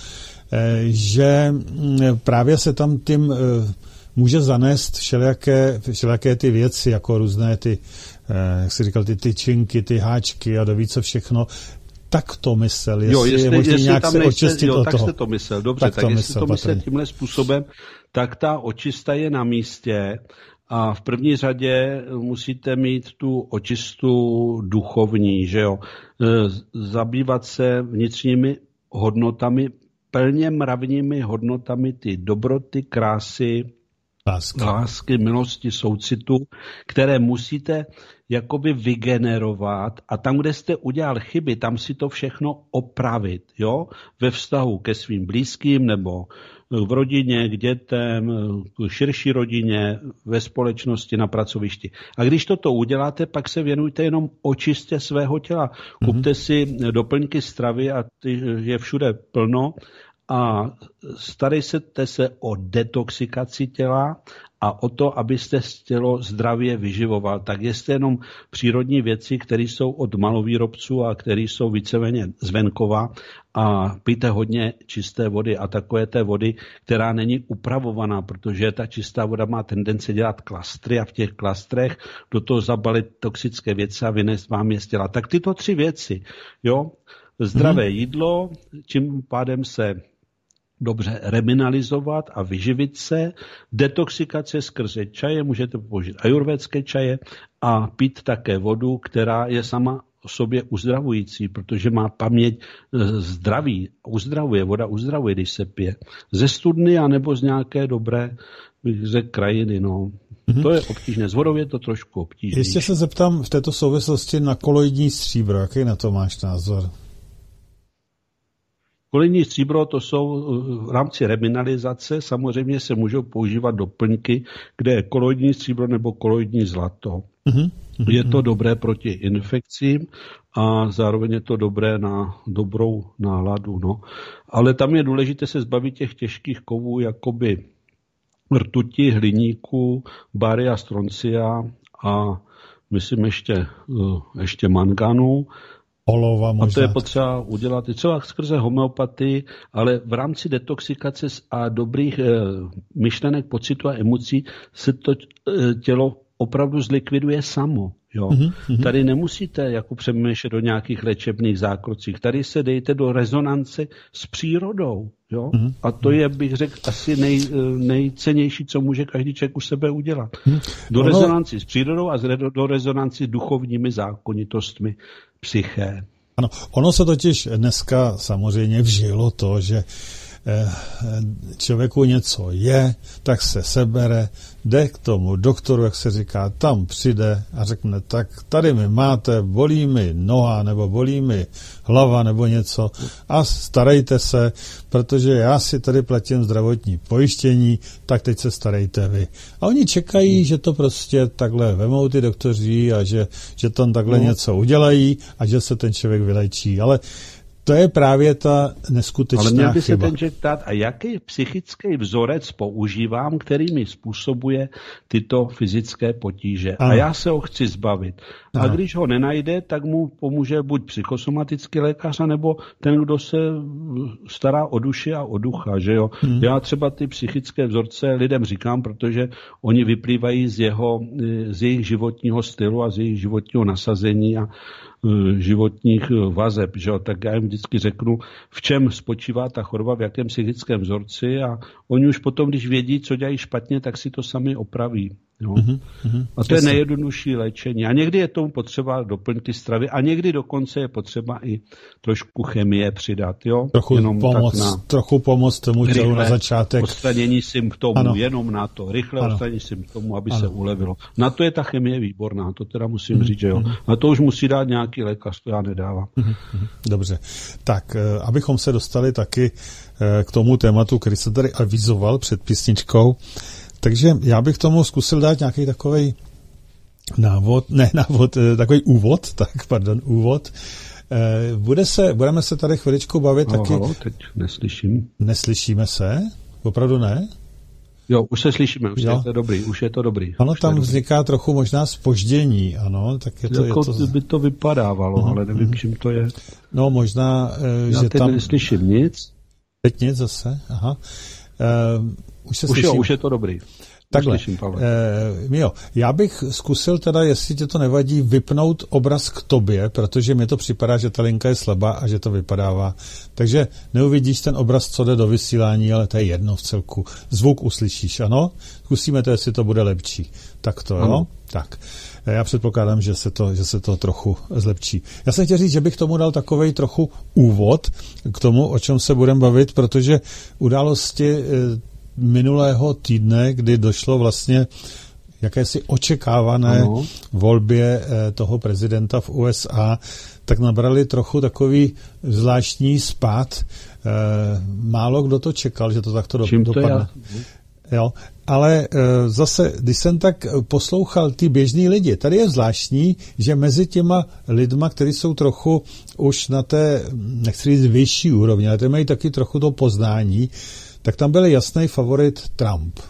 S2: že právě se tam tím může zanést všelijaké, všelijaké ty věci, jako různé ty, jak jsi říkal, ty tyčinky, ty háčky a doví co všechno. Tak to myslel, jestli,
S3: jo, jestli
S2: je možný nějak se
S3: nejste,
S2: očistit
S3: jo,
S2: od
S3: tak
S2: toho.
S3: jste to myslel, dobře, tak, tak
S2: to
S3: jestli
S2: myslel,
S3: to myslel tímhle způsobem, tak ta očista je na místě a v první řadě musíte mít tu očistu duchovní, že jo, zabývat se vnitřními hodnotami, plně mravními hodnotami ty dobroty, krásy,
S2: lásky,
S3: lásky milosti, soucitu, které musíte jakoby vygenerovat a tam, kde jste udělal chyby, tam si to všechno opravit, jo, ve vztahu ke svým blízkým nebo v rodině, k dětem, k širší rodině, ve společnosti, na pracovišti. A když toto uděláte, pak se věnujte jenom očistě svého těla. Kupte si doplňky stravy a ty je všude plno a starejte se o detoxikaci těla a o to, abyste tělo zdravě vyživoval. Tak jste jenom přírodní věci, které jsou od malovýrobců a které jsou víceméně zvenkova a pijte hodně čisté vody a takové té vody, která není upravovaná, protože ta čistá voda má tendence dělat klastry a v těch klastrech do toho zabalit toxické věci a vynést vám je z těla. Tak tyto tři věci, jo, zdravé hmm. jídlo, čím pádem se dobře remineralizovat a vyživit se, detoxikace skrze čaje, můžete použít ajurvédské čaje a pít také vodu, která je sama o sobě uzdravující, protože má paměť zdraví, uzdravuje, voda uzdravuje, když se pije. Ze studny anebo z nějaké dobré, bych řekl, krajiny, no. Mm-hmm. To je obtížné, z vodou je to trošku obtížné.
S2: Ještě se zeptám v této souvislosti na koloidní stříbro, jaký na to máš názor?
S3: Koloidní stříbro, to jsou v rámci remineralizace, samozřejmě se můžou používat doplňky, kde je koloidní stříbro nebo koloidní zlato. Mm-hmm. Je to dobré proti infekcím a zároveň je to dobré na dobrou náladu. No. Ale tam je důležité se zbavit těch těžkých kovů, jakoby rtuti, hliníku, baria, stroncia a myslím ještě, ještě manganu.
S2: Olova možná.
S3: A to je potřeba udělat i třeba skrze homeopatii, ale v rámci detoxikace a dobrých e, myšlenek, pocitů a emocí se to e, tělo opravdu zlikviduje samo. Jo. Mm-hmm. Tady nemusíte jako přemýšlet do nějakých léčebných zákrocích. Tady se dejte do rezonance s přírodou. Jo. Mm-hmm. A to je, bych řekl, asi nej, nejcennější, co může každý člověk u sebe udělat. Mm-hmm. Do ono... rezonanci s přírodou a do rezonanci s duchovními zákonitostmi psyché.
S2: Ano, ono se totiž dneska samozřejmě vžilo to, že člověku něco je, tak se sebere, jde k tomu doktoru, jak se říká, tam přijde a řekne, tak tady mi máte, bolí mi noha, nebo bolí mi hlava, nebo něco a starejte se, protože já si tady platím zdravotní pojištění, tak teď se starejte vy. A oni čekají, že to prostě takhle vemou ty doktoři a že, že tam takhle no. něco udělají a že se ten člověk vylečí, ale to je právě ta neskutečná chyba. Ale měl by
S3: se ten člověk ptát, a jaký psychický vzorec používám, který mi způsobuje tyto fyzické potíže. Ano. A já se ho chci zbavit. Ano. A když ho nenajde, tak mu pomůže buď psychosomatický lékař, nebo ten, kdo se stará o duši a o ducha. Že jo? Hmm. Já třeba ty psychické vzorce lidem říkám, protože oni vyplývají z, jeho, z jejich životního stylu a z jejich životního nasazení a životních vazeb, že jo? Tak já jim vždycky řeknu, v čem spočívá ta choroba, v jakém psychickém vzorci a oni už potom, když vědí, co dělají špatně, tak si to sami opraví. Jo? Mm-hmm, a to je nejjednodušší léčení. A někdy je tomu potřeba doplňky stravy a někdy dokonce je potřeba i trošku chemie přidat. Jo?
S2: Trochu,
S3: jenom
S2: pomoc,
S3: tak na
S2: trochu pomoct tomu tělu na začátek.
S3: Odstranění symptomů, ano. jenom na to. Rychle ano. odstranění symptomů, aby ano. se ulevilo. Na to je ta chemie výborná, to teda musím mm-hmm. říct, že jo. Na to už musí dát nějaký lékař, to já nedávám.
S2: Mm-hmm. Dobře. Tak, abychom se dostali taky k tomu tématu, který se tady avizoval před písničkou, takže já bych tomu zkusil dát nějaký takovej návod, ne návod, takový úvod, tak pardon, úvod. Bude se, budeme se tady chviličku bavit
S3: halo,
S2: taky...
S3: Halo, teď neslyším.
S2: Neslyšíme se? Opravdu ne?
S3: Jo, už se slyšíme, už jo. je to dobrý, už je to dobrý.
S2: Ano,
S3: už
S2: tam
S3: dobrý.
S2: Vzniká trochu možná zpoždění, ano, tak je to...
S3: Jako
S2: je to...
S3: by to vypadávalo, uh-huh. ale nevím, čím to je.
S2: No, možná,
S3: Já
S2: že
S3: teď
S2: tam...
S3: neslyším nic.
S2: Teď nic zase, aha. Uh, už se
S3: už
S2: slyším...
S3: jo, už je to dobrý.
S2: Takhle,
S3: slyším,
S2: eh, jo, já bych zkusil teda, jestli tě to nevadí, vypnout obraz k tobě, protože mi to připadá, že ta linka je slabá a že to vypadává. Takže neuvidíš ten obraz, co jde do vysílání, ale to je jedno v celku. Zvuk uslyšíš, ano? Zkusíme to, jestli to bude lepší. Tak to, jo? Tak. Já předpokládám, že se to, že se to trochu zlepší. Já jsem chtěl říct, že bych tomu dal takovej trochu úvod k tomu, o čem se budeme bavit, protože události minulého týdne, kdy došlo vlastně jakési očekávané ano. volbě toho prezidenta v U S A, tak nabrali trochu takový zvláštní spád. Málo kdo to čekal, že to takto
S3: Čím
S2: dopadne.
S3: To
S2: jo, ale zase, když jsem tak poslouchal ty běžný lidi, tady je zvláštní, že mezi těma lidma, kteří jsou trochu už na té, nechci říct vyšší úrovni, ale ty mají taky trochu to poznání, tak tam byl jasný favorit Trump.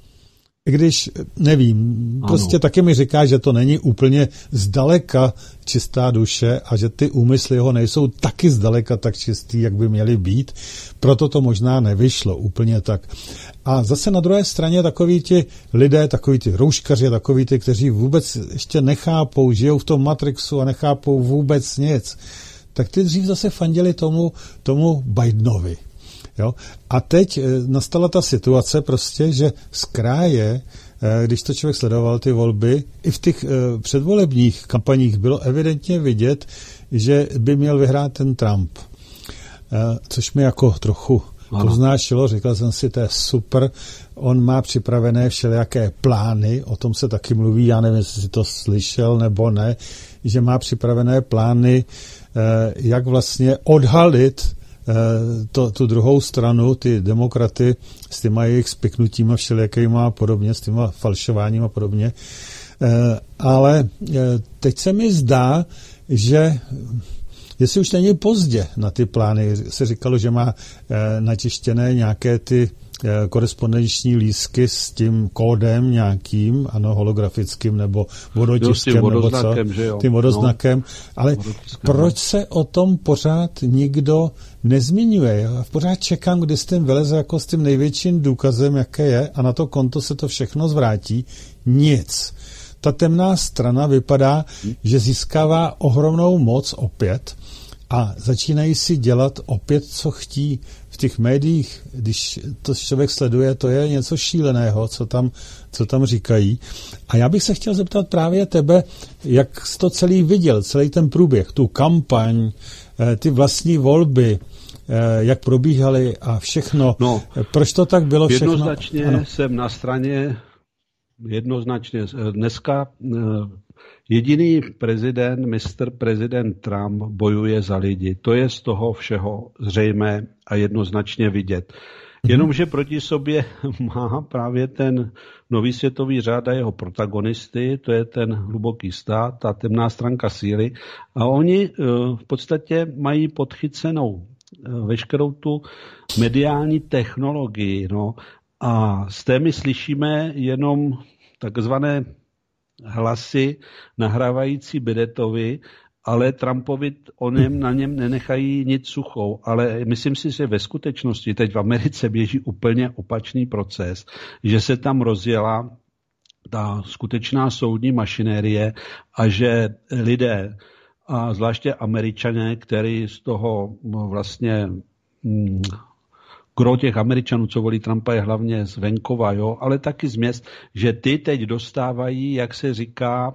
S2: I když, nevím, prostě ano. taky mi říká, že to není úplně zdaleka čistá duše a že ty úmysly jeho nejsou taky zdaleka tak čistý, jak by měly být. Proto to možná nevyšlo úplně tak. A zase na druhé straně takoví ti lidé, takoví ti rouškaři, takoví ti, kteří vůbec ještě nechápou, žijou v tom Matrixu a nechápou vůbec nic, tak ty dřív zase fandili tomu, tomu Bidenovi. Jo? A teď nastala ta situace prostě, že z kraje, když to člověk sledoval ty volby, i v těch předvolebních kampaních bylo evidentně vidět, že by měl vyhrát ten Trump. Což mi jako trochu poznášilo, říkal jsem si, to je super, on má připravené všelijaké plány, o tom se taky mluví, já nevím, jestli si to slyšel nebo ne, že má připravené plány, jak vlastně odhalit To, tu druhou stranu, ty demokraty s těma jejich spiknutíma všelijakýma a podobně, s těma falšováním a podobně. Ale teď se mi zdá, že jestli už není pozdě na ty plány, se říkalo, že má načištěné nějaké ty korespondenční lístky s tím kódem nějakým, ano, holografickým nebo vodotiskem, nebo co, tím vodoznakem, no, ale proč se o tom pořád nikdo nezmiňuje? Já pořád čekám, kdy s tím vyleze jako s tím největším důkazem, jaké je, a na to konto se to všechno zvrátí. Nic. Ta temná strana vypadá, že získává ohromnou moc opět a začínají si dělat opět, co chtí. V těch médiích, když to člověk sleduje, to je něco šíleného, co tam, co tam říkají. A já bych se chtěl zeptat právě tebe, jak jsi to celý viděl, celý ten průběh, tu kampaň, ty vlastní volby, jak probíhaly a všechno. No, proč to tak bylo všechno?
S3: Jednoznačně ano. jsem na straně, jednoznačně dneska jediný prezident, mister prezident Trump bojuje za lidi. To je z toho všeho zřejmé a jednoznačně vidět. Jenomže proti sobě má právě ten nový světový řád a jeho protagonisty, to je ten hluboký stát, ta temná stránka síly. A oni v podstatě mají podchycenou veškerou tu mediální technologii. No. A z té my slyšíme jenom takzvané hlasy nahrávající Bidetovi, ale Trumpovi o něm, na něm nenechají nic suchou. Ale myslím si, že ve skutečnosti teď v Americe běží úplně opačný proces, že se tam rozjela ta skutečná soudní mašinérie a že lidé, a zvláště Američané, kteří z toho vlastně hm, gro těch Američanů, co volí Trumpa, je hlavně z venkova, jo, ale taky z měst, že ty teď dostávají, jak se říká,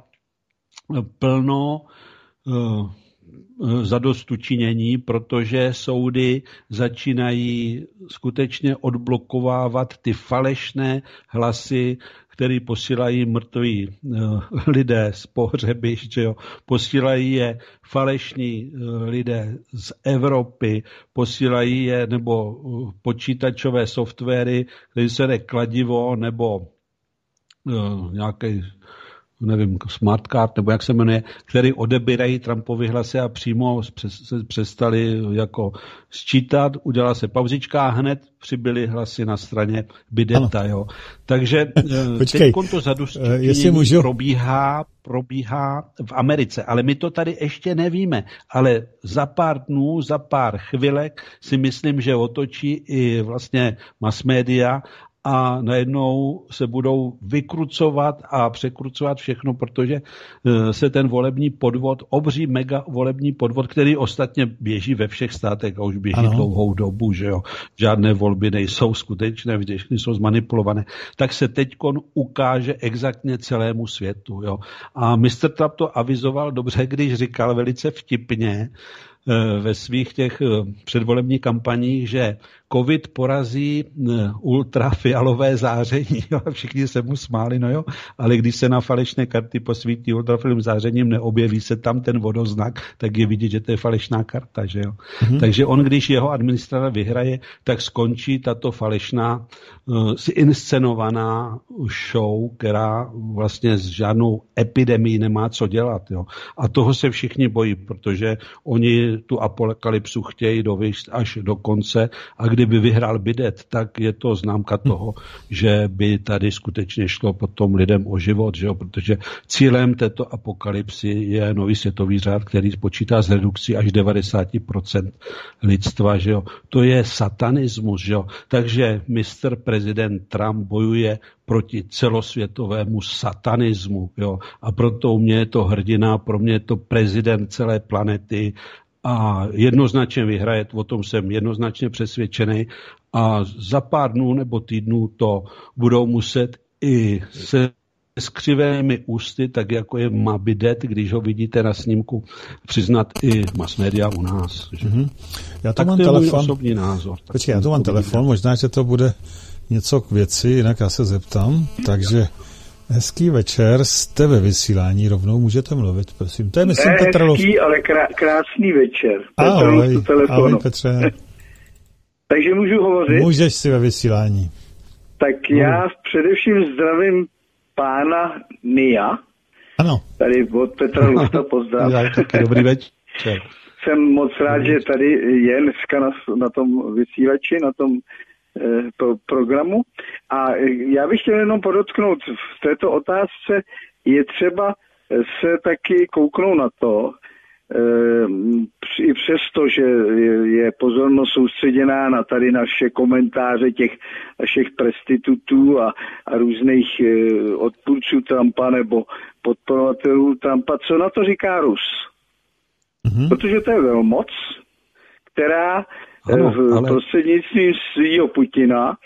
S3: plno uh, zadostučinění, protože soudy začínají skutečně odblokovávat ty falešné hlasy, který posílají mrtví uh, lidé z pohřebišť, že jo? Posílají je falešní uh, lidé z Evropy, posílají je nebo uh, počítačové softwary, který se jde kladivo nebo uh, nějaký nevím, smart card, nebo jak se jmenuje, který odebírají Trumpovi hlasy a přímo se přestali jako sčítat, udělala se pauzička a hned přibyly hlasy na straně Bideta, jo. Takže teď to zadustění probíhá, probíhá v Americe, ale my to tady ještě nevíme, ale za pár dnů, za pár chvilek si myslím, že otočí i vlastně mass media a najednou se budou vykrucovat a překrucovat všechno, protože se ten volební podvod, obří mega volební podvod, který ostatně běží ve všech státech a už běží ano. dlouhou dobu, že jo, žádné volby nejsou skutečné, vždycky jsou zmanipulované, tak se teďkon ukáže exaktně celému světu, jo. A mister Trump to avizoval dobře, když říkal velice vtipně ve svých těch předvolebních kampaních, že covid porazí ultrafialové záření. Jo, všichni se mu smáli, no jo, ale když se na falešné karty posvítí ultrafialovým zářením, neobjeví se tam ten vodoznak, tak je vidět, že to je falešná karta, že jo. Mm-hmm. Takže on, když jeho administrace vyhraje, tak skončí tato falešná, uh, inscenovaná show, která vlastně s žádnou epidemií nemá co dělat, jo. A toho se všichni bojí, protože oni tu apokalypsu chtějí dovést až do konce a kdyby vyhrál Bidet, tak je to známka toho, že by tady skutečně šlo potom lidem o život, že jo? Protože cílem této apokalypsy je nový světový řád, který počítá s redukcí až devadesát procent lidstva, že jo? To je satanismus, že jo? Takže mister prezident Trump bojuje proti celosvětovému satanismu, jo? A proto u mě je to hrdina, pro mě je to prezident celé planety a jednoznačně vyhraje, o tom jsem jednoznačně přesvědčený a za pár dnů nebo týdnů to budou muset i se skřivými ústy, tak jako je Bidet, když ho vidíte na snímku, přiznat i mass media u nás. Že? Mm-hmm.
S2: Já to
S3: tak
S2: mám
S3: to je
S2: telefon.
S3: můj osobní názor.
S2: Počkej, já to mám telefon, možná, že to bude něco k věci, jinak já se zeptám, takže hezký večer, jste ve vysílání, rovnou můžete mluvit, prosím. To je, myslím,
S9: ne
S2: Petr Lov.
S9: hezký, ale krá, krásný večer.
S2: Ahoj, ahoj Petře.
S9: Takže můžu hovořit?
S2: Můžeš si ve vysílání.
S9: Tak no. Já především zdravím pána Nia.
S2: Ano.
S9: Tady od Petra Lufta pozdrav.
S3: Já taky dobrý večer.
S9: Jsem moc rád, že tady je dneska na, na tom vysílači, na tom pro programu. A já bych chtěl jenom podotknout, v této otázce je třeba se taky kouknout na to, i přesto, že je pozornost soustředěná na tady naše komentáře těch našich prestitutů a, a různých odpůrců Trumpa nebo podporovatelů Trumpa, co na to říká Rus? Mm-hmm. Protože to je velmoc, která ano, ale... prostřednictvím svýho Putina,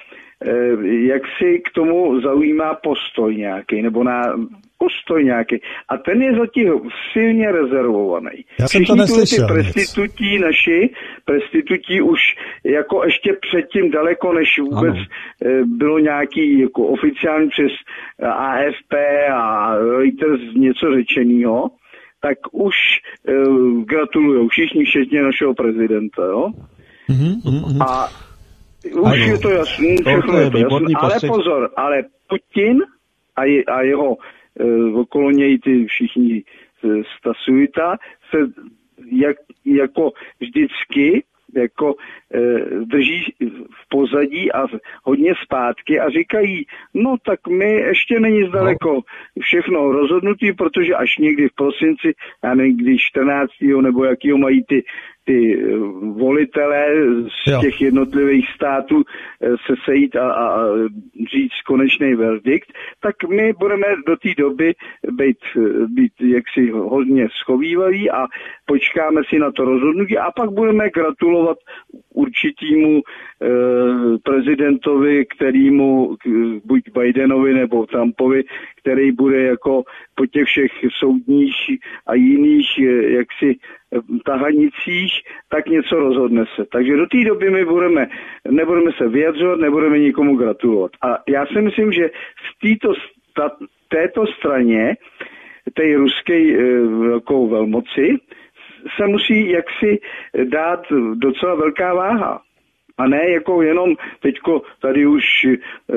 S9: jak si k tomu zaujímá postoj nějaký, nebo na postoj nějaký. A ten je zatím silně rezervovaný.
S2: Já jsem to neslyšel.
S9: Ty prestitutí naši, prestitutí už jako ještě předtím daleko, než vůbec ano. bylo nějaký jako oficiální přes A F P a Reuters něco řečenýho, tak už uh, gratulujou všichni, včetně našeho prezidenta, jo? Mm-hmm, mm-hmm. A už ano. je to jasný, všechno je to jasný, ale pozor, ale Putin a, je, a jeho uh, okolo něj ty všichni uh, stasuita se jak, jako vždycky jako e, drží v pozadí a hodně zpátky a říkají, no tak my ještě není zdaleko všechno rozhodnutý, protože až někdy v prosinci, já nevím, když čtrnáctého nebo jakýho mají ty, ty volitelé z jo. těch jednotlivých států se sejít a, a říct konečný verdikt, tak my budeme do té doby být, být jaksi hodně schovývaví a počkáme si na to rozhodnutí a pak budeme gratulovat určitýmu eh, prezidentovi, kterýmu, buď Bidenovi nebo Trumpovi, který bude jako po těch všech soudních a jiných eh, jaksi tahanicích, tak něco rozhodne se. Takže do té doby my budeme, nebudeme se vyjadřovat, nebudeme nikomu gratulovat. A já si myslím, že v této, ta, této straně, té ruské e, jako velmoci, se musí jaksi dát docela velká váha. A ne jako jenom teďko tady už e,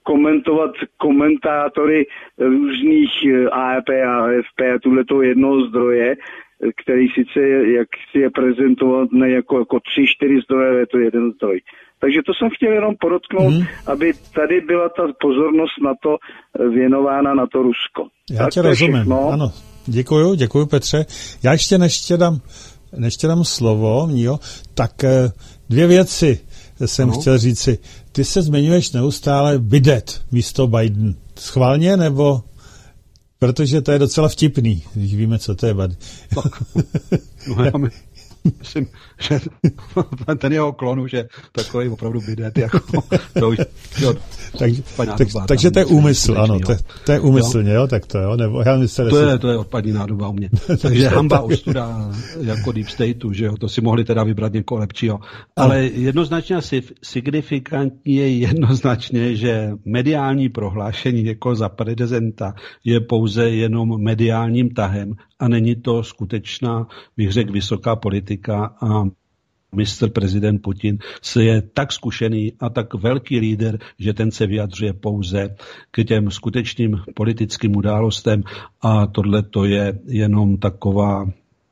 S9: komentovat komentátory různých A E P a A F P a tuhleto jednoho zdroje, který sice je, jak si je prezentovat ne jako, jako tři, čtyři zdroje, ale je to jeden zdroj. Takže to jsem chtěl jenom podotknout, hmm. aby tady byla ta pozornost na to věnována na to Rusko.
S2: Já
S9: tak
S2: tě rozumím, všechno. Ano. Děkuju, děkuju Petře. Já ještě než tě dám, než tě dám slovo, Míjo, tak dvě věci jsem ano. chtěl říci. Ty se zmiňuješ neustále bidet místo Biden. Schválně, nebo... Protože to je docela vtipný, když víme, co to je bidet.
S3: Tak, no já my, myslím, že ten jeho klon už je takový opravdu bidet, jako to už... Jo,
S2: tak, tak, takže to je úmysl, ano, to, to je úmyslně, jo? jo, tak to jo, nebo já myslím,
S3: to, je, to je odpadní nádoba u mě. Takže hamba ostuda jako Deep Stateu, že jo, to si mohli teda vybrat někoho lepšího. Ale jednoznačně signifikantní je jednoznačně, že mediální prohlášení jako za prezidenta je pouze jenom mediálním tahem a není to skutečná, bych řekl, vysoká politika a mister prezident Putin se je tak zkušený a tak velký líder, že ten se vyjadřuje pouze k těm skutečným politickým událostem a tohle to je jenom taková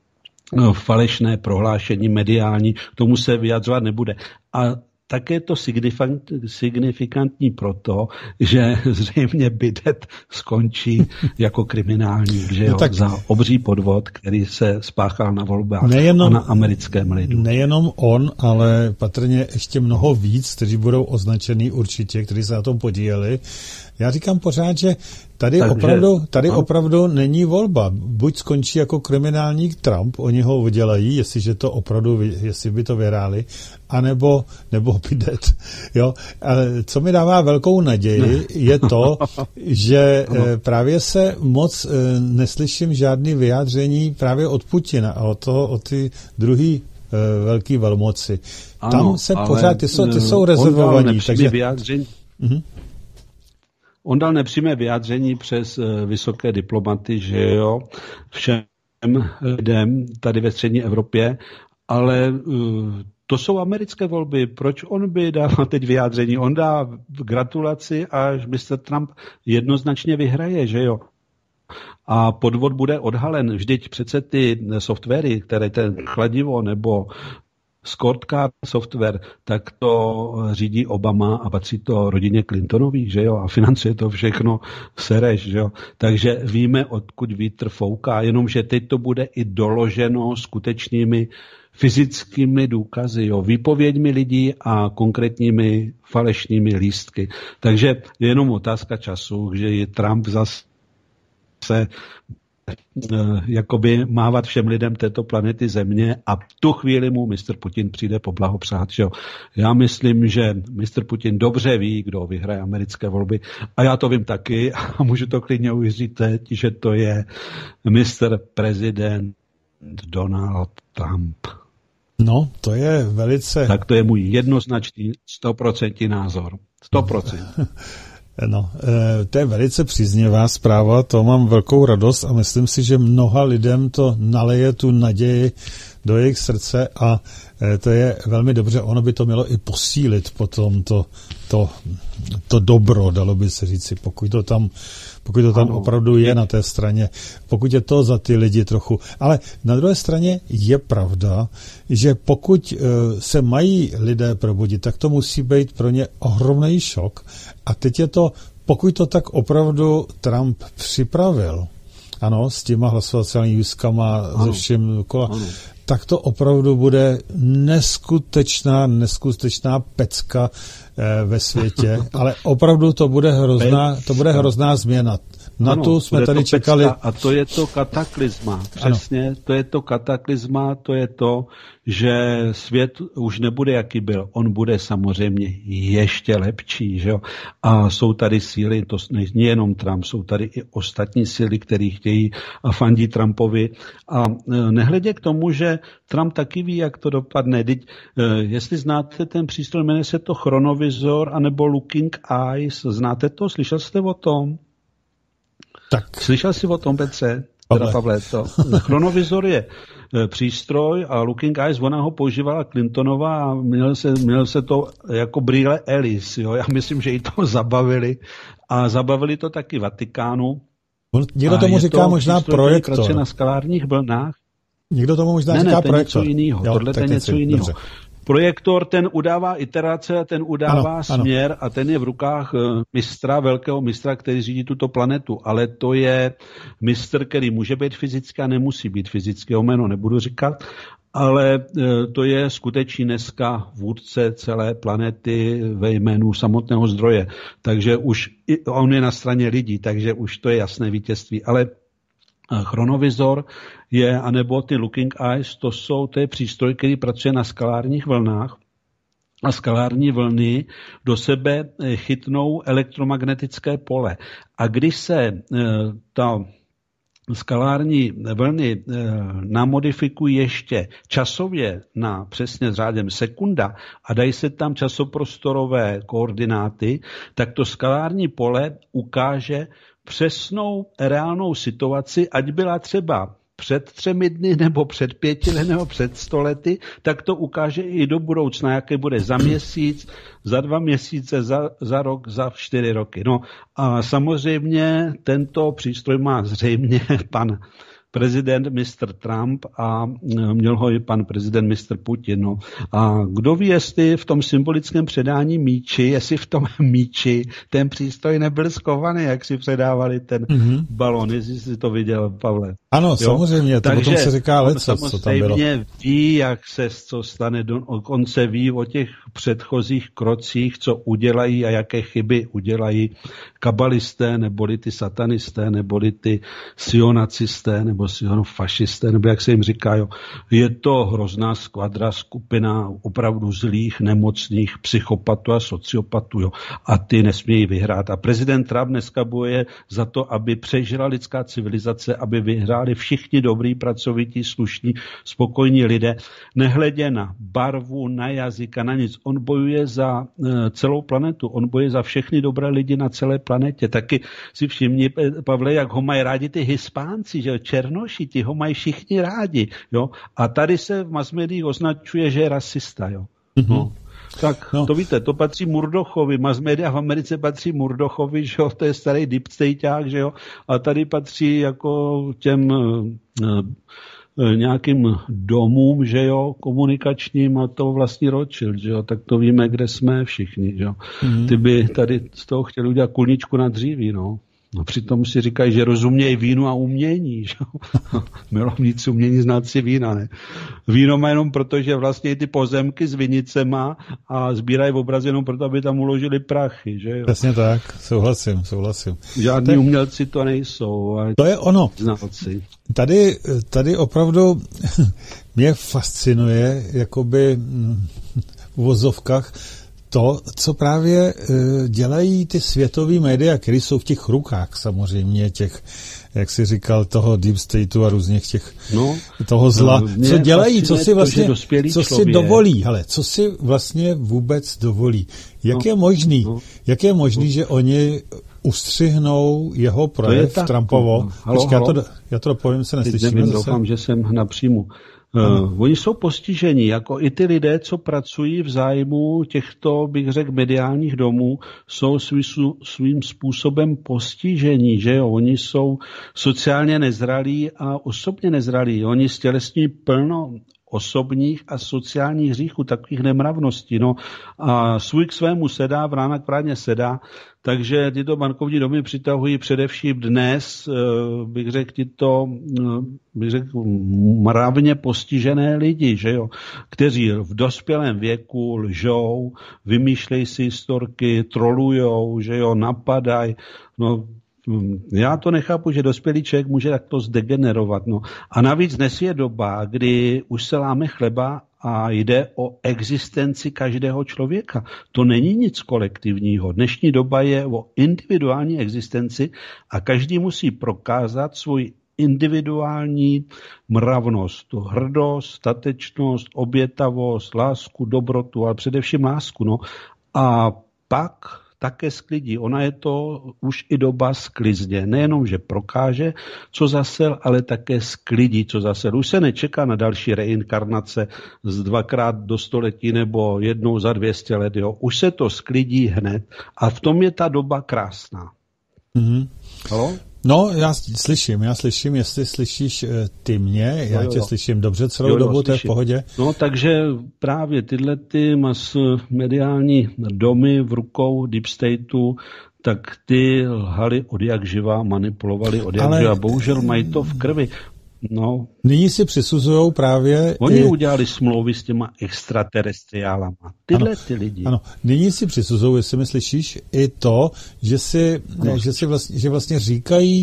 S3: falešné prohlášení mediální, k tomu se vyjadřovat nebude. A také je to signifikantní proto, že zřejmě bidet skončí jako kriminálník, že jo, no tak za obří podvod, který se spáchal na volbách nejenom, a na americkém lidu.
S2: Nejenom on, ale patrně ještě mnoho víc, kteří budou označený určitě, kteří se na tom podíleli. Já říkám pořád, že tady, Takže, opravdu, tady opravdu není volba. Buď skončí jako kriminálník Trump, oni ho udělají, jestliže to opravdu, jestli by to vyhráli, anebo nebo bidet. Jo? Ale co mi dává velkou naději, je to, že právě se moc neslyším žádný vyjádření právě od Putina a od toho, od ty druhý velký velmoci. Ano, tam se pořád, ty jsou, ty jsou rezervovaní. Takže
S3: vyjádření. Mhm. On dal nepřímé vyjádření přes uh, vysoké diplomaty, že jo, všem lidem tady ve střední Evropě, ale uh, to jsou americké volby. Proč on by dával teď vyjádření? On dá gratulaci, až mister Trump jednoznačně vyhraje, že jo. A podvod bude odhalen. Vždyť přece ty softwary, které ten chladivo nebo Scorecard software, tak to řídí Obama a patří to rodině Clintonových, že jo, a financuje to všechno Sereš, že jo. Takže víme, odkud vítr fouká, jenomže teď to bude i doloženo skutečnými fyzickými důkazy, jo, výpověďmi lidí a konkrétními falešnými lístky. Takže je jenom otázka času, že je Trump zase jakoby mávat všem lidem této planety Země a v tu chvíli mu mister Putin přijde poblahopřát. Že jo. Já myslím, že mister Putin dobře ví, kdo vyhraje americké volby a já to vím taky a můžu to klidně uvěřit teď, že to je mister prezident Donald Trump.
S2: No, to je velice...
S3: Tak to je můj jednoznačný stoprocentní názor. sto procent.
S2: No, to je velice příznivá zpráva, to mám velkou radost a myslím si, že mnoha lidem to naleje tu naději do jejich srdce a to je velmi dobře. Ono by to mělo i posílit potom to, to, to dobro, dalo by se říci, pokud to tam, pokud to tam ano. opravdu je na té straně, pokud je to za ty lidi trochu. Ale na druhé straně je pravda, že pokud se mají lidé probudit, tak to musí být pro ně ohromný šok. A teď je to, pokud to tak opravdu Trump připravil, ano, s těma hlasovacími lístkama, se všem dokola, tak to opravdu bude neskutečná, neskutečná pecka eh, ve světě, ale opravdu to bude hrozná, to bude hrozná změna. Na ano, tu jsme tady čekali.
S3: A to je to kataklizma. Přesně, ano. To je to kataklizma, to je to, že svět už nebude, jaký byl. On bude samozřejmě ještě lepší, že jo. A jsou tady síly, to není jenom Trump, jsou tady i ostatní síly, které chtějí a fandí Trumpovi. A nehledě k tomu, že Trump taky ví, jak to dopadne. Teď, jestli znáte ten přístroj, jmenuje se to chronovizor anebo Looking Eyes. Znáte to? Slyšel jste o tom?
S2: Tak.
S3: Slyšel jsi o tom, Petře? Teda Pavle, to. Chronovizor je přístroj a Looking Eyes, ona ho používala Clintonová a měl se, měl se to jako brýle Alice, jo. Já myslím, že jí to zabavili a zabavili to taky Vatikánu.
S2: Někdo tomu říká
S3: to
S2: možná projektor.
S3: Pracuje na skalárních vlnách.
S2: Někdo tomu možná
S3: ne,
S2: říká
S3: ne, to
S2: projektor.
S3: Něco jinýho.
S2: Jo,
S3: Tohle je něco jiného. Projektor, ten udává iterace, ten udává ano, směr ano. A ten je v rukách mistra, velkého mistra, který řídí tuto planetu. Ale to je mistr, který může být fyzický a nemusí být fyzický. O jméno nebudu říkat, ale to je skutečně dneska vůdce celé planety ve jménu samotného zdroje. Takže už on je na straně lidí, takže už to je jasné vítězství. Ale chronovizor je, anebo ty Looking Eyes, to jsou to je přístroj, který pracuje na skalárních vlnách a skalární vlny do sebe chytnou elektromagnetické pole. A když se ta skalární vlny namodifikují ještě časově na přesně řádem sekunda a dají se tam časoprostorové koordináty, tak to skalární pole ukáže přesnou reálnou situaci, ať byla třeba před třemi dny, nebo před pěti lety, nebo před sto lety, tak to ukáže i do budoucna, jaké bude za měsíc, za dva měsíce, za, za rok, za čtyři roky. No a samozřejmě tento přístroj má zřejmě pan prezident mister Trump a měl ho i pan prezident mister Putin. No. A kdo ví, jestli v tom symbolickém předání míči, jestli v tom míči ten přístroj nebyl schovaný, jak si předávali ten mm-hmm. balon, jestli jsi to viděl, Pavle.
S2: Ano, jo? Samozřejmě, to
S3: Takže
S2: potom se říká leco, co tam bylo.
S3: Samozřejmě ví, jak se co stane, on se ví o těch předchozích krocích, co udělají a jaké chyby udělají kabalisté, neboli ty satanisté, neboli ty sionacisté, nebo sionofašisté, nebo jak se jim říká, jo. Je to hrozná skvadra, skupina opravdu zlých, nemocných psychopatů a sociopatů, jo. A ty nesmějí vyhrát. A prezident Trump dneska bojuje za to, aby přežila lidská civilizace, aby vyhráli všichni dobrý, pracovití, slušní, spokojní lidé, nehledě na barvu, na jazyka, na nic. On bojuje za uh, celou planetu, on bojuje za všechny dobré lidi na celé planetě. Taky si všimni, Pavle, jak ho mají rádi ty Hispánci, že Černoši, ti ho mají všichni rádi, jo. A tady se v masmédiích označuje, že je rasista, jo. Mm-hmm. No. Tak no. To víte, to patří Murdochovi, masmédia v Americe patří Murdochovi, že jo, to je starý deep stateák, že jo, a tady patří jako těm uh, nějakým domům, že jo, komunikačním, a to vlastní Rothschild, že jo, tak to víme, kde jsme všichni, že jo. Mm-hmm. Ty by tady z toho chtěli udělat kulničku na dříví, no. No přitom si říkají, že rozumějí vínu a umění, že jo. Milovníci umění znalci vína, ne. Víno má jenom proto, že vlastně ty pozemky s vinicema a sbírají obrazy jenom proto, aby tam uložili prachy, že jo.
S2: Přesně tak, souhlasím, souhlasím.
S3: Žádní tak umělci to nejsou.
S2: To je ono.
S3: Znalci.
S2: Tady, tady opravdu mě fascinuje, jakoby v uvozovkách, to, co právě dělají ty světové média, které jsou v těch rukách samozřejmě těch, jak jsi říkal, toho deep stateu a různých těch, no, toho zla. No, co dělají, co si vlastně, to, co si dovolí, hele, co si vlastně vůbec dovolí. Jak no, je možný, no, jak je možný, no, že oni ustřihnou jeho projev Trumpovo. Halo, Počkej, halo. Já, to, já to povím, se neslyším.
S3: Doufám, že jsem napřímu. Uh, oni jsou postiženi, jako i ty lidé, co pracují v zájmu těchto, bych řekl, mediálních domů, jsou svý, svým způsobem postiženi, že jo, oni jsou sociálně nezralí a osobně nezralí, oni stělesní plno osobních a sociálních hříchů, takových nemravností, no a svůj k svému sedá, vrána k vráně sedá, takže tyto bankovní domy přitahují především dnes, bych řekl, tyto, bych řekl, mravně postižené lidi, že jo, kteří v dospělém věku lžou, vymýšlejí si historky, trolujou, že jo, napadají, no. Já to nechápu, že dospělý člověk může takto zdegenerovat. No. A navíc dnes je doba, kdy už se láme chleba a jde o existenci každého člověka. To není nic kolektivního. Dnešní doba je o individuální existenci a každý musí prokázat svůj individuální mravnost, tu hrdost, statečnost, obětavost, lásku, dobrotu, ale především lásku. No. A pak také sklidí. Ona je to už i doba sklizně. Nejenom, že prokáže, co zasel, ale také sklidí, co zasel. Už se nečeká na další reinkarnace z dvakrát do století nebo jednou za dvě stě let. Jo. Už se to sklidí hned a v tom je ta doba krásná.
S2: Mm-hmm.
S3: Halo?
S2: No, já slyším, já slyším, jestli slyšíš ty mě, já jo, jo. tě slyším dobře celou jo, jo, dobu, to je v pohodě.
S3: No, takže právě tyhle ty mediální domy v rukou Deep Stateu, tak ty lhali od jak živá, manipulovali od jak Ale... živá, bohužel mají to v krvi. No.
S2: Nyní si přisuzujou právě...
S3: Oni i... udělali smlouvy s těma extraterestriálama. Tyhle ano, ty lidi.
S2: Ano, nyní si přisuzují, jestli mi slyšíš, i to, že si, no. že si vlastně, že vlastně říkají,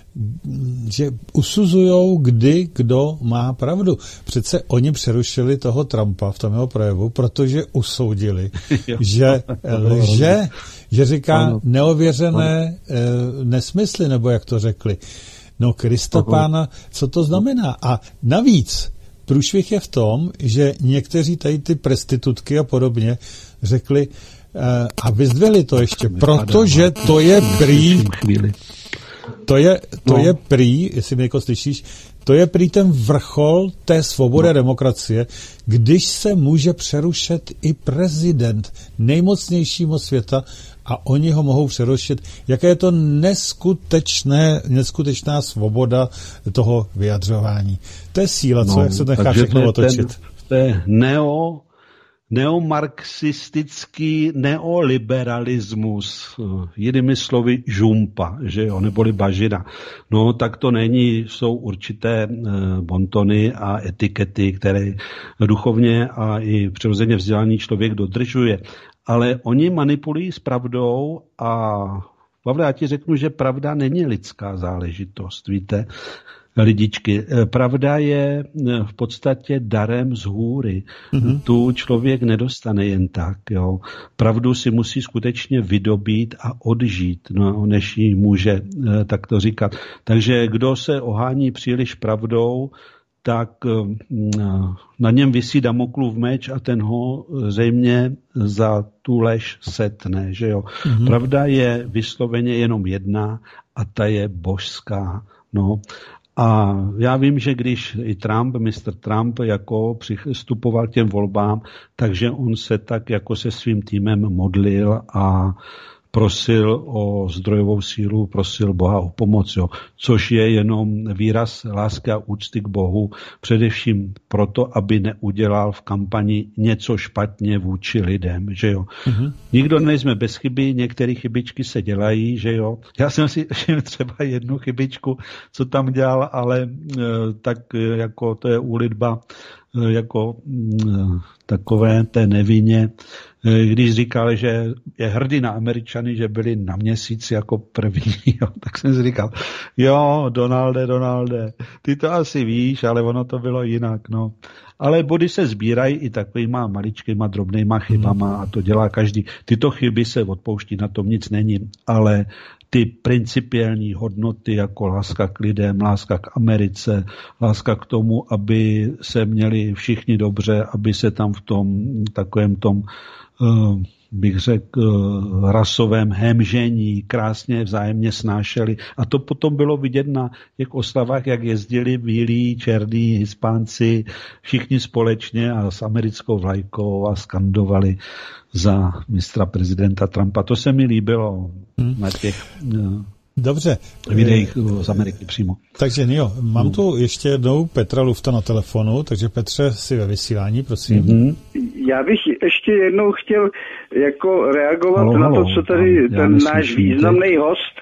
S2: že usuzujou, kdy kdo má pravdu. Přece oni přerušili toho Trumpa v tom jeho projevu, protože usoudili, že lže, že říká ano. neověřené ano. nesmysly, nebo jak to řekli. No Krista pána, co to znamená? A navíc průšvih je v tom, že někteří tady ty prostitutky a podobně řekli uh, a vyzdvihli to ještě, protože to je prý, to je, to je prý, jestli mě jako slyšíš, to je prý ten vrchol té svobody a demokracie, když se může přerušit i prezident nejmocnějšího světa a oni ho mohou přerušit. Jaké je to neskutečné, neskutečná svoboda toho vyjadřování. To je síla, co, no, jak se nechá všechno otočit.
S3: To je neo, neomarxistický neoliberalismus, jinými slovy žumpa, že jo, neboli bažina. No tak to není, jsou určité bontony a etikety, které duchovně a i přirozeně vzdělaný člověk dodržuje. Ale oni manipulují s pravdou a Pavle, já ti řeknu, že pravda není lidská záležitost, víte, lidičky. Pravda je v podstatě darem z hůry. Mm-hmm. Tu člověk nedostane jen tak. Jo. Pravdu si musí skutečně vydobít a odžít, no, než ji může takto říkat. Takže kdo se ohání příliš pravdou, tak na něm visí Damoklův meč a ten ho zřejmě za tu lež setne. Že jo? Mm-hmm. Pravda je vysloveně jenom jedna a ta je božská. No. A já vím, že když i Trump, mister Trump, jako přistupoval k těm volbám, takže on se tak jako se svým týmem modlil a prosil o zdrojovou sílu, prosil Boha o pomoc, jo. Což je jenom výraz lásky a úcty k Bohu, především proto, aby neudělal v kampani něco špatně vůči lidem, že jo. Mm-hmm. Nikdo nejsme bez chyby, některé chybičky se dělají, že jo. Já jsem si třeba jednu chybičku, co tam dělal, ale tak jako to je úlitba jako takové té nevině, když říkal, že je hrdý na Američany, že byli na měsíc jako první, jo, tak jsem si říkal, jo, Donalde, Donalde, ty to asi víš, ale ono to bylo jinak, no. Ale body se sbírají i takovýma maličkýma, drobnýma chybama a to dělá každý. Tyto chyby se odpouští, na tom nic není, ale ty principiální hodnoty jako láska k lidem, láska k Americe, láska k tomu, aby se měli všichni dobře, aby se tam v tom takovém tom, uh, bych řekl, uh, rasovém hemžení krásně vzájemně snášeli. A to potom bylo vidět na těch oslavách, jak jezdili bílí, černí, Hispánci, všichni společně a s americkou vlajkou a skandovali za mistra prezidenta Trumpa. To se mi líbilo hmm. na těch uh,
S2: Dobře.
S3: videích z Ameriky přímo.
S2: Takže Nio, mám hmm. tu ještě jednou Petra Lufta na telefonu, takže Petře, si ve vysílání, prosím.
S9: Hmm. Já bych ještě jednou chtěl jako reagovat halo, na to, co tady já ten náš významný host.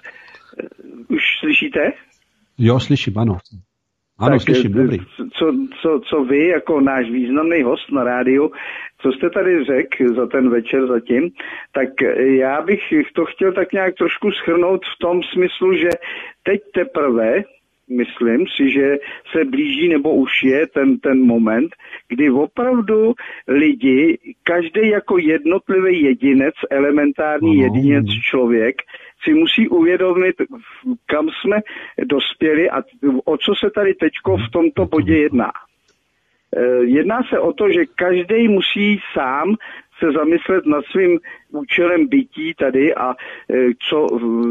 S9: Už slyšíte?
S3: Jo, slyším, ano. Ano, tak, slyším, dobrý.
S9: Co, co, co vy jako náš významný host na rádiu, co jste tady řekl za ten večer zatím, tak já bych to chtěl tak nějak trošku shrnout v tom smyslu, že teď teprve, myslím si, že se blíží nebo už je ten, ten moment, kdy opravdu lidi, každý jako jednotlivý jedinec, elementární no. jedinec člověk, si musí uvědomit, kam jsme dospěli a o co se tady teďko v tomto bodě jedná. Jedná se o to, že každý musí sám se zamyslet nad svým účelem bytí tady a co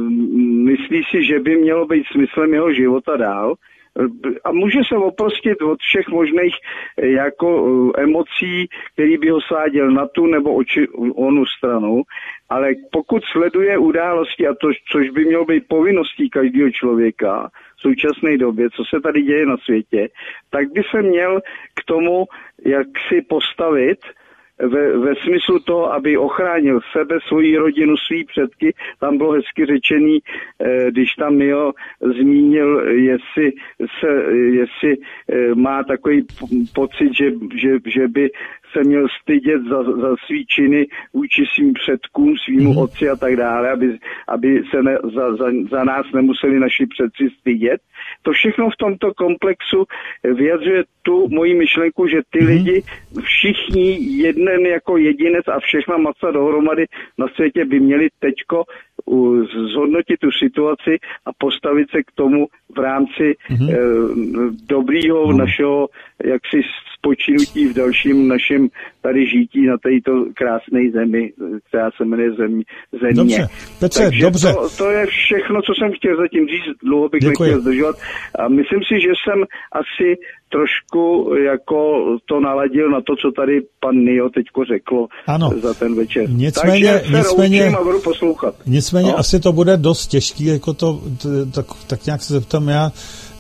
S9: myslí si, že by mělo být smyslem jeho života dál. A může se oprostit od všech možných jako emocí, který by ho sváděl na tu nebo oči, onu stranu, ale pokud sleduje události, a to, což by mělo být povinností každého člověka v současné době, co se tady děje na světě, tak by se měl k tomu, jak si postavit ve, ve smyslu toho, aby ochránil sebe, svoji rodinu, svý předky. Tam bylo hezky řečený, eh, když tam Mio zmínil, jestli, se, jestli eh, má takový pocit, že, že, že by se měl stydět za, za svý činy vůči svým předkům, svýmu mm. otci a tak dále, aby, aby se ne, za, za, za nás nemuseli naši předci stydět. To všechno v tomto komplexu vyjadřuje tu moji myšlenku, že ty mm. lidi, všichni jeden jako jedinec a všechna masa dohromady na světě by měli teďko zhodnotit tu situaci a postavit se k tomu v rámci mm-hmm. eh, dobrýho mm. našeho jaksi spočinutí v dalším našem tady žití na této krásné zemi, která se jmenuje zem, země.
S2: Dobře, Petře,
S9: Takže
S2: dobře.
S9: To, to je všechno, co jsem chtěl zatím říct, dlouho bych
S2: Děkuji.
S9: nechtěl zdržovat. A myslím si, že jsem asi trošku jako to naladil na to, co tady pan Nio teďko řekl
S2: ano.
S9: za ten večer.
S2: Nicméně,
S9: Takže se
S2: nicméně,
S9: roučím a budu poslouchat.
S2: Nicméně
S9: no?
S2: asi to bude dost těžký, jako to, tak, tak nějak se zeptám já,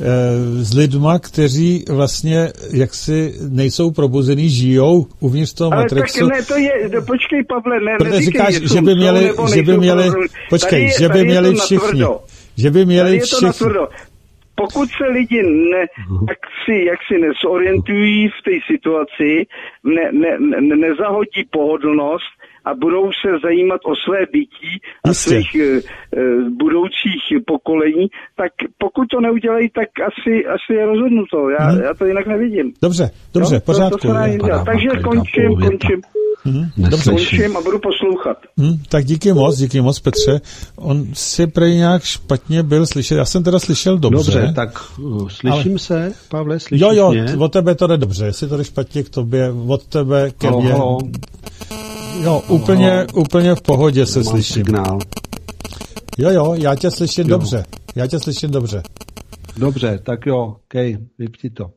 S2: s lidma, kteří vlastně jaksi nejsou probuzený, žijou uvnitř toho
S9: ale
S2: Matrixu.
S9: Ale tak ne, to je, to počkej Pavle, ne,
S2: protože
S9: neříkej,
S2: říkáš, že by měli, že by měli, počkej, je, že by měli všichni, že by měli všichni.
S9: Pokud se lidi ne, jak si, jak si nesorientují v té situaci, ne, ne, ne, nezahodí pohodlnost a budou se zajímat o své bytí a
S2: Jistě.
S9: svých e, budoucích pokolení, tak pokud to neudělají, tak asi, asi je rozhodnuto. Já, hmm. já to jinak nevidím.
S2: Dobře, dobře,
S9: no,
S2: pořádku.
S9: To, to Takže končím, končím.
S2: Hmm,
S9: dobře. Končím a budu poslouchat.
S2: Hmm, tak díky moc, díky moc, Petře. On si prej nějak špatně byl slyšet. Já jsem teda slyšel dobře.
S3: Dobře, tak uh, slyším ale... se, Pavle, slyšíš
S2: Jo, jo,
S3: mě?
S2: od tebe to jde dobře. Jestli to jde špatně k tobě, od tebe ke mně.
S3: Halo.
S2: Jo, úplně, halo. úplně v pohodě se
S3: Mám
S2: slyším.
S3: Signál.
S2: Jo, jo, já tě slyším
S3: jo.
S2: dobře. Já tě slyším dobře.
S3: Dobře, tak jo, okej, okay, vypni to.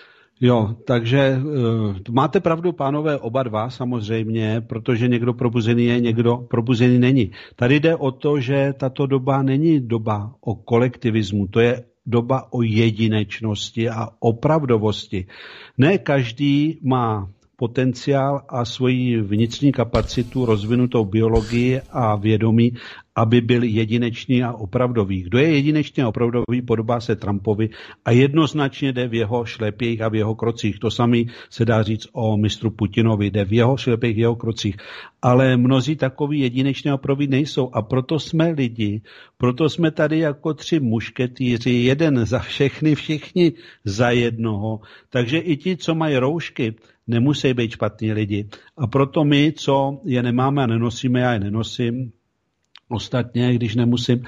S3: Jo, takže uh, máte pravdu, pánové, oba dva samozřejmě, protože někdo probuzený je, někdo probuzený není. Tady jde o to, že tato doba není doba o kolektivismu, to je doba o jedinečnosti a opravdovosti. Ne každý má potenciál a svoji vnitřní kapacitu, rozvinutou biologii a vědomí, aby byl jedinečný a opravdový. Kdo je jedinečný a opravdový, podobá se Trumpovi a jednoznačně jde v jeho šlepějích a v jeho krocích. To samé se dá říct o mistru Putinovi, jde v jeho šlepějích, v jeho krocích. Ale mnozí takoví jedinečně a opravdoví nejsou a proto jsme lidi, proto jsme tady jako tři mušketýři, jeden za všechny, všichni za jednoho. Takže i ti, co mají roušky, nemusí být špatní lidi. A proto my, co je nemáme a nenosíme, já je nenosím, ostatně, když nemusím,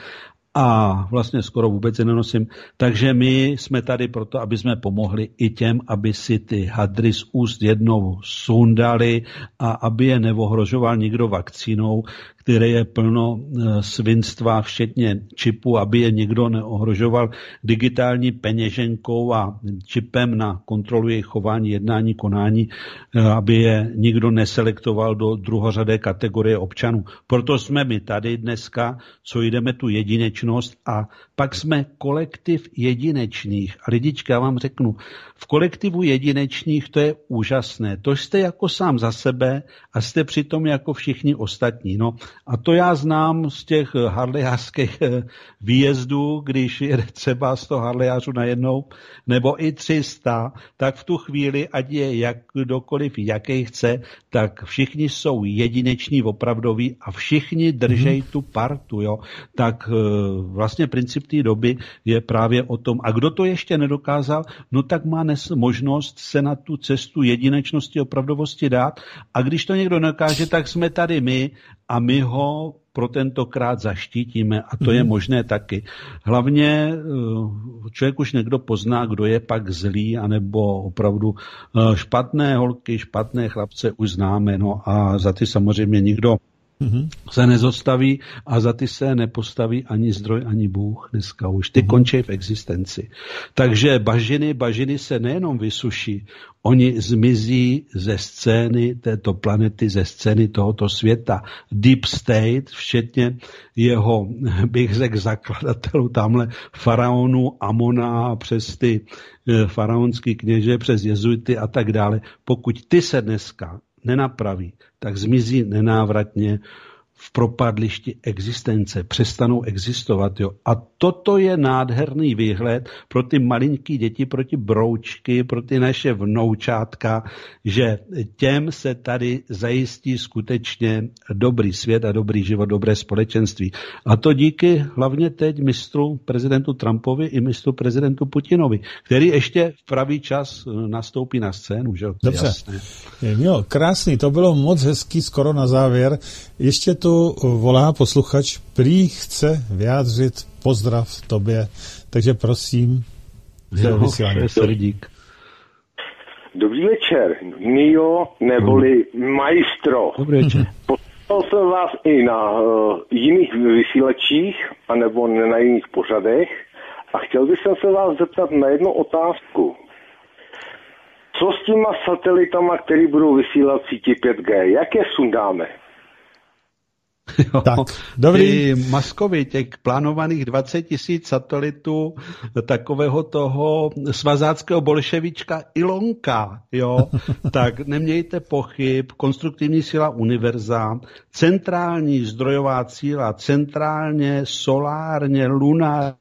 S3: a vlastně skoro vůbec je nenosím. Takže my jsme tady proto, aby jsme pomohli i těm, aby si ty hadry z úst jednou sundali a aby je neohrožoval nikdo vakcínou, které je plno svinstva, včetně čipu, aby je nikdo neohrožoval digitální peněženkou a čipem na kontrolu jejich chování, jednání, konání, aby je nikdo neselektoval do druhořadé kategorie občanů. Proto jsme my tady dneska, co jdeme tu jedinečnost a pak jsme kolektiv jedinečných. A lidička, já vám řeknu, v kolektivu jedinečných to je úžasné. To jste jako sám za sebe a jste přitom jako všichni ostatní. No, a to já znám z těch harlejářských výjezdů, když jede třeba sto harlejářů najednou, nebo i tři sta, tak v tu chvíli, ať je jak kdokoliv, jaký chce, tak všichni jsou jedineční, opravdoví a všichni držej mm-hmm. tu partu. Jo. Tak vlastně princip té doby je právě o tom. A kdo to ještě nedokázal, no tak má nes možnost se na tu cestu jedinečnosti, opravdovosti dát. A když to někdo nedokáže, tak jsme tady my a my ho pro tentokrát zaštítíme a to mm-hmm. je možné taky. Hlavně člověk už někdo pozná, kdo je pak zlý, anebo opravdu špatné holky, špatné chlapce už známe, no a za ty samozřejmě nikdo mm-hmm. se nezostaví a za ty se nepostaví ani zdroj, ani Bůh dneska už. Ty mm-hmm. končí v existenci. Takže bažiny, bažiny se nejenom vysuší, oni zmizí ze scény této planety, ze scény tohoto světa. Deep State, včetně jeho, bych řekl, zakladatelů, tamhle faraonů, Amona, přes ty faraonský kněže, přes jezuity a tak dále. Pokud ty se dneska nenapraví, tak zmizí nenávratně v propadlišti existence, přestanou existovat. Jo. A toto je nádherný výhled pro ty malinký děti, pro ty broučky, pro ty naše vnoučátka, že těm se tady zajistí skutečně dobrý svět a dobrý život, dobré společenství. A to díky hlavně teď mistru prezidentu Trumpovi i mistru prezidentu Putinovi, který ještě v pravý čas nastoupí na scénu. Že?
S2: Dobře.
S3: Jasné.
S2: Jo, krásný, to bylo moc hezký, skoro na závěr. Ještě tu volá posluchač, prý chce vyjádřit pozdrav tobě, takže prosím, vysílání.
S3: Srdík.
S10: Dobrý večer, Mio neboli hmm. Maestro.
S3: Dobrý večer.
S10: Poslal jsem vás i na uh, jiných vysílačích, anebo na jiných pořadech a chtěl bych se vás zeptat na jednu otázku. Co s těma satelitama, který budou vysílat sítě pět G? Jak je sundáme?
S3: Jo,
S2: tak, dobrý.
S3: Ty Maskovi, těch plánovaných dvacet tisíc satelitů takového toho svazáckého bolševička Ilonka, jo, tak nemějte pochyb, konstruktivní síla univerza, centrální zdrojová síla, centrálně, solárně, lunárně,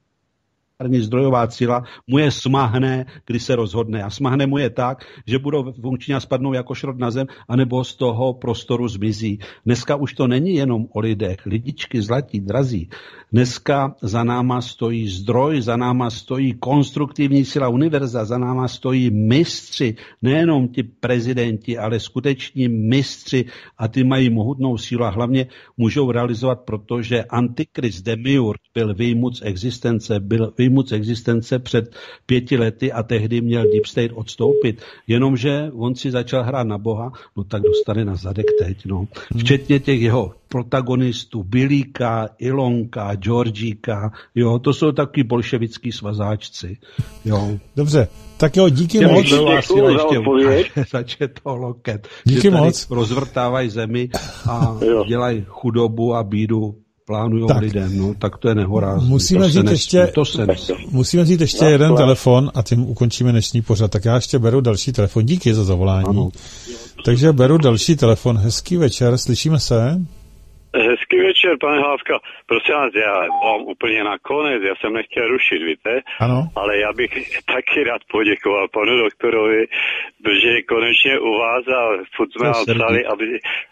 S3: zdrojová síla mu je smahne, kdy se rozhodne. A smahne mu je tak, že budou funkční a spadnou jako šrot na zem, anebo z toho prostoru zmizí. Dneska už to není jenom o lidech. Lidičky zlatí, drazí. Dneska za náma stojí zdroj, za náma stojí konstruktivní síla univerza, za náma stojí mistři, nejenom ti prezidenti, ale skuteční mistři a ty mají mohutnou sílu a hlavně můžou realizovat, protože Antikrist Demiurg byl vyjmut z existence, byl vyjmut z existence před pěti lety a tehdy měl Deep State odstoupit. Jenomže on si začal hrát na Boha, no tak dostane na zadek teď, no. Včetně těch jeho protagonistů, Bilíka, Ilonka, Georgíka, jo, to jsou taky bolševický svazáčci, jo.
S2: Dobře, tak jo, díky
S3: Těm
S2: moc.
S3: Děkuji za odpověď. Začeto loket.
S2: Díky moc.
S3: Rozvrtávají zemi a dělají chudobu a bídu, plánujou
S2: tak.
S3: lidem, no, tak to je nehorázný.
S2: Musíme vzít ještě,
S3: to se
S2: musíme vzít ještě no, jeden telefon a tím ukončíme dnešní pořad. Tak já ještě beru další telefon. Díky za zavolání. Ano. Takže beru další telefon. Hezký večer, slyšíme se?
S11: Hezký večer, pane Hlávka. Prosím vás, já mám úplně nakonec, já jsem nechtěl rušit, víte?
S2: Ano.
S11: Ale já bych taky rád poděkoval panu doktorovi, protože konečně u vás a furt jsme vám psali, aby...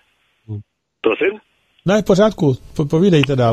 S11: Prosím?
S2: Ne, v pořádku, po, povídejte dál.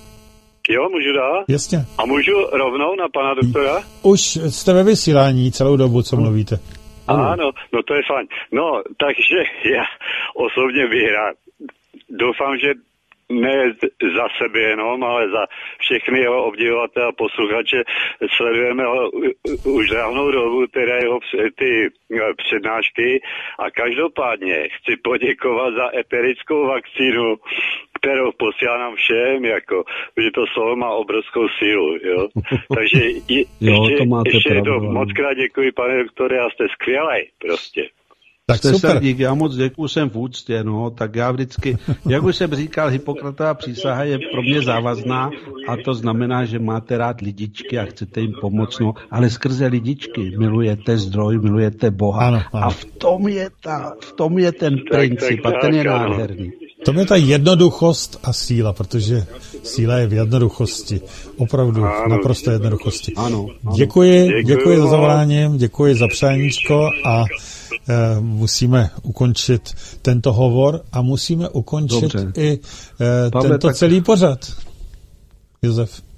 S11: Jo, můžu dál?
S2: Jasně.
S11: A můžu rovnou na pana doktora?
S2: Už jste ve vysílání celou dobu, co mluvíte.
S11: Ano, no to je fajn. No, takže já osobně bych rád. Doufám, že ne za sebe jenom, ale za všechny jeho obdivovatele a posluchače sledujeme ho už dávnou dobu, teda jeho ty přednášky a každopádně chci poděkovat za eterickou vakcínu, kterou posílám všem, jako, že to slovo má obrovskou sílu, jo. Takže je,
S3: jo,
S11: ještě, ještě
S3: pravdu,
S11: jednou moc krát děkuji, pane doktore, a jste skvělej, prostě.
S2: Tak
S3: jste
S2: super.
S3: Srdík, já moc děkuji, jsem v úctě, no, tak já vždycky, jak už jsem říkal, Hippokratová přísaha je pro mě závazná a to znamená, že máte rád lidičky a chcete jim pomoct, no, ale skrze lidičky milujete zdroj, milujete Boha
S2: ano, ano.
S3: a v tom je ta, v tom je ten princip a ten je nádherný.
S2: To je ta jednoduchost a síla, protože síla je v jednoduchosti. Opravdu, ano. naprosto jednoduchosti.
S3: Ano, ano.
S2: Děkuji, děkuji, děkuji za zavoláním, děkuji za přáníčko a e, musíme ukončit tento hovor a musíme ukončit Dobře. i e, tento taky. celý pořad. Josef.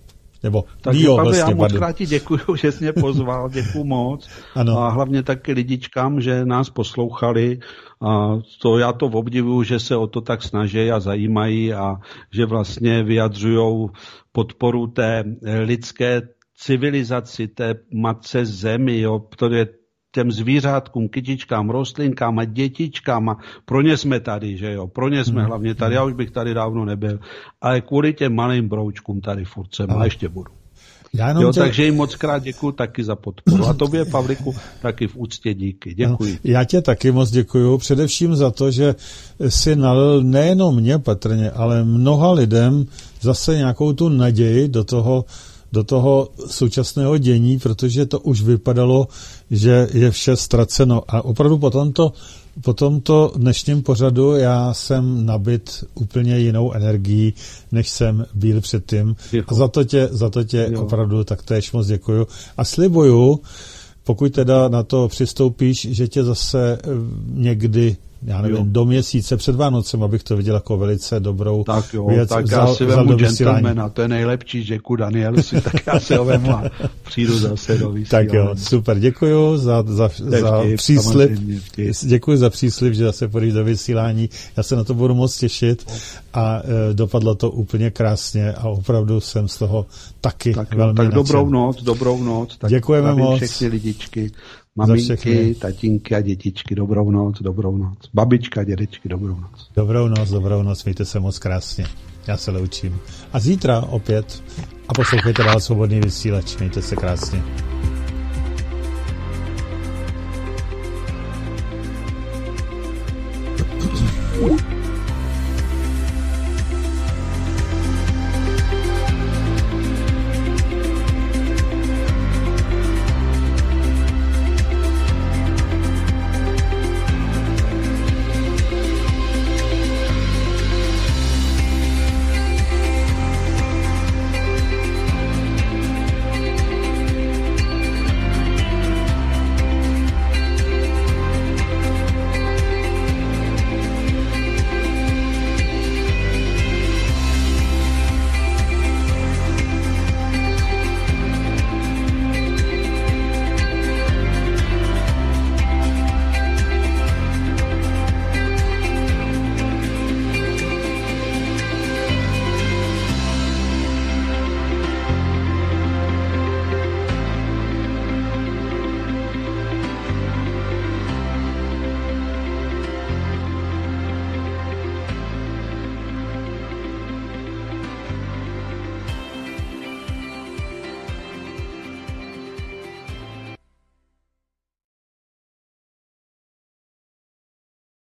S2: nebo
S3: takže
S2: Dio
S3: Pavle,
S2: vlastně.
S3: Já moc krát ti děkuju, že jsi mě pozval, děkuju moc.
S2: Ano.
S3: A hlavně taky lidičkám, že nás poslouchali. A to já to obdivuju, že se o to tak snaží a zajímají a že vlastně vyjadřují podporu té lidské civilizaci, té matce zemi, jo, protože těm zvířátkům, kytičkám, rostlinkám a dětičkám a pro ně jsme tady, že jo, pro ně jsme hmm. hlavně tady, já už bych tady dávno nebyl, ale kvůli těm malým broučkům tady furt jsem a ještě budu. Já jo, tě... Takže jim moc krát děkuju taky za podporu. A tobě, Pavliku, taky v úctě díky. Děkuji.
S2: Já tě taky moc děkuju, především za to, že si nalil nejenom mě patrně, ale mnoha lidem zase nějakou tu naději do toho, do toho současného dění, protože to už vypadalo, že je vše ztraceno. A opravdu po tomto, po tomto dnešním pořadu já jsem nabit úplně jinou energií, než jsem byl předtím. A za to tě, za to tě opravdu taktéž moc děkuju. A slibuju, pokud teda na to přistoupíš, že tě zase někdy, já nevím, jo. do měsíce před Vánocem, abych to viděl jako velice dobrou
S3: tak jo,
S2: věc.
S3: Tak já si vemu gentlemana, to je nejlepší, děkuji Daniel, si tak já si ho vemu a přijdu zase do vysílání.
S2: Tak jo, super, děkuju za, za, za vtip, příslib, děkuji za příslib, že zase půjdeš do vysílání, já se na to budu moc těšit a e, dopadlo to úplně krásně a opravdu jsem z toho taky
S3: tak,
S2: velmi
S3: Tak
S2: nadšen.
S3: dobrou noc, dobrou noc. Tak
S2: děkujeme moc.
S3: Všechny lidičky. Maminky, tatínky a dětičky, dobrou noc, dobrou noc. Babička, dědečky, dobrou noc.
S2: Dobrou noc, dobrou noc, mějte se moc krásně. Já se loučím. A zítra opět a poslouchejte dál Svobodný vysílač. Mějte se krásně.
S12: Woo!